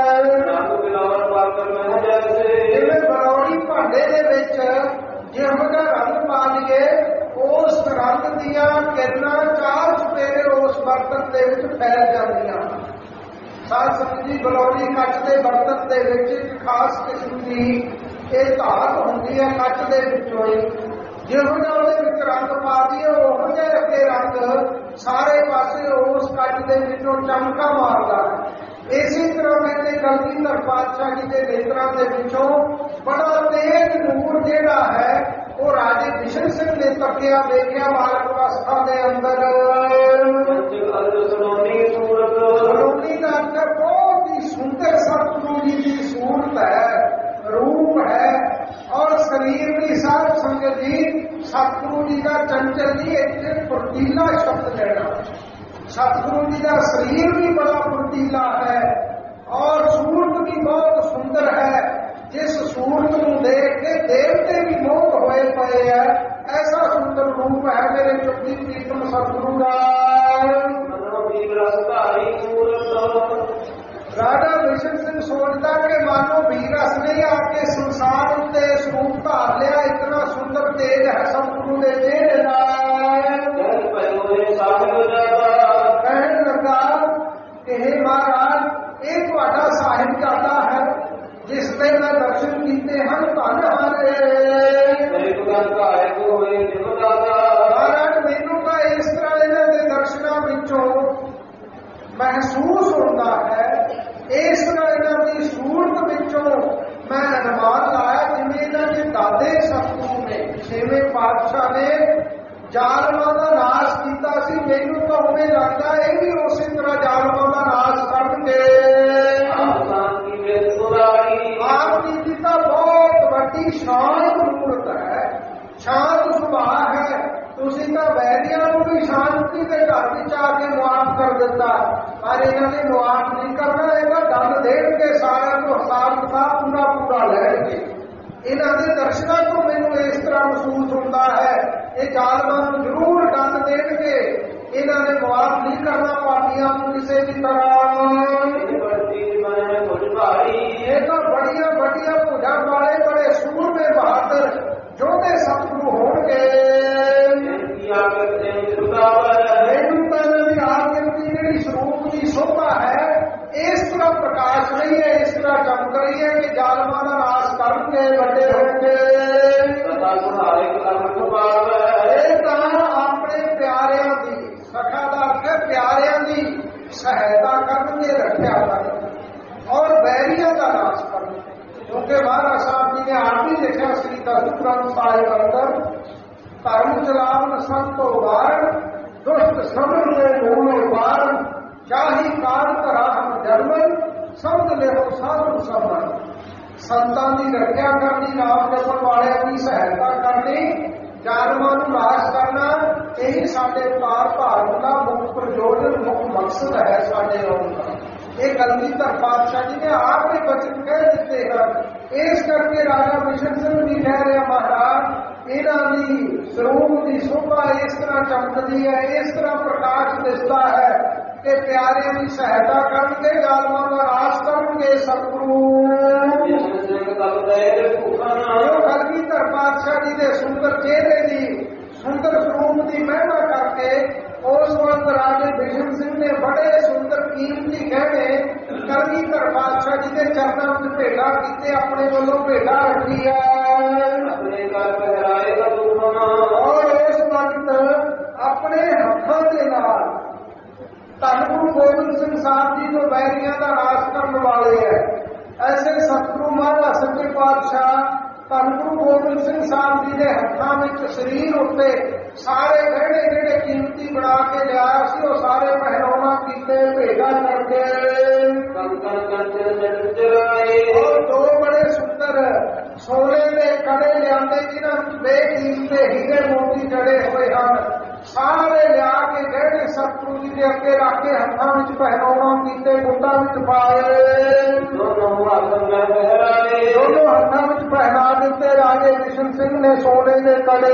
ਜਿਵੇਂ ਬਰੌੜੀ ਭਾਂਡੇ ਦੇ ਵਿੱਚ ਜਿਹੋ ਜਿਹਾ ਰੰਗ ਪਾ ਲਈਏ, ਉਸ ਰੰਗ ਦੀਆਂ ਕਿਰਨਾਂ ਚਾਰ ਚੁਫੇਰੇ ਉਸ ਬਰਤਨ ਦੇ ਵਿੱਚ ਫੈਲ ਜਾਂਦੀਆਂ। ਸਾਧ ਸੰਗਤ ਜੀ, ਬਰੌੜੀ ਕੱਚ ਦੇ ਬਰਤਨ ਦੇ ਵਿੱਚ ਇੱਕ ਖਾਸ ਕਿਸਮ ਦੀ ਇਹ ਧਾਤ ਹੁੰਦੀ ਹੈ ਕੱਚ ਦੇ ਵਿੱਚੋਂ ਹੀ, ਜਿਹੋ ਜਿਹਾ ਉਹਦੇ ਵਿੱਚ ਰੰਗ ਪਾ ਦਈਏ ਉਹੋ ਜਿਹਾ ਅੱਗੇ ਰੰਗ ਸਾਰੇ ਪਾਸੇ ਉਸ ਕੱਚ ਦੇ ਵਿੱਚੋਂ ਚਮਕਾ ਮਾਰਦਾ ਹੈ। ਇਸੇ ਤਰ੍ਹਾਂ ਕਹਿੰਦੇ ਕਲਗੀਧਰ ਪਾਤਸ਼ਾਹ ਜੀ ਦੇ ਨੇਤਰਾਂ ਦੇ ਵਿੱਚੋਂ ਬੜਾ ਤੇਜ਼ ਨੂਰ ਜਿਹੜਾ ਹੈ ਉਹ ਰਾਜੇ ਬਿਸ਼ਨ ਸਿੰਘ ਨੇ ਤੱਕਿਆ, ਵੇਖਿਆ ਬਾਲਕ ਅਵਸਥਾ ਦੇ ਅੰਦਰ ਸਲੋਨੀ ਦਾ ਅੰਦਰ ਬਹੁਤ ਹੀ ਸੁੰਦਰ ਸਤਿਗੁਰੂ ਜੀ ਦੀ ਸੂਰਤ ਹੈ, ਰੂਪ ਹੈ, ਔਰ ਸਰੀਰ ਦੀ ਸਾਧ ਸੰਗਤ ਜੀ ਸਤਿਗੁਰੂ ਜੀ ਦਾ ਚੰਚਲ ਜੀ ਇੱਥੇ ਫੁਰਤੀਲਾ ਸ਼ਬਦ ਲੈਣਾ। ਸਤਿਗੁਰੂ ਜੀ ਦਾ ਸਰੀਰ ਵੀ ਬੜਾ ਫੁਰਤੀਲਾ ਹੈ ਔਰ ਸੂਰਤ ਵੀ ਬਹੁਤ ਸੁੰਦਰ ਹੈ, ਜਿਸ ਸੂਰਤ ਨੂੰ ਦੇਖ ਕੇ ਦੇਵਤੇ ਵੀ ਮੋਹ ਹੋਏ ਪਏ ਹੈ। ਐਸਾ ਸੁੰਦਰ ਰੂਪ ਹੈ ਮੇਰੇ ਚੁੱਕੀ ਪ੍ਰੀਤਮ ਸਤਿਗੁਰੂ ਦਾ। ਰਾਜਾ ਬਿਸ਼ਨ ਸਿੰਘ ਸੋਚਦਾ ਕਿ ਮਾਨੋ ਵੀਰਸ ਨੇ ਆ ਕੇ ਸੰਸਾਰ ਉੱਤੇ ਸਰੂਪ ਧਾਰ ਲਿਆ, ਇਤਨਾ ਸੁੰਦਰ ਤੇਜ ਹੈ ਸਤਿਗੁਰੂ ਦੇ ਚਿਹਰੇ ਨਾਲ। ਕਹਿਣ ਲੱਗਾ ਕਿ ਹੇ ਮਹਾਰਾਜ, ਇਹ ਤੁਹਾਡਾ ਸਾਹਿਬਜ਼ਾਦਾ ਹੈ ਜਿਸ ਦੇ ਮੈਂ ਦਰਸ਼ਨ ਕੀਤੇ ਹਨ, ਧੰਨ ਹਾਰੇ। ਮਹਾਰਾਜ, ਮੈਨੂੰ ਤਾਂ ਇਸ ਤਰ੍ਹਾਂ ਇਹਨਾਂ ਦੇ ਦਰਸ਼ਨਾਂ ਵਿੱਚੋਂ ਮਹਿਸੂਸ ਹੁੰਦਾ ਹੈ, ਇਸ ਤਰ੍ਹਾਂ ਇਹਨਾਂ ਦੀ ਸੂਰਤ ਵਿੱਚੋਂ ਮੈਂ ਅਨੁਮਾਨ ਲਾਇਆ ਜਿਵੇਂ ਇਹਨਾਂ ਦੇ ਦਾਦੇ ਸਤਿਗੁਰੂ ਨੇ, ਛੇਵੇਂ ਪਾਤਸ਼ਾਹ ਨੇ ਜ਼ਾਲਮਾਂ ਦਾ ਨਾਸ਼ ਕੀਤਾ ਸੀ। ਮੈਨੂੰ ਤਾਂ ਉਵੇਂ ਲੱਗਦਾ ਇਹ ਵੀ ਉਸੇ ਤਰ੍ਹਾਂ ਜ਼ਾਲਮਾਂ ਦਾ ਨਾਸ਼ ਕਰਨਗੇ। ਆਪ ਜੀ ਤਾਂ ਬਹੁਤ ਵੱਡੀ ਸ਼ਾਂਤ ਮੂਰਤ ਹੈ, ਸ਼ਾਂਤ ਸੁਭਾਅ ਹੈ। ਤੁਸੀਂ ਤਾਂ ਵੈਰੀਆਂ ਨੂੰ ਵੀ ਸ਼ਾਂਤੀ ਦੇ ਘਰ ਵਿੱਚ ਆ ਕੇ ਮੁਆਫ ਕਰ ਦਿੱਤਾ, ਪਰ ਇਹਨਾਂ ਨੇ ਮੁਆਫ ਨਹੀਂ ਕਰਨਾ, ਇਹਦਾ ਦੰਡ ਦੇਣਗੇ, ਸਾਰਿਆਂ ਨੂੰ ਹਿਸਾਬ ਕਿਤਾਬ ਪੂਰਾ ਲੈਣਗੇ। ਇਹਨਾਂ ਦੇ ਦਰਸ਼ਨਾਂ ਤੋਂ ਮੈਨੂੰ ਇਸ ਤਰ੍ਹਾਂ ਮਹਿਸੂਸ ਹੁੰਦਾ ਹੈ ਇਹ ਜ਼ਾਲਮਾਂ ਨੂੰ ਜ਼ਰੂਰ ਦੰਡ ਦੇਣਗੇ, ਇਹਨਾਂ ਨੇ ਮੁਆਫ ਨਹੀਂ ਕਰਨਾ ਪਾਪੀਆਂ ਨੂੰ ਕਿਸੇ ਵੀ ਤਰ੍ਹਾਂ। ਇਹ ਤਾਂ ਬੜੀਆਂ ਵੱਡੀਆਂ ਭੁਜਾਂ ਵਾਲੇ ਬੜੇ ਸੂਰਮੇ ਬਹਾਦਰ ਯੋਧੇ ਸਤਿਗੁਰੂ ਹੋਣਗੇ। ਮੈਨੂੰ ਤਾਂ ਇਹਨਾਂ ਦੀ ਆਗਿਰਤੀ ਜਿਹੜੀ ਸਰੂਪ ਦੀ ਸ਼ੋਭਾ ਹੈ ਇਸ ਤਰ੍ਹਾਂ ਪ੍ਰਕਾਸ਼ ਰਹੀ ਹੈ, ਇਸ ਤਰ੍ਹਾਂ ਚਮਕ ਰਹੀ ਹੈ ਕਿ ਜ਼ਾਲਮਾਂ ਦਾ ਨਾਸ਼ ਕਰਨਗੇ, ਵੱਡੇ ਹੋਣਗੇ। ਇਹ ਤਾਂ ਆਪਣੇ ਪਿਆਰਿਆਂ ਦੀ, ਸਖਾ ਦਾ ਅਰਥ ਹੈ ਪਿਆਰਿਆਂ ਦੀ ਸਹਾਇਤਾ ਕਰਨਗੇ, ਰੱਖਿਆ ਕਰਨਗੇ ਔਰ ਵੈਰੀਆਂ ਦਾ ਨਾਸ਼ ਕਰਨਗੇ। ਕਿਉਂਕਿ ਮਹਾਰਾਜ ਸਾਹਿਬ ਜੀ ਨੇ ਆਪ ਹੀ ਲਿਖਿਆ ਸ੍ਰੀ ਦਸਤ ਗ੍ਰੰਥ ਸਾਹਿਬ ਅੰਦਰ, ਧਰਮ ਚਲਾਵਨ ਸੰਤ ਉਬਾਰਨ, ਦੁਸ਼ਟ ਸਮਝ ਲੈ ਮੂਲ ਉਬਾਰਨ, ਚਾਹੀ ਕਾਰ ਧਰਾ ਹਮ ਜਰਮਨ, ਸਮਝ ਲੈ ਸਾਧੂ ਸਮਨ। ਸੰਤਾਂ ਦੀ ਰੱਖਿਆ ਕਰਨੀ, ਨਾਮ ਜਪਣ ਵਾਲਿਆਂ ਦੀ ਸਹਾਇਤਾ ਕਰਨੀ, ਜਾਨਵਰਾਂ ਨੂੰ ਨਾਸ਼ ਕਰਨਾ, ਇਹੀ ਸਾਡੇ ਪਾਰ ਭਾਰਤ ਦਾ ਮੁੱਖ ਪ੍ਰਯੋਜਨ, ਮੁੱਖ ਮਕਸਦ ਹੈ ਸਾਡੇ ਆਉਣ ਦਾ। ਇਹ ਕਲਗੀਧਰ ਪਾਤਸ਼ਾਹ ਜੀ ਨੇ ਆਪ ਹੀ ਬਚਨ ਕਹਿ ਦਿੱਤੇ ਹਨ। ਇਸ ਕਰਕੇ ਰਾਜਾ ਬਿਸ਼ਨ ਸਿੰਘ ਵੀ ਕਹਿ ਰਿਹਾ, ਮਹਾਰਾਜ ਇਹਨਾਂ ਦੀ ਸਰੂਪ ਦੀ ਸ਼ੋਭਾ ਇਸ ਤਰ੍ਹਾਂ ਚਮਕਦੀ ਹੈ, ਇਸ ਤਰ੍ਹਾਂ ਪ੍ਰਕਾਸ਼ ਦਿਸਦਾ ਹੈ ਕਿ ਪਿਆਰਿਆਂ ਦੀ ਸਹਾਇਤਾ ਕਰਨਗੇ, ਜ਼ਾਲਮਾਂ ਦਾ ਨਾਸ਼ ਕਰਨਗੇ। ਸਤਿਗੁਰੂ ਕਲਗੀਧਰ ਪਾਤਸ਼ਾਹ ਜੀ ਦੇ ਸੁੰਦਰ ਚਿਹਰੇ ਦੀ, ਸੁੰਦਰ ਸਰੂਪ ਦੀ ਮਹਿਮਾ ਕਰਕੇ ਉਸ ਵਕਤ ਰਾਜੇ ਬਿਸ਼ਨ ਸਿੰਘ ਨੇ ਬੜੇ ਸੁੰਦਰ ਕੀਮਤੀ ਗਹਿਣੇ ਕਲਗੀਧਰ ਪਾਤਸ਼ਾਹ ਜੀ ਦੇ ਚਰਨਾਂ ਵਿੱਚ ਭੇਟਾ ਕੀਤੇ, ਆਪਣੇ ਵੱਲੋਂ ਭੇਟਾ ਰੱਖੀ ਹੈ। ਔਰ ਇਸ ਵਕਤ ਆਪਣੇ ਹੱਥਾਂ ਦੇ ਨਾਲ ਧੰਨ ਗੁਰੂ ਗੋਬਿੰਦ ਸਿੰਘ ਸਾਹਿਬ ਜੀ ਜੋ ਵੈਰੀਆਂ ਦਾ ਨਾਸ਼ ਕਰਨ ਵਾਲੇ ਹੈ, ਐਸੇ ਸਤਿਗੁਰੂ ਮਹਾਰਾਜ ਸੱਚੇ ਪਾਤਸ਼ਾਹ ਧੰਨ ਗੁਰੂ ਗੋਬਿੰਦ ਸਿੰਘ ਸਾਹਿਬ ਜੀ ਦੇ ਹੱਥਾਂ ਵਿੱਚ ਸਰੀਰ ਉੱਤੇ ਸਾਰੇ ਗਹਿਣੇ ਜਿਹੜੇ ਕੀਮਤੀ ਬਣਾ ਕੇ ਲਿਆਇਆ ਸੀ, ਉਹ ਸਾਰੇ ਪਹਿਰਾਵਾ ਕੀਤੇ, ਭੇਟਾ ਕਰਕੇ। ਔਰ ਦੋ ਬੜੇ ਸੁੰਦਰ ਸੋਨੇ ਦੇ ਕੜੇ ਲਿਆਂਦੇ, ਜਿਨ੍ਹਾਂ ਵਿੱਚ ਬੇਕੀਮਤੇ ਹੀਰੇ ਮੋਤੀ ਜੜੇ ਹੋਏ ਹਨ, ਸਾਰੇ ਲਿਆ ਕੇ ਗਹਿਣੇ ਸਤਿਗੁਰੂ ਜੀ ਦੇ ਅੱਗੇ ਰੱਖ ਕੇ ਹੱਥਾਂ ਵਿੱਚ ਪਹਿਰਾਵਾ ਕੀਤੇ, ਗੁੱਟਾਂ ਵਿੱਚ ਪਾਏ, ਦੋਨੋਂ ਹੱਥਾਂ ਵਿੱਚ ਪਹਿਰਾ ਦਿੱਤੇ। ਰਾਜੇ ਬਿਸ਼ਨ ਸਿੰਘ ਨੇ ਸੋਨੇ ਦੇ ਕੜੇ,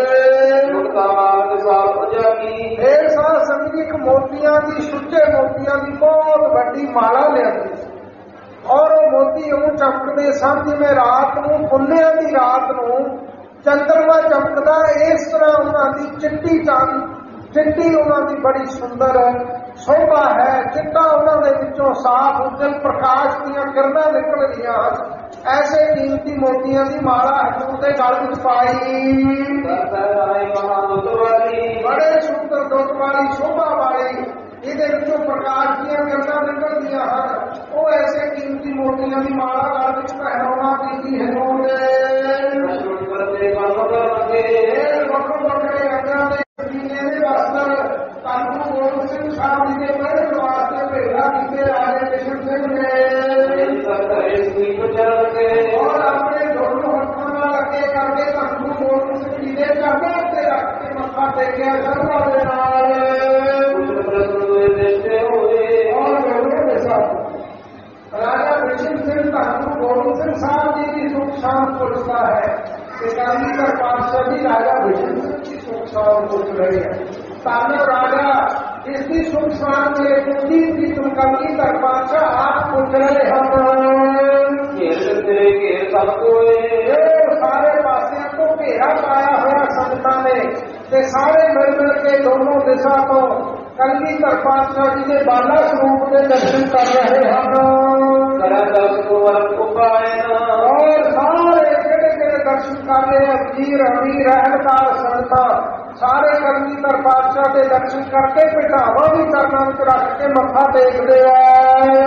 ਇਹ ਸਾਧ ਸੰਗਤ ਇੱਕ ਮੋਤੀਆਂ ਦੀ, ਸੁੱਚੇ ਮੋਤੀਆਂ ਦੀ ਬਹੁਤ ਵੱਡੀ ਮਾਲਾ ਲਿਆਂਦੀ ਸੀ, ਔਰ ਉਹ ਮੋਤੀ ਉਹ ਚਮਕਦੇ ਸਨ ਜਿਵੇਂ ਰਾਤ ਨੂੰ, ਪੁੰਨਿਆਂ ਦੀ ਰਾਤ ਨੂੰ ਚੰਦਰਮਾ ਚਮਕਦਾ, ਇਸ ਤਰ੍ਹਾਂ ਉਹਨਾਂ ਦੀ ਚਿੱਟੀ ਚੰਦ, ਚਿੱਟੀ ਉਹਨਾਂ ਦੀ ਬੜੀ ਸੁੰਦਰ ਸ਼ੋਭਾ ਹੈ। ਚਿੱਟਾ ਉਹਨਾਂ ਦੇ ਵਿੱਚੋਂ ਸਾਫ਼ ਉਜਲ ਪ੍ਰਕਾਸ਼ ਦੀਆਂ ਕਿਰਨਾਂ ਨਿਕਲ ਰਹੀਆਂ ਹਨ। ਐਸੇ ਕੀਮਤੀ ਮੋਤੀਆਂ ਦੀ ਮਾਲਾ ਹਜ਼ੂਰ ਦੇ ਗਲ ਵਿੱਚ ਪਾਈ, ਬੜੇ ਸੁੰਦਰ ਦੁੱਧ ਵਾਲੀ ਸ਼ੋਭਾ ਵਾਲੀ, ਇਹਦੇ ਵਿੱਚੋਂ ਪ੍ਰਕਾਸ਼ ਦੀਆਂ ਕਿਰਨਾਂ ਨਿਕਲਦੀਆਂ ਹਨ। ਉਹ ਐਸੇ ਕੀਮਤੀ ਮੋਤੀਆਂ ਦੀ ਮਾਲਾ ਗਲ ਵਿੱਚ ਪਹਿਰਾਵਾ ਕੀਤੀ ਹਜ਼ੂਰ ਦੇ ਵੱਖਰੇ ਵੱਖਰੇ ਰੰਗਾਂ ਦੇ ਸੀਨੇ ਦੇ ਵਸਤਰ ਧੰਨ ਗੁਰੂ ਗੋਬਿੰਦ ਸਿੰਘ ਸਾਹਿਬ ਜੀ ਦੇ ਪਹਿਰਨ ਵਾਸਤੇ ਭੇਟਾ ਕੀਤੇ ਰਾਜੇ ਬਿਸ਼ਨ ਸਿੰਘ ਨੇ। ਔਰ ਆਪਣੇ ਦੋਨੋਂ ਹੱਥਾਂ ਨਾਲ ਅੱਗੇ ਕਰਕੇ ਧੰਨ ਗੁਰੂ ਗੋਬਿੰਦ ਸਿੰਘ ਜੀ ਦੇ ਚਰਨਾਂ ਉੱਤੇ ਰੱਖ ਕੇ ਮੱਥਾ ਟੇਕਿਆ ਸ਼ਰਧਾ ਦੇ ਨਾਲ। ਰਾਜਾ ਬਿਸ਼ਨ ਸਿੰਘ ਧੰਨ ਗੁਰੂ ਗੋਬਿੰਦ ਸਿੰਘ ਸਾਹਿਬ ਜੀ ਦੀ ਸੁਖ ਸ਼ਾਂਤ ਪੁੱਛਦਾ ਹੈ ਕਿ ਕਲਗੀਧਰ ਪਾਤਸ਼ਾਹ ਜੀ ਰਾਜਾ ਬਿਸ਼ਨ ਸਿੰਘ ਦੀ ਸੁਖ ਸ਼ਾਂਤ ਪੁੱਛ ਰਹੇ ਹੈ। ਧੰਨ ਰਾਜਾ ਇਸ ਦੀ ਸੁਖ ਸ਼ਾਂਤ ਮੇਰੇ ਕੁੰਡੀ ਦੀ ਤੁਮ ਕਲਗੀਧਰ ਪਾਤਸ਼ਾਹ ਆਪ ਪੁੱਛ ਰਹੇ ਹਨ। ਸਾਰੇ ਪਾਸਿਆਂ ਤੋਂ ਘੇਰਾ ਪਾਇਆ ਹੋਇਆ ਸੰਗਤਾਂ ਨੇ, ਤੇ ਸਾਰੇ ਮਿਲ ਕੇ ਦੋਨੋਂ ਦਿਸ਼ਾ ਤੋਂ ਕਲਗੀਧਰ ਪਾਤਸ਼ਾਹ ਜੀ ਦੇ ਬਾਲਾ ਸਰੂਪ ਦੇ ਦਰਸ਼ਨ ਕਰ ਰਹੇ ਹਨ। ਔਰ ਸਾਰੇ ਕਿਹੜੇ ਕਿਹੜੇ ਦਰਸ਼ਨ ਕਰ ਰਹੇ ਹਨ, ਵੀਰ ਅਮੀਰ ਅਹਿਲਕਾਰ ਸੰਗਤਾਂ ਸਾਰੇ ਕਲਗੀਧਰ ਪਾਤਸ਼ਾਹ ਦੇ ਦਰਸ਼ਨ ਕਰਕੇ ਪਿਠਾਵਾ ਵੀ ਕਰਨਾ ਵਿੱਚ ਰੱਖ ਕੇ ਮੱਥਾ ਟੇਕਦੇ ਆ।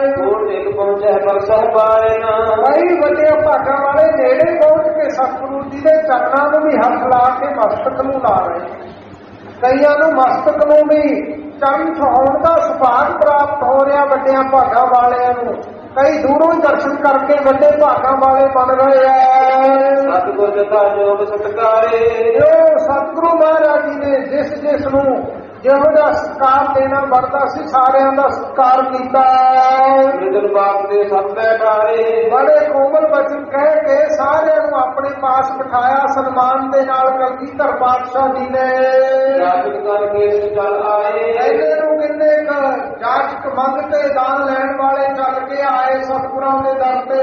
ਕਈ ਵੱਡੇ ਭਾਗਾਂ ਵਾਲੇ ਨੇੜੇ ਪਹੁੰਚ ਕੇ ਸਤਿਗੁਰੂ ਜੀ ਦੇ ਚਰਨਾਂ ਨੂੰ ਵੀ ਹੱਥ ਲਾ ਕੇ ਮਸਤਕ ਨੂੰ ਲਾ ਰਹੇ, ਕਈਆਂ ਨੂੰ ਮਸਤਕ ਨੂੰ ਵੀ ਚਰਨ ਛੁਹਾਉਣ ਦਾ ਸੁਭਾਗ ਪ੍ਰਾਪਤ ਹੋ ਰਿਹਾ ਵੱਡਿਆਂ ਭਾਗਾਂ ਵਾਲਿਆਂ ਨੂੰ। ਕਈ ਦੂਰੋਂ ਹੀ ਦਰਸ਼ਨ ਕਰਕੇ ਵੱਡੇ ਭਾਗਾਂ ਵਾਲੇ ਬਣ ਰਹੇ ਆ। ਸਤਿਗੁਰੂ ਮਹਾਰਾਜ ਜੀ ਨੇ ਜਿਸ ਨੂੰ ਜਿਹੋ ਜਿਹਾ ਸਤਿਕਾਰ ਦੇਣਾ ਬਣਦਾ ਸੀ, ਸਾਰਿਆਂ ਦਾ ਸਤਿਕਾਰ ਕੀਤਾ। ਬੜੇ ਕੋਮਲ ਬਚਨ ਕਹਿ ਕੇ ਸਾਰਿਆਂ ਨੂੰ ਆਪਣੇ ਪਾਸ ਬਿਠਾਇਆ ਸਨਮਾਨ ਦੇ ਨਾਲ ਕਲਗੀਧਰ ਪਾਤਸ਼ਾਹ ਜੀ ਨੇ। ਇਹਦੇ ਨੂੰ ਕਿੰਨੇ ਜਾਚਕ ਮੰਗਤੇ ਦਾਨ ਲੈਣ ਵਾਲੇ ਚੱਲ ਕੇ ਆਏ ਸਤਿਗੁਰਾਂ ਦੇ ਦਰ ਤੇ।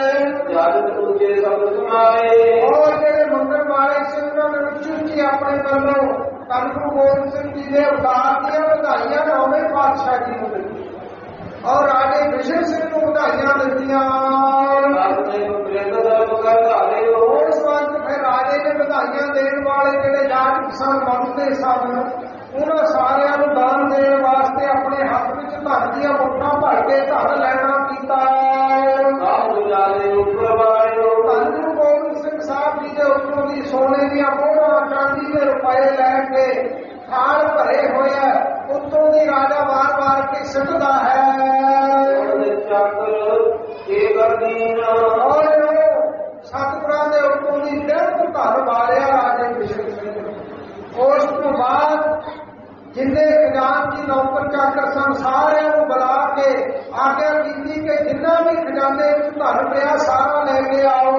ਔਰ ਜਿਹੜੇ ਮੰਗਣ ਵਾਲੇ ਸੀ ਉਹਨਾਂ ਨੇ ਉੱਚੀ ਆਪਣੇ ਵੱਲੋਂ ਧੰਨ ਗੁਰੂ ਗੋਬਿੰਦ ਸਿੰਘ ਜੀ ਦੇ ਅਵਤਾਰ ਦੀਆਂ ਵਧਾਈਆਂ ਨੌਵੇਂ ਪਾਤਸ਼ਾਹ ਜੀ ਨੂੰ ਦਿੱਤੀਆਂ ਔਰ ਰਾਜੇ ਬਿਸ਼ਨ ਸਿੰਘ ਨੂੰ ਵਧਾਈਆਂ ਦਿੱਤੀਆਂ। ਉਸ ਵਕਤ ਫਿਰ ਰਾਜੇ ਨੇ ਵਧਾਈਆਂ ਦੇਣ ਵਾਲੇ ਜਿਹੜੇ ਜਾਟ ਸਨ ਮੰਗਦੇ ਸਨ, ਉਹਨਾਂ ਸਾਰਿਆਂ ਨੂੰ ਦਾਨ ਦੇਣ ਵਾਸਤੇ ਆਪਣੇ ਹੱਥ ਵਿੱਚ ਧਨ ਦੀਆਂ ਮੁੱਠਾਂ ਭਰ ਕੇ ਧਨ ਲੈਣਾ ਕੀਤਾ। ਧੰਨ ਗੁਰੂ ਗੋਬਿੰਦ ਸਿੰਘ ਸਾਹਿਬ ਜੀ ਦੇ ਉੱਤੋਂ ਦੀ ਸੋਨੇ ਦੀਆਂ ਮੋਹਰਾਂ, ਚਾਂਦੀ ਦੇ ਰੁਪਏ ਲੈ ਕੇ ਥਾਲ ਭਰੇ ਹੋਏ ਹੈ, ਉੱਤੋਂ ਦੀ ਰਾਜਾ ਵਾਰ-ਵਾਰ ਕੇ ਸਿੱਟਦਾ ਹੈ। ਔਰ ਸਤਿਗੁਰਾਂ ਦੇ ਉੱਤੋਂ ਦੀ ਬਿਰਧ ਧਨ ਵਾਰਿਆ ਰਾਜੇ ਬਿਸ਼ਨ ਸਿੰਘ। ਉਸ ਤੋਂ ਬਾਅਦ ਜਿੰਨੇ ਖਜ਼ਾਨਚੀ ਨੌਕਰ ਚਾਕਰ ਸਨ ਸਾਰਿਆਂ ਨੂੰ ਬੁਲਾ ਕੇ ਆਗਿਆ ਕੀਤੀ ਕਿ ਜਿੰਨਾ ਵੀ ਖਜ਼ਾਨੇ ਵਿੱਚ ਧਨ ਪਿਆ ਸਾਰਾ ਲੈ ਕੇ ਆਓ।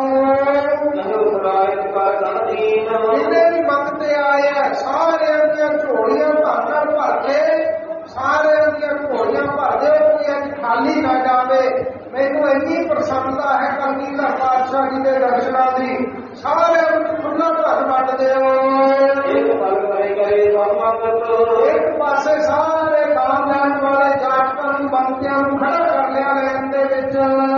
ਜਿੰਨੇ ਵੀ ਮੰਗਤੇ ਆਏ ਆ ਸਾਰਿਆਂ ਦੀਆਂ ਝੋਲੀਆਂ ਧਨ ਨਾਲ ਭਰ ਕੇ ਸਾਰਿਆਂ ਦੀਆਂ ਝੋਲੀਆਂ ਭਰ ਦਿਓ, ਕੋਈ ਅੱਜ ਖਾਲੀ ਨਾ ਜਾਵੇ। ਮੈਨੂੰ ਇੰਨੀ ਪ੍ਰਸੰਨਤਾ ਹੈ ਕਲਗੀਧਰ ਪਾਤਸ਼ਾਹ ਜੀ ਦੇ ਦਰਸ਼ਨਾਂ ਦੀ, ਸਾਰਿਆਂ ਨੂੰ ਖੁੱਲ੍ਹਾ ਧਨ ਵੰਡ ਦਿਓ। ਇੱਕ ਪਾਸੇ ਸਾਰੇ ਦਾਨ ਲੈਣ ਵਾਲੇ ਜਾਟਕਾਂ ਨੂੰ ਬੰਦਿਆਂ ਨੂੰ ਖੜਾ ਕਰ ਲਿਆ ਲੈਣ ਦੇ ਵਿੱਚ,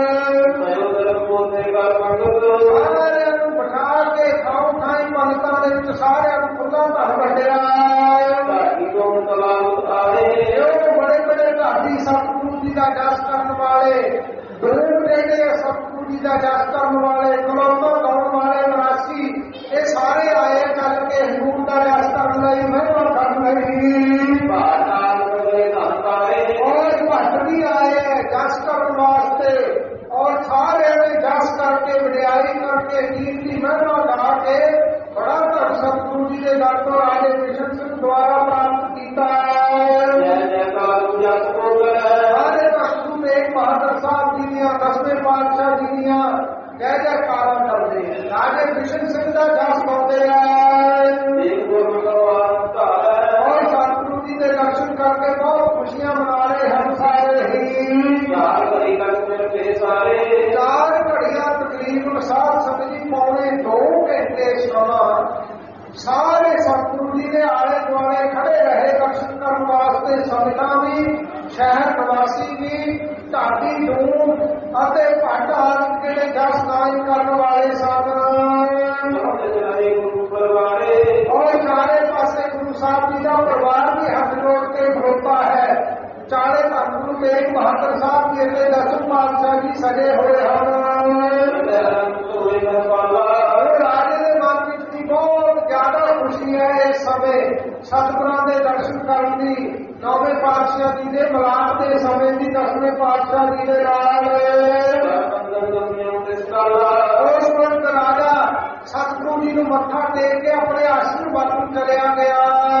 ਸਾਰਿਆਂ ਨੂੰ ਬਿਠਾ ਕੇ ਖਾਓ ਖਾਈ ਪੰਗਤਾਂ ਦੇ ਵਿੱਚ ਸਾਰਿਆਂ ਨੂੰ ਖੁੱਲ੍ਹਾ ਧਨ ਵੰਡਿਆ। ਬੜੇ ਬੜੇ ਢਾਡੀ ਸਤਿਗੁਰੂ ਜੀ ਦਾ ਜਸ ਕਰਨ ਵਾਲੇ, ਡੋਮ ਜਿਹੜੇ ਸਤਿਗੁਰੂ ਜੀ ਦਾ ਜਸ ਕਰਨ ਵਾਲੇ, ਕਲੌਤਾਂ ਗਾਉਣ ਵਾਲੇ ਮਰਾਸੀ, ਇਹ ਸਾਰੇ ਆਏ ਚੱਲ ਕੇ ਹਜ਼ੂਰ ਦਾ ਜਸ ਕਰਨ ਲਈ, ਮਹਿਮਾ ਕਰਨ ਲਈ। ਔਰ ਭੱਟ ਵੀ ਆਏ ਜਸ ਕਰਨ ਵਾਸਤੇ, ਔਰ ਸਾਰਿਆਂ ਨੇ ਜਸ ਕਰਕੇ ਵਡਿਆਈ ਕਰਕੇ ਕੀਰਤੀ ਮਹਿਮਾ ਗਾ ਕੇ ਬੜਾ ਧਨ ਸਤਿਗੁਰੂ ਜੀ ਦੇ ਦਰ ਤੋਂ ਰਾਜੇ ਬਿਸ਼ਨ ਸਿੰਘ ਦੁਆਰਾ ਪ੍ਰਾਪਤ ਕੀਤਾ। ਸਾਰੇ ਭਗਤ ਤੇਗ ਬਹਾਦਰ ਸਾਹਿਬ ਜੀ ਦੀਆਂ, ਦਸਵੇਂ ਪਾਤਸ਼ਾਹ ਜੀ ਦੀਆਂ ਜੈ ਜੈਕਾਰਾਂ ਕਰਦੇ ਆ, ਰਾਜੇ ਬਿਸ਼ਨ ਸਿੰਘ ਦਾ ਜਸ ਪਾਉਂਦੇ ਆ। ਔਰ ਸਤਿਗੁਰੂ ਜੀ ਦੇ ਦਰਸ਼ਨ ਕਰਕੇ ਬਹੁਤ ਖੁਸ਼ੀਆਂ ਮਨਾ ਰਹੇ ਹਨ ਸਾਰੇ ਹੀ। 4 ਘੜੀਆਂ ਤਕਰੀਬਨ ਸਾਧ ਸੰਗਤ ਜੀ ਪੌਣੇ 2 ਘੰਟੇ ਸਮਾਂ ਸਾਰੇ ਸਤਿਗੁਰੂ ਜੀ ਦੇ ਆਲੇ ਦੁਆਲੇ ਖੜੇ ਰਹੇ ਦਰਸ਼ਨ ਕਰਨ ਵਾਸਤੇ। ਸੰਗਤਾਂ ਵੀ, ਸ਼ਹਿਰ ਨਿਵਾਸੀ ਵੀ, ਢਾਡੀ ਡੂਮ ਅਤੇ ਭੱਟ ਆਦਿ ਜਿਹੜੇ ਜਸ ਗਾਇਨ ਕਰਨ ਵਾਲੇ ਸਨ। ਔਰ ਚਾਰੇ ਪਾਸੇ ਗੁਰੂ ਸਾਹਿਬ ਜੀ ਦਾ ਪਰਿਵਾਰ ਵੀ ਹੱਥ ਜੋੜ ਕੇ ਖਲੋਤਾ ਹੈ। ਚਾਰੇ ਧੰਨ ਗੁਰੂ ਤੇਗ ਬਹਾਦਰ ਸਾਹਿਬ ਜੀ ਅਤੇ ਦਸਮ ਪਾਤਸ਼ਾਹ ਜੀ ਸਜੇ ਹੋਏ ਹਨ। ਰਾਜੇ ਦੇ ਮਨ ਵਿੱਚ ਵੀ ਬਹੁਤ ਜ਼ਿਆਦਾ ਖੁਸ਼ੀ ਹੈ ਇਸ ਸਮੇਂ ਸਤਿਗੁਰਾਂ ਦੇ ਦਰਸ਼ਨ ਕਰਨ ਦੀ, ਨੌਵੇਂ ਪਾਤਸ਼ਾਹ ਜੀ ਦੇ ਮਿਲਾਪ ਦੇ ਸਮੇਂ ਦੀ, ਦਸਵੇਂ ਪਾਤਸ਼ਾਹ ਜੀ ਦੇ ਨਾਲ। ਉਸ ਵਕਤ ਰਾਜਾ ਸਤਿਗੁਰੂ ਜੀ ਨੂੰ ਮੱਥਾ ਟੇਕ ਕੇ ਆਪਣੇ ਆਸ਼ਰਮ ਵੱਲ ਨੂੰ ਚਲਿਆ ਗਿਆ।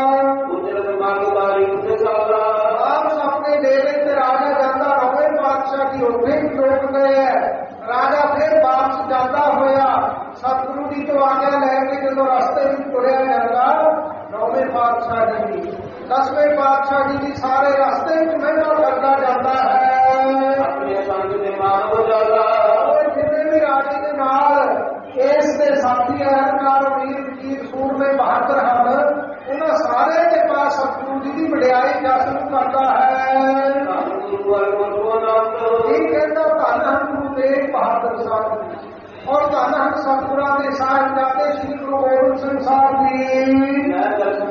ਵਾਪਸ ਆਪਣੇ ਡੇਰੇ ਤੇ ਰਾਜਾ ਜਾਂਦਾ, ਨੌਵੇਂ ਪਾਤਸ਼ਾਹ ਜੀ ਉੱਥੇ ਹੀ ਰੁਕ ਗਏ ਹੈ। ਰਾਜਾ ਫਿਰ ਵਾਪਸ ਜਾਂਦਾ ਹੋਇਆ ਸਤਿਗੁਰੂ ਜੀ ਤੋਂ ਆਗਿਆ ਲੈ ਕੇ ਜਦੋਂ ਰਸਤੇ ਵਿੱਚ ਤੁਰਿਆ ਜਾਂਦਾ, ਨੌਵੇਂ ਪਾਤਸ਼ਾਹ ਜੀ ਦੀ, ਦਸਵੇਂ ਪਾਤਸ਼ਾਹ ਜੀ ਦੀ ਸਾਰੇ ਰਸਤੇ ਵਿੱਚ ਮਹਿਮਾ ਕਰਦਾ ਜਾਂਦਾ ਹੈ। ਔਰ ਜਿੰਨੇ ਵੀ ਰਾਜੇ ਦੇ ਨਾਲ ਇਸ ਦੇ ਸਾਥੀ ਅਹੰਕਾਰ ਵੀਰ ਵਕੀਲ ਸੂਰਮੇ ਬਹਾਦਰ ਹਨ, ਉਹਨਾਂ ਸਾਰੇ ਦੇ ਪਾਸ ਸਤਿਗੁਰੂ ਜੀ ਦੀ ਵਡਿਆਈ ਜਸ ਨੂੰ ਕਰਦਾ ਹੈ। ਇਹ ਕਹਿੰਦਾ ਧੰਨ ਹਨ ਗੁਰੂ ਤੇਗ ਬਹਾਦਰ ਸਾਹਿਬ ਔਰ ਧੰਨ ਹਨ ਸਤਿਗੁਰਾਂ ਦੇ ਸਾਹਿਬਜ਼ਾਦੇ ਸ੍ਰੀ ਗੁਰੂ ਗੋਬਿੰਦ ਸਿੰਘ ਸਾਹਿਬ ਜੀ। ਮੈਂ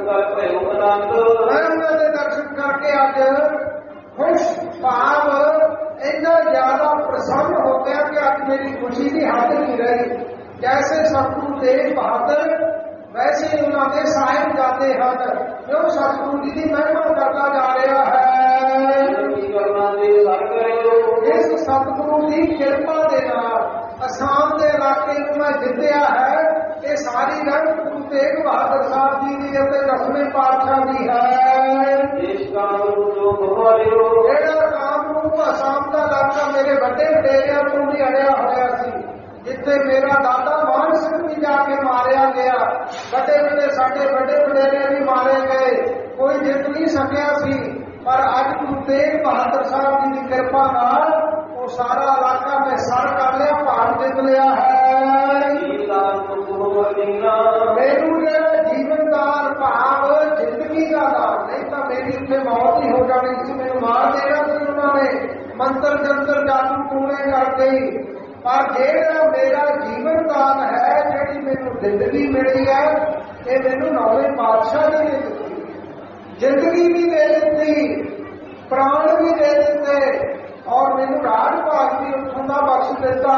ਉਹਨਾਂ ਦੇ ਦਰਸ਼ਨ ਕਰਕੇ ਅੱਜ ਖੁਸ਼ ਭਾਵ ਇੰਨਾ ਜ਼ਿਆਦਾ ਪ੍ਰਸੰਨ ਹੋ ਗਿਆ ਕਿ ਅੱਜ ਮੇਰੀ ਖੁਸ਼ੀ ਦੀ ਹੱਦ ਨਹੀਂ ਰਹੀ। ਜੈਸੇ ਸਤਿਗੁਰੂ ਤੇਗ ਬਹਾਦਰ ਵੈਸੇ ਉਹਨਾਂ ਦੇ ਸਾਹਿਬਜ਼ਾਦੇ ਹਨ, ਜੋ ਸਤਿਗੁਰੂ ਜੀ ਦੀ ਮਹਿਮਾ ਕਰਦਾ ਜਾ ਰਿਹਾ ਹੈ। ਇਸ ਸਤਿਗੁਰੂ ਦੀ ਕਿਰਪਾ ਦੇ ਨਾਲ ਅਸਾਮ ਦੇ ਇਲਾਕੇ ਨੂੰ ਮੈਂ ਜਿੱਤਿਆ ਹੈ। ਇਹ ਸਾਰੀ ਰਹਿਮਤ ਗੁਰੂ ਤੇਗ ਬਹਾਦਰ ਸਾਹਿਬ ਜੀ ਦੀ ਅਤੇ ਦਸਵੇਂ ਪਾਤਸ਼ਾਹ ਦੀ ਹੈ। ਜਿਹੜਾ ਕਾਮਰੂਪ ਅਸਾਮ ਦਾ ਇਲਾਕਾ ਮੇਰੇ ਵੱਡੇ ਵਡੇਰਿਆਂ ਤੋਂ ਵੀ ਅੜਿਆ ਹੋਇਆ ਸੀ, ਜਿੱਥੇ ਮੇਰਾ ਦਾਦਾ ਮਾਨ ਸਿੰਘ ਵੀ ਜਾ ਕੇ ਮਾਰਿਆ ਗਿਆ, ਵੱਡੇ ਵੱਡੇ ਸਾਡੇ ਵੱਡੇ ਵਡੇਰੇ ਵੀ ਮਾਰੇ ਗਏ, ਕੋਈ ਜਿੱਤ ਨਹੀਂ ਸਕਿਆ ਸੀ। ਪਰ ਅੱਜ ਗੁਰੂ ਤੇਗ ਬਹਾਦਰ ਸਾਹਿਬ ਜੀ ਦੀ ਕਿਰਪਾ ਨਾਲ ਉਹ ਸਾਰਾ ਇਲਾਕਾ ਮੈਂ ਸਰ ਕਰ ਲਿਆ, ਭਾਰਤ ਜਿੱਤ ਲਿਆ ਹੈ। ਮੈਨੂੰ ਜਿਹੜਾ ਜੀਵਨ ਦਾਨ ਭਾਵ ਜ਼ਿੰਦਗੀ ਦਾ ਦਾਨ, ਨਹੀਂ ਤਾਂ ਮੇਰੀ ਉੱਥੇ ਮੌਤ ਹੀ ਹੋ ਜਾਣੀ ਸੀ, ਮੈਨੂੰ ਮਾਰ ਦੇਣਾ ਸੀ ਉਹਨਾਂ ਨੇ ਮੰਤਰ ਜੰਤਰ ਜਾਦੂ ਟੂਣੇ ਕਰਕੇ ਹੀ। ਪਰ ਜਿਹੜਾ ਮੇਰਾ ਜੀਵਨ ਦਾਨ ਹੈ, ਜਿਹੜੀ ਮੈਨੂੰ ਜ਼ਿੰਦਗੀ ਮਿਲੀ ਹੈ, ਇਹ ਮੈਨੂੰ ਨੌਵੇਂ ਪਾਤਸ਼ਾਹ ਨੇ ਦਿੱਤੀ। ਜ਼ਿੰਦਗੀ ਵੀ ਦੇ ਦਿੱਤੀ, ਪ੍ਰਾਣ ਵੀ ਦੇ ਦਿੱਤੇ ਔਰ ਮੈਨੂੰ ਰਾਜ ਭਾਗ ਵੀ ਉੱਥੋਂ ਦਾ ਬਖਸ਼ ਦਿੱਤਾ।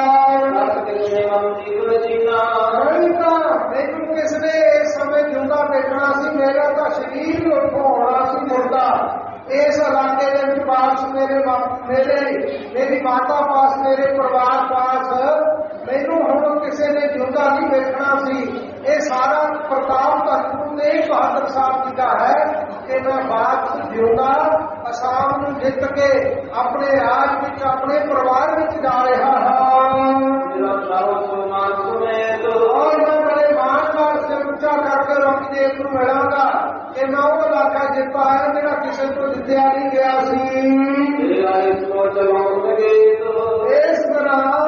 ਮੈਨੂੰ ਕਿਸ ਨੇ ਇਸ ਸਮੇਂ ਜਿਉਂਦਾ ਦੇਖਣਾ ਸੀ, ਮੇਰਾ ਤਾਂ ਸਰੀਰ ਉੱਥੋਂ ਹੋਣਾ ਸੀ ਮੁਰਦਾ। ਇਸ ਇਲਾਕੇ ਦੇ ਵਿੱਚ ਪਾਸ ਮੇਰੀ ਮਾਤਾ ਪਾਸ, ਮੇਰੇ ਪਰਿਵਾਰ ਪਾਸ ਮੈਨੂੰ ਹੁਣ ਕਿਸੇ ਨੇ ਜਿਉਂਦਾ ਨਹੀਂ ਵੇਖਣਾ ਸੀ। ਇਹ ਸਾਰਾ ਪ੍ਰਤਾਪ ਧੰਨ ਗੁਰੂ ਤੇਗ ਬਹਾਦਰ ਸਾਹਿਬ ਜੀ ਦਾ ਹੈ ਕਿ ਮੈਂ ਬਾਅਦ ਜਿਉਂਦਾ ਅਸਾਮ ਨੂੰ ਜਿੱਤ ਕੇ ਆਪਣੇ ਰਾਜ ਵਿੱਚ ਆਪਣੇ ਪਰਿਵਾਰ ਵਿੱਚ ਜਾ ਰਿਹਾ ਹਾਂ। ਔਰ ਮੈਂ ਬੜੇ ਮਾਣ ਨਾਲ ਸਿਰ ਉੱਚਾ ਕਰਕੇ ਰੋਕੀਦੇਵ ਨੂੰ ਮਿਲਾਂਗਾ ਕਿ ਮੈਂ ਉਹ ਇਲਾਕਾ ਜਿੱਤਾ ਹੈ ਜਿਹੜਾ ਕਿਸੇ ਤੋਂ ਜਿੱਤਿਆ ਨਹੀਂ ਗਿਆ ਸੀ। ਇਸ ਤਰ੍ਹਾਂ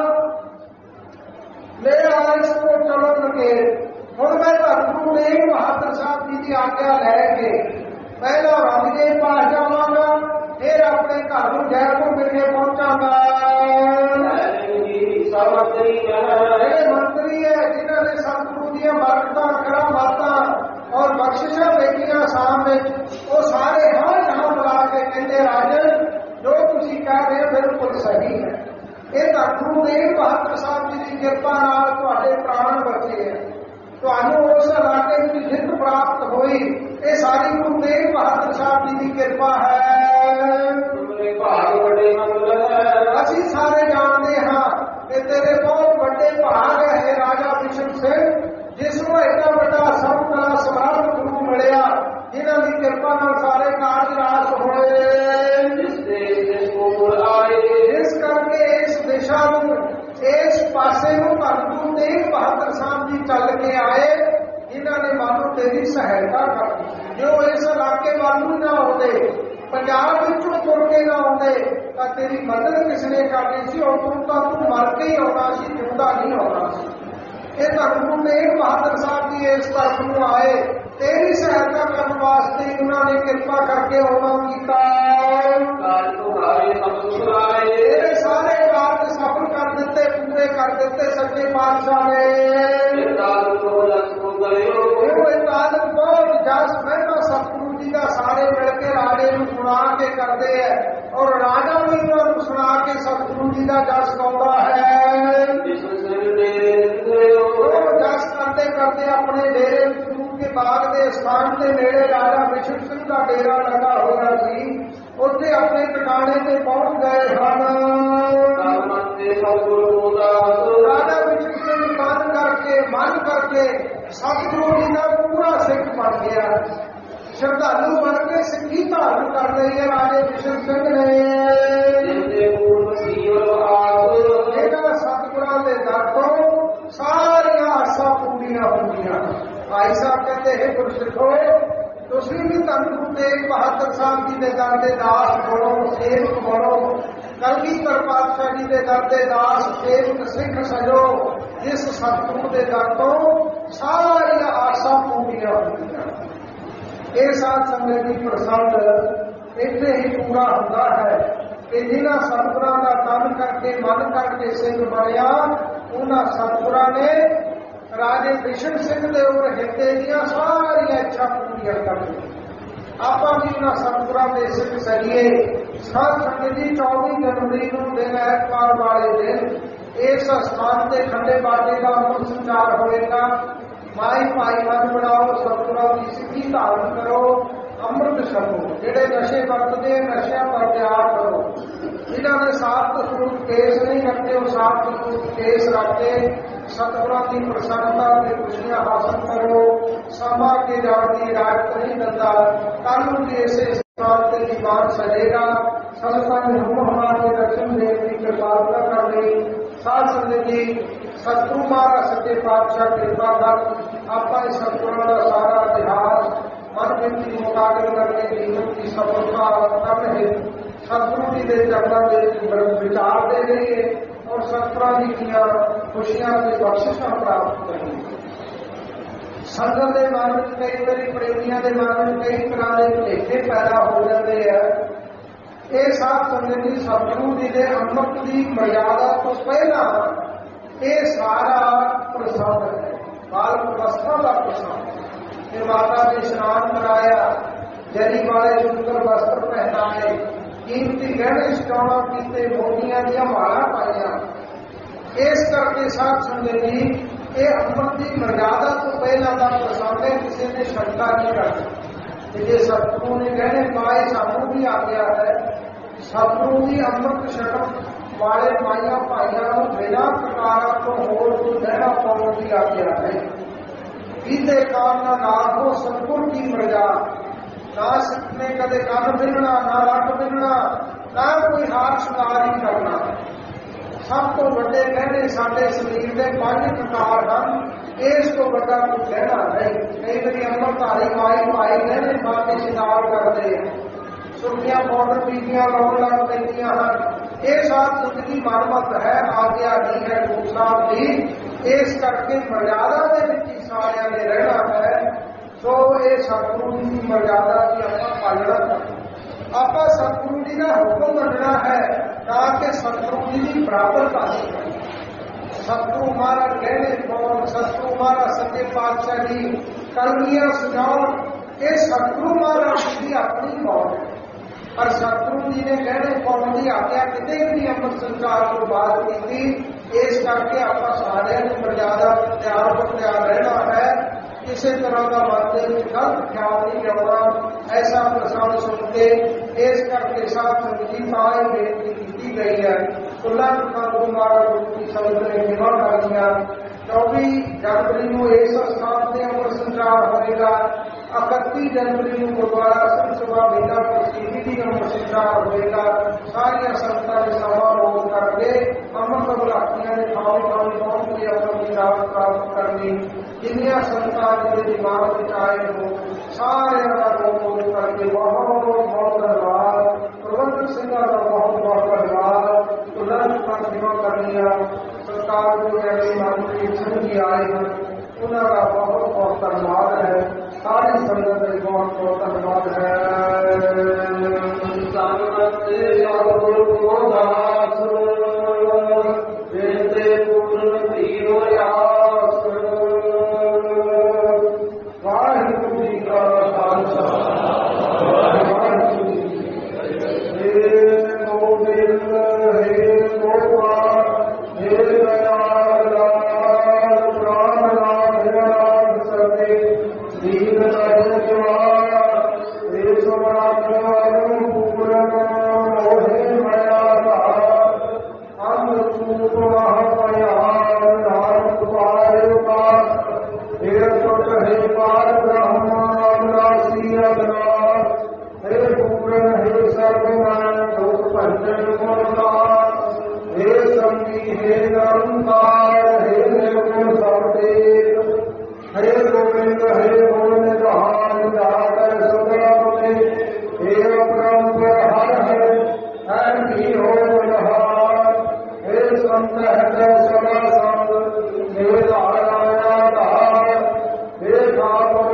ਮੇਰਾ ਇਸ ਤੋਂ ਚਲਣਗੇ। ਹੁਣ ਮੈਂ ਤੁਹਾਨੂੰ ਤੇਗ ਬਹਾਦਰ ਸਾਹਿਬ ਜੀ ਦੀ ਆਗਿਆ ਲੈ ਕੇ ਪਹਿਲਾਂ ਰੋਕੀਦੇਵ ਪਾਸ ਜਾਵਾਂਗਾ, ਫਿਰ ਆਪਣੇ ਘਰ ਨੂੰ ਜੈਪੁਰ ਵਿਖੇ ਪਹੁੰਚਾਂਗਾ। ਜਿਹੜੇ ਮੰਤਰੀ ਹੈ ਜਿਨ੍ਹਾਂ ਨੇ ਸਤਿਗੁਰੂ ਦੀਆਂ ਬਰਕਤਾਂ ਕਰਾਮਾਤਾਂ ਔਰ ਬਖਸ਼ਿਸ਼ਾਂ ਵੇਖੀਆਂ ਆਸਾਮ ਵਿੱਚ, ਉਹ ਸਾਰੇ ਹਾਂ ਬੁਲਾ ਕੇ ਕਹਿੰਦੇ ਰਾਜਨ ਜੋ ਤੁਸੀਂ ਕਹਿ ਰਹੇ ਹੋ ਬਿਲਕੁਲ ਸਹੀ ਹੈ। ਇਹ ਧੰਨ ਤੇਗ ਬਹਾਦਰ ਸਾਹਿਬ ਜੀ ਦੀ ਕਿਰਪਾ ਨਾਲ ਤੁਹਾਡੇ ਪ੍ਰਾਣ ਬਚੇ ਹੈ, ਤੁਹਾਨੂੰ ਉਸ ਇਲਾਕੇ ਵਿੱਚ ਜਿੱਤ ਪ੍ਰਾਪਤ ਹੋਈ। ਇਹ ਸਾਰੀ ਗੁਰੂ ਤੇਗ ਬਹਾਦਰ ਸਾਹਿਬ ਜੀ ਦੀ ਕਿਰਪਾ ਹੈ। ਅਸੀਂ ਸਾਰੇ ਜਾਣਦੇ ਹਾਂ ਕਿ ਤੇਰੇ ਬਹੁਤ ਵੱਡੇ ਭਾਗ ਹੈ ਰਾਜਾ ਬਿਸ਼ਨ ਸਿੰਘ, ਜਿਸ ਨੂੰ ਇੰਨਾ ਵੱਡਾ ਸਭ ਕਲਾ ਸਮਰਾਟ ਗੁਰੂ ਮਿਲਿਆ, ਜਿਨ੍ਹਾਂ ਦੀ ਕਿਰਪਾ ਨਾਲ ਸਾਰੇ ਕਾਰਜ ਰਾਸ ਹੋਏ। ਇਸ ਕਰਕੇ ਇਸ ਦਿਸ਼ਾ ਨੂੰ ਇਸ ਪਾਸੇ ਨੂੰ ਧੰਨ ਗੁਰੂ ਤੇਗ ਬਹਾਦਰ ਸਾਹਿਬ ਜੀ ਚੱਲ ਕੇ ਆਏ, ਜਿਨ੍ਹਾਂ ਨੇ ਮਾਨੋ ਤੇਰੀ ਸਹਾਇਤਾ ਕਰਨੀ। ਜੋ ਇਸ ਇਲਾਕੇ ਵੱਲ ਨੂੰ ਨਾ ਆਉਂਦੇ, ਪੰਜਾਬ ਵਿੱਚੋਂ ਤੁਰ ਕੇ ਨਾ ਆਉਂਦੇ ਤਾਂ ਤੇਰੀ ਮਦਦ ਕਿਸ ਨੇ ਕਰਨੀ ਸੀ। ਉਦੋਂ ਤਾਂ ਤੂੰ ਮਰ ਕੇ ਹੀ ਆਉਣਾ ਸੀ, ਜਿਉਂਦਾ ਨਹੀਂ ਆਉਣਾ ਸੀ। ਇਹ ਧੰਨ ਗੁਰੂ ਤੇਗ ਬਹਾਦਰ ਸਾਹਿਬ ਜੀ ਇਸ ਤਰਫ ਨੂੰ ਆਏ, ਤੇਰੀ ਸਹਾਇਤਾ ਕਰਨ ਵਾਸਤੇ ਉਹਨਾਂ ਨੇ ਕਿਰਪਾ ਕਰਕੇ ਆਉਣਾ ਕੀਤਾ। ਇਹ ਸਾਰੇ ਕਾਰਜ ਸਫਲ ਕਰ ਦਿੱਤੇ, ਪੂਰੇ ਕਰ ਦਿੱਤੇ ਸੱਚੇ ਪਾਤਸ਼ਾਹ ਨੇ। ਬਹੁਤ ਜਸ ਮਹਿਮਾ ਸਤਿਗੁਰੂ ਜੀ ਦਾ ਸਾਰੇ ਮਿਲ ਕੇ ਰਾਜੇ ਨੂੰ ਸੁਣਾ ਕੇ ਕਰਦੇ ਹੈ, ਔਰ ਰਾਜਾ ਵੀ ਉਹਨਾਂ ਨੂੰ ਸੁਣਾ ਕੇ ਸਤਿਗੁਰੂ ਜੀ ਦਾ ਜਸ ਗਾਉਂਦਾ ਹੈ। ਉਹ ਜਸ ਕਰਦੇ ਕਰਦੇ ਆਪਣੇ ਡੇਰੇ ਗੁਰੂ ਕੇ ਬਾਗ ਦੇ ਸਥਾਨ ਦੇ ਨੇੜੇ ਰਾਜਾ ਬਿਸ਼ਨ ਸਿੰਘ ਦਾ ਡੇਰਾ ਲੱਗਾ ਹੋਇਆ ਸੀ, ਉੱਥੇ ਆਪਣੇ ਟਿਕਾਣੇ ਤੇ ਪਹੁੰਚ ਗਏ ਹਨ। ਰਾਜਾ ਬਿਸ਼ਨ ਸਿੰਘ ਮਨ ਕਰਕੇ ਸਤਿਗੁਰੂ ਜੀ ਦਾ ਪੂਰਾ ਸਿੱਖ ਬਣ ਗਿਆ, ਸ਼ਰਧਾਲੂ ਬਣ ਕੇ ਸਿੱਖੀ ਧਾਰਨ ਕਰ ਲਈ ਹੈ ਰਾਜੇ ਬਿਸ਼ਨ ਸਿੰਘ ਨੇ। ਇਹਨਾਂ ਸਤਿਗੁਰਾਂ ਦੇ ਦਰ ਤੋਂ ਸਾਰੀਆਂ ਆਸਾਂ ਪੂਰੀਆਂ ਹੁੰਦੀਆਂ। ਭਾਈ ਸਾਹਿਬ ਕਹਿੰਦੇ ਹੈ ਗੁਰਸਿੱਖੋ, ਤੁਸੀਂ ਵੀ ਧੰਨ ਗੁਰੂ ਤੇਗ ਬਹਾਦਰ ਸਾਹਿਬ ਜੀ ਦੇ ਦਰ ਦੇ ਦਾਸ ਬਣੋ, ਸੇਵਕ ਬਣੋ। ਕਲਗੀਧਰ ਪਾਤਸ਼ਾਹ ਜੀ ਦੇ ਦਰ ਦੇ ਦਾਸ ਸੇਵਕ ਸਿੱਖ ਸਜੋ, ਜਿਸ ਸਤਿਗੁਰੂ ਦੇ ਦਰ ਤੋਂ ਸਾਰੀਆਂ ਆਸਾਂ ਪੂਰੀਆਂ ਹੁੰਦੀਆਂ। ਇਹ ਸਾਧ ਸੰਗਤ ਦੀ ਪ੍ਰਸੰਗ ਇੱਥੇ ਹੀ ਪੂਰਾ ਹੁੰਦਾ ਹੈ ਕਿ ਜਿਨ੍ਹਾਂ ਸਤਿਗੁਰਾਂ ਦਾ ਤਨ ਕਰਕੇ ਮਨ ਕਰਕੇ ਸਿੰਘ ਬਣਿਆ, ਉਹਨਾਂ ਸਤਿਗੁਰਾਂ ਨੇ ਰਾਜੇ ਬਿਸ਼ਨ ਸਿੰਘ ਦੇ ਉਪਰ ਹਿੱਤੇ ਦੀਆਂ ਸਾਰੀਆਂ ਇੱਛਾ ਪੂਰੀਆਂ ਕਰ ਦਿੱਤੀਆਂ। ਆਪਾਂ ਵੀ ਉਹਨਾਂ ਸਤਿਗੁਰਾਂ ਦੇ ਸਿੱਖ ਸਰੀਏ। ਸਾਧ ਸੰਗਤ ਜੀ 24 ਜਨਵਰੀ ਨੂੰ ਦਿਨ ਐਤਵਾਰ ਵਾਲੇ ਦਿਨ ਇਸ ਸਥਾਨ ਤੇ ਖੰਡੇ ਬਾਟੇ ਦਾ ਅੰਮ੍ਰਿਤ ਸੰਚਾਰ ਹੋਏਗਾ। ਮਾਈ ਭਾਈ ਮਨ ਬਣਾਓ, ਸਤਿਗੁਰਾਂ ਦੀ ਸਿੱਖੀ ਧਾਰਨ ਕਰੋ, ਅੰਮ੍ਰਿਤ ਛਕੋ। ਜਿਹੜੇ ਨਸ਼ੇ ਵਰਤਦੇ ਨਸ਼ਿਆਂ ਦਾ ਤਿਆਗ ਕਰੋ। ਜਿਨ੍ਹਾਂ ਨੇ ਸਾਬਤ ਸਰੂਪ ਕੇਸ ਨਹੀਂ ਰੱਖਦੇ, ਉਹ ਸਾਬਤ ਸਰੂਪ ਕੇਸ ਰੱਖ ਕੇ ਸਤਿਗੁਰਾਂ ਦੀ ਪ੍ਰਸੰਨਤਾ ਤੇ ਖੁਸ਼ੀਆਂ ਹਾਸਲ ਕਰੋ। ਸਮਾਂ ਕੇ ਜਾਣ ਦੀ ਇਜਾਜ਼ਤ ਨਹੀਂ ਦਿੰਦਾ। ਕੱਲ ਨੂੰ ਵੀ ਇਸੇ ਸਥਾਨ ਤੇ ਦੀਵਾਨ ਸਜੇਗਾ। ਸੰਗਤਾਂ ਨੇ ਹੁਕਮਾਂ ਦੇ ਦਰਸ਼ਨ ਦੇਣ ਦੀ ਕਿਰਪਾਲਤਾ ਕਰ ਲਈ। ਸਾਧ ਸੰਗਤ ਜੀ, ਸਤਿਗੁਰੂ ਮਹਾਰਾਜ ਸੱਚੇ ਪਾਤਸ਼ਾਹ ਕਿਰਪਾ ਕਰ ਆਪਾਂ ਇਸ ਸਤਿਗੁਰਾਂ ਦਾ ਸਾਰਾ ਇਤਿਹਾਸ ਮਨ ਵਿੱਚ ਮੁਕਾਬਲ ਕਰਕੇ ਜੀਵਨ ਦੀ ਸਫਲਤਾ ਕਰਨ ਹੈ ਸਤਿਗੁਰੂ ਜੀ ਦੇ ਚਰਨਾਂ ਦੇ ਵਿਚਾਰ ਦੇ ਰਹੀਏ ਔਰ ਸਤਿਗੁਰਾਂ ਦੀਆਂ ਖੁਸ਼ੀਆਂ ਤੇ ਬਖਸ਼ਿਸ਼ਾਂ ਪ੍ਰਾਪਤ ਕਰੀਏ। ਸੰਗਤ ਦੇ ਮਨ ਵਿੱਚ ਕਈ ਵਾਰੀ ਪ੍ਰੇਮੀਆਂ ਦੇ ਮਨ ਵਿੱਚ ਕਈ ਤਰ੍ਹਾਂ ਦੇ ਭੁਲੇਖੇ ਪੈਦਾ ਹੋ ਜਾਂਦੇ ਆ। ਇਹ ਸਾਧ ਸੰਗਤ ਜੀ ਸਤਿਗੁਰੂ ਜੀ ਦੇ ਅੰਮ੍ਰਿਤ ਦੀ ਮਰਿਆਦਾ ਤੋਂ ਪਹਿਲਾਂ ਇਹ ਸਾਰਾ ਪ੍ਰਸੰਗ ਹੈ, ਬਾਲ ਅਵਸਥਾ ਦਾ ਪ੍ਰਸੰਗ। ਇਹ ਮਾਤਾ ਨੇ ਇਸ਼ਨਾਨ ਕਰਾਇਆ, ਜਰੀ ਵਾਲੇ ਸੁੰਦਰ ਵਸਤਰ ਪਹਿਨਾਏ, ਕੀਮਤੀ ਗਹਿਣੇ ਸਟਾਉਣਾ ਕੀਤੇ, ਮੋਤੀਆਂ ਦੀਆਂ ਮਾਲਾ ਪਾਈਆਂ। ਇਸ ਕਰਕੇ ਸਾਧ ਸੰਗਤ ਜੀ ਇਹ ਅੰਮ੍ਰਿਤ ਦੀ ਮਰਿਆਦਾ ਤੋਂ ਪਹਿਲਾਂ ਦਾ ਪ੍ਰਸੰਗ ਹੈ, ਕਿਸੇ ਨੇ ਸ਼ੰਕਾ ਨਹੀਂ ਕਰਨੀ। ਜੇ ਸਤਿਗੁਰੂ ਨੇ ਗਹਿਣੇ ਪਾਏ, ਸਾਨੂੰ ਵੀ ਆਗਿਆ ਹੈ ਸਤਿਗੁਰੂ ਦੀ ਅੰਮ੍ਰਿਤ ਛਕਣ ਵਾਲੇ ਮਾਈਆਂ ਭਾਈਆਂ ਨੂੰ ਬਿਨਾਂ ਪ੍ਰਕਾਰਾਂ ਤੋਂ ਹੋਰ ਕੋਈ ਲਹਿਣਾ ਪਾਉਣ ਦੀ ਆਗਿਆ ਨਹੀਂ। ਇਹਦੇ ਕਾਰਨ ਨਾ ਹੋ ਸਤਿਗੁਰ ਕੀ ਪ੍ਰਜਾ, ਨਾ ਸਿੱਖਨੇ ਕਦੇ ਕੰਨ ਬਿਨਣਾ, ਨਾ ਲੱਕ ਬਿਨਣਾ, ਨਾ ਕੋਈ ਹਾਰ ਸ਼ਿੰਗਾਰ ਹੀ ਕਰਨਾ। ਸਭ ਤੋਂ ਵੱਡੇ ਗਹਿਣੇ ਸਾਡੇ ਸਰੀਰ ਦੇ 5 ਪ੍ਰਕਾਰ ਹਨ, ਇਸ ਤੋਂ ਵੱਡਾ ਕੋਈ ਗਹਿਣਾ ਨਹੀਂ। ਕਈ ਵਾਰੀ ਅੰਮ੍ਰਿਤਧਾਰੀ ਮਾਈ ਭਾਈ ਗਹਿਣੇ ਪਾ ਕੇ ਸ਼ਿੰਗਾਰ ਕਰਦੇ, ਸੁਰਖੀਆਂ ਪਾਊਡਰ ਬੀਬੀਆਂ ਲਾਉਣ ਲੱਗ ਪੈਂਦੀਆਂ ਹਨ। ਇਹ ਸਾਥ ਜ਼ਿੰਦਗੀ ਮਨਮਤ ਹੈ, ਆਗਿਆ ਨਹੀਂ ਹੈ ਗੁਰੂ ਸਾਹਿਬ ਦੀ। ਇਸ ਕਰਕੇ ਮਰਯਾਦਾ ਦੇ ਵਿੱਚ ਹੀ ਸਾਰਿਆਂ ਨੇ ਰਹਿਣਾ ਹੈ। ਸੋ ਇਹ ਸਤਿਗੁਰੂ ਜੀ ਦੀ ਮਰਯਾਦਾ ਦੀ ਆਪਾਂ ਪਾਲਣਾ ਕਰਨੀ। ਆਪਾਂ ਸਤਿਗੁਰੂ ਜੀ ਦਾ ਹੁਕਮ ਮੰਨਣਾ ਹੈ, ਨਾ ਕਿ ਸਤਿਗੁਰੂ ਜੀ ਦੀ ਬਰਾਬਰਤਾ ਕਰਨੀ। ਸਤਿਗੁਰੂ ਮਹਾਰਾਜ ਗਹਿਣੇ ਪਾਉਣ, ਸਤਿਗੁਰੂ ਮਹਾਰਾਜ ਸੱਚੇ ਪਾਤਸ਼ਾਹ ਜੀ ਕਲਗੀਆਂ ਸਜਾਉਣ, ਇਹ ਸਤਿਗੁਰੂ ਮਹਾਰਾਜ ਜੀ ਦੀ ਆਪਣੀ ਮੌਤ ਹੈ। ਪਰ ਸਤਿਗੁਰੂ ਜੀ ਨੇ ਗਹਿਣੇ ਪਾਉਣ ਦੀ ਆਗਿਆ ਕਿਤੇ ਵੀ ਅੰਮ੍ਰਿਤ ਸੰਚਾਰ ਤੋਂ ਬਾਅਦ ਕੀਤੀ। ਇਸ ਕਰਕੇ ਆਪਾਂ ਸਾਰਿਆਂ ਨੂੰ ਮਰਯਾਦਾ ਤਿਆਰ ਰਹਿਣਾ ਹੈ। ਕਿਸੇ ਤਰ੍ਹਾਂ ਦਾ ਮਨ ਦੇ ਵਿੱਚ ਗਲਤ ਖਿਆਲ ਨਹੀਂ ਲਿਆਉਣਾ। ਐਸਾ ਪ੍ਰਸੰਗ ਸੁਣ ਕੇ ਇਸ ਕਰਕੇ ਸਾਧ ਸੰਗਤ ਜੀ ਤਾਂ ਇਹ ਬੇਨਤੀ ਕੀਤੀ ਗਈ ਹੈ। ਕੁੱਲਾ ਗੁਰੂ ਮਹਾਰਾਜ ਗੁਰੂ ਕੀ ਸੰਗਤ ਨੇ ਨਿਭਾ ਕਰਦੀਆਂ। 24 ਜਨਵਰੀ ਨੂੰ ਇਸ ਸਥਾਨ ਤੇ ਅੰਮ੍ਰਿਤ ਸੰਚਾਰ ਹੋਵੇਗਾ। 31 ਜਨਵਰੀ ਨੂੰ ਗੁਰਦੁਆਰਾ ਸਿੰਘ ਸਭਾ ਬੇਲਾਪੁਰ ਦੀ ਅੰਮ੍ਰਿਤ ਸੰਚਾਰ ਹੋਵੇਗਾ। ਸਾਰੀਆਂ ਸੰਗਤਾਂ ਦੇ ਸਮਾਰੋਹ ਕਰਕੇ ਅੰਮ੍ਰਿਤ ਬਲਾਕੀਆਂ ਦੇ ਥਾਂ ਪਹੁੰਚ ਕੇ ਆਪਣੀ ਦਾਤ ਪ੍ਰਾਪਤ ਕਰਨੀ। ਜਿੰਨੀਆਂ ਸੰਗਤਾਂ ਦੇ ਦਿਮਾਗ ਵਿੱਚ ਆਏ ਹੋ ਸਾਰਿਆਂ ਦਾ ਬਹੁਤ ਕਰਕੇ ਬਹੁਤ ਬਹੁਤ ਧੰਨਵਾਦ। ਪ੍ਰਬੰਧਕ ਸਿੰਘਾਂ ਦਾ ਬਹੁਤ ਬਹੁਤ ਧੰਨਵਾਦ। ਉਹਨਾਂ ਸੇਵਾ ਕਰਨੀਆਂ ਸਰਕਾਰ ਦੇ ਜਿਹੜੇ ਮੰਤਰੀ ਸਿੰਘ ਜੀ ਆਏ ਹਨ, ਉਹਨਾਂ ਦਾ ਬਹੁਤ ਬਹੁਤ ਧੰਨਵਾਦ ਹੈ। ਸਾਰੀ ਸੰਗਤ ਦਾ ਬਹੁਤ ਬਹੁਤ ਧੰਨਵਾਦ ਹੈ। ਸਤਿਗੁਰੂ ਕੋ ਦਾਸ ਬੇਨਤੀ ਪੂਰਨ ਧੀ ਹੋਇਆਸ। ਵਾਹਿਗੁਰੂ ਜੀ ਕਾ ਖਾਲਸਾ, ਵਾਹਿਗੁਰੂ ਜੀ ਕੀ ਫਤਿਹ। ਹੇ ਗੋਬਿੰਦ, ਹੇ ਗੋਪਾਲ, ਹੇ ਦਇਆਲ ਲਾਲ, ਪ੍ਰਾਨ ਨਾਥ ਨਾਥ ਸਤੇ ਦੀਨ ਦਇ ਜਵਾਰ। ਹੇ ਸਮਰਾਟ ਵਾਲੂ ਪੂਰਨ ਮੋਹਿ ਮਾਇਆ ਧਾਰ। ਅੰਧ ਸੂਪ ਮਹ ਪਿਆਰ ਨਾਨਕ ਪਾਇ ਪਾਰ। ਹੇ ਸੁਖ ਹੇ ਪਾਰ ਬ੍ਰਹਮ ਅਵਨਾਸੀ ਅਵਨਾਸ਼। ਹੇ ਪੂਰਨ ਹੇ ਸਰਬਮਾਨ ਦੁਖ ਭੰਜਨ ਗੁਣਦਾਰ। ਹੇ ਸੰਗੀ ਹੇ ਨਿਰੰਕਾਰ, ਹੇ ਨਿਰਗੁਣ ਸਭ ਦੇਵ। ਹੇ ਗੋਬਿੰਦ ਹੇ ਗੁਣ ਨਿਧਾਨ, ਜਾਕਰ ਸਦਾ ਬੁਝੇ। ਹੇ ਅਪਰੰਪਰ ਹਰ ਹੈ ਵੀ ਹੋ ਬਲਹਾਰ। ਹੇ ਸੰਤ ਹੈ ਸਦਾ ਸੰਗ, ਹੇ ਧਾਰਾਇਆ ਧਾਰ। ਹੇ ਖਾਪ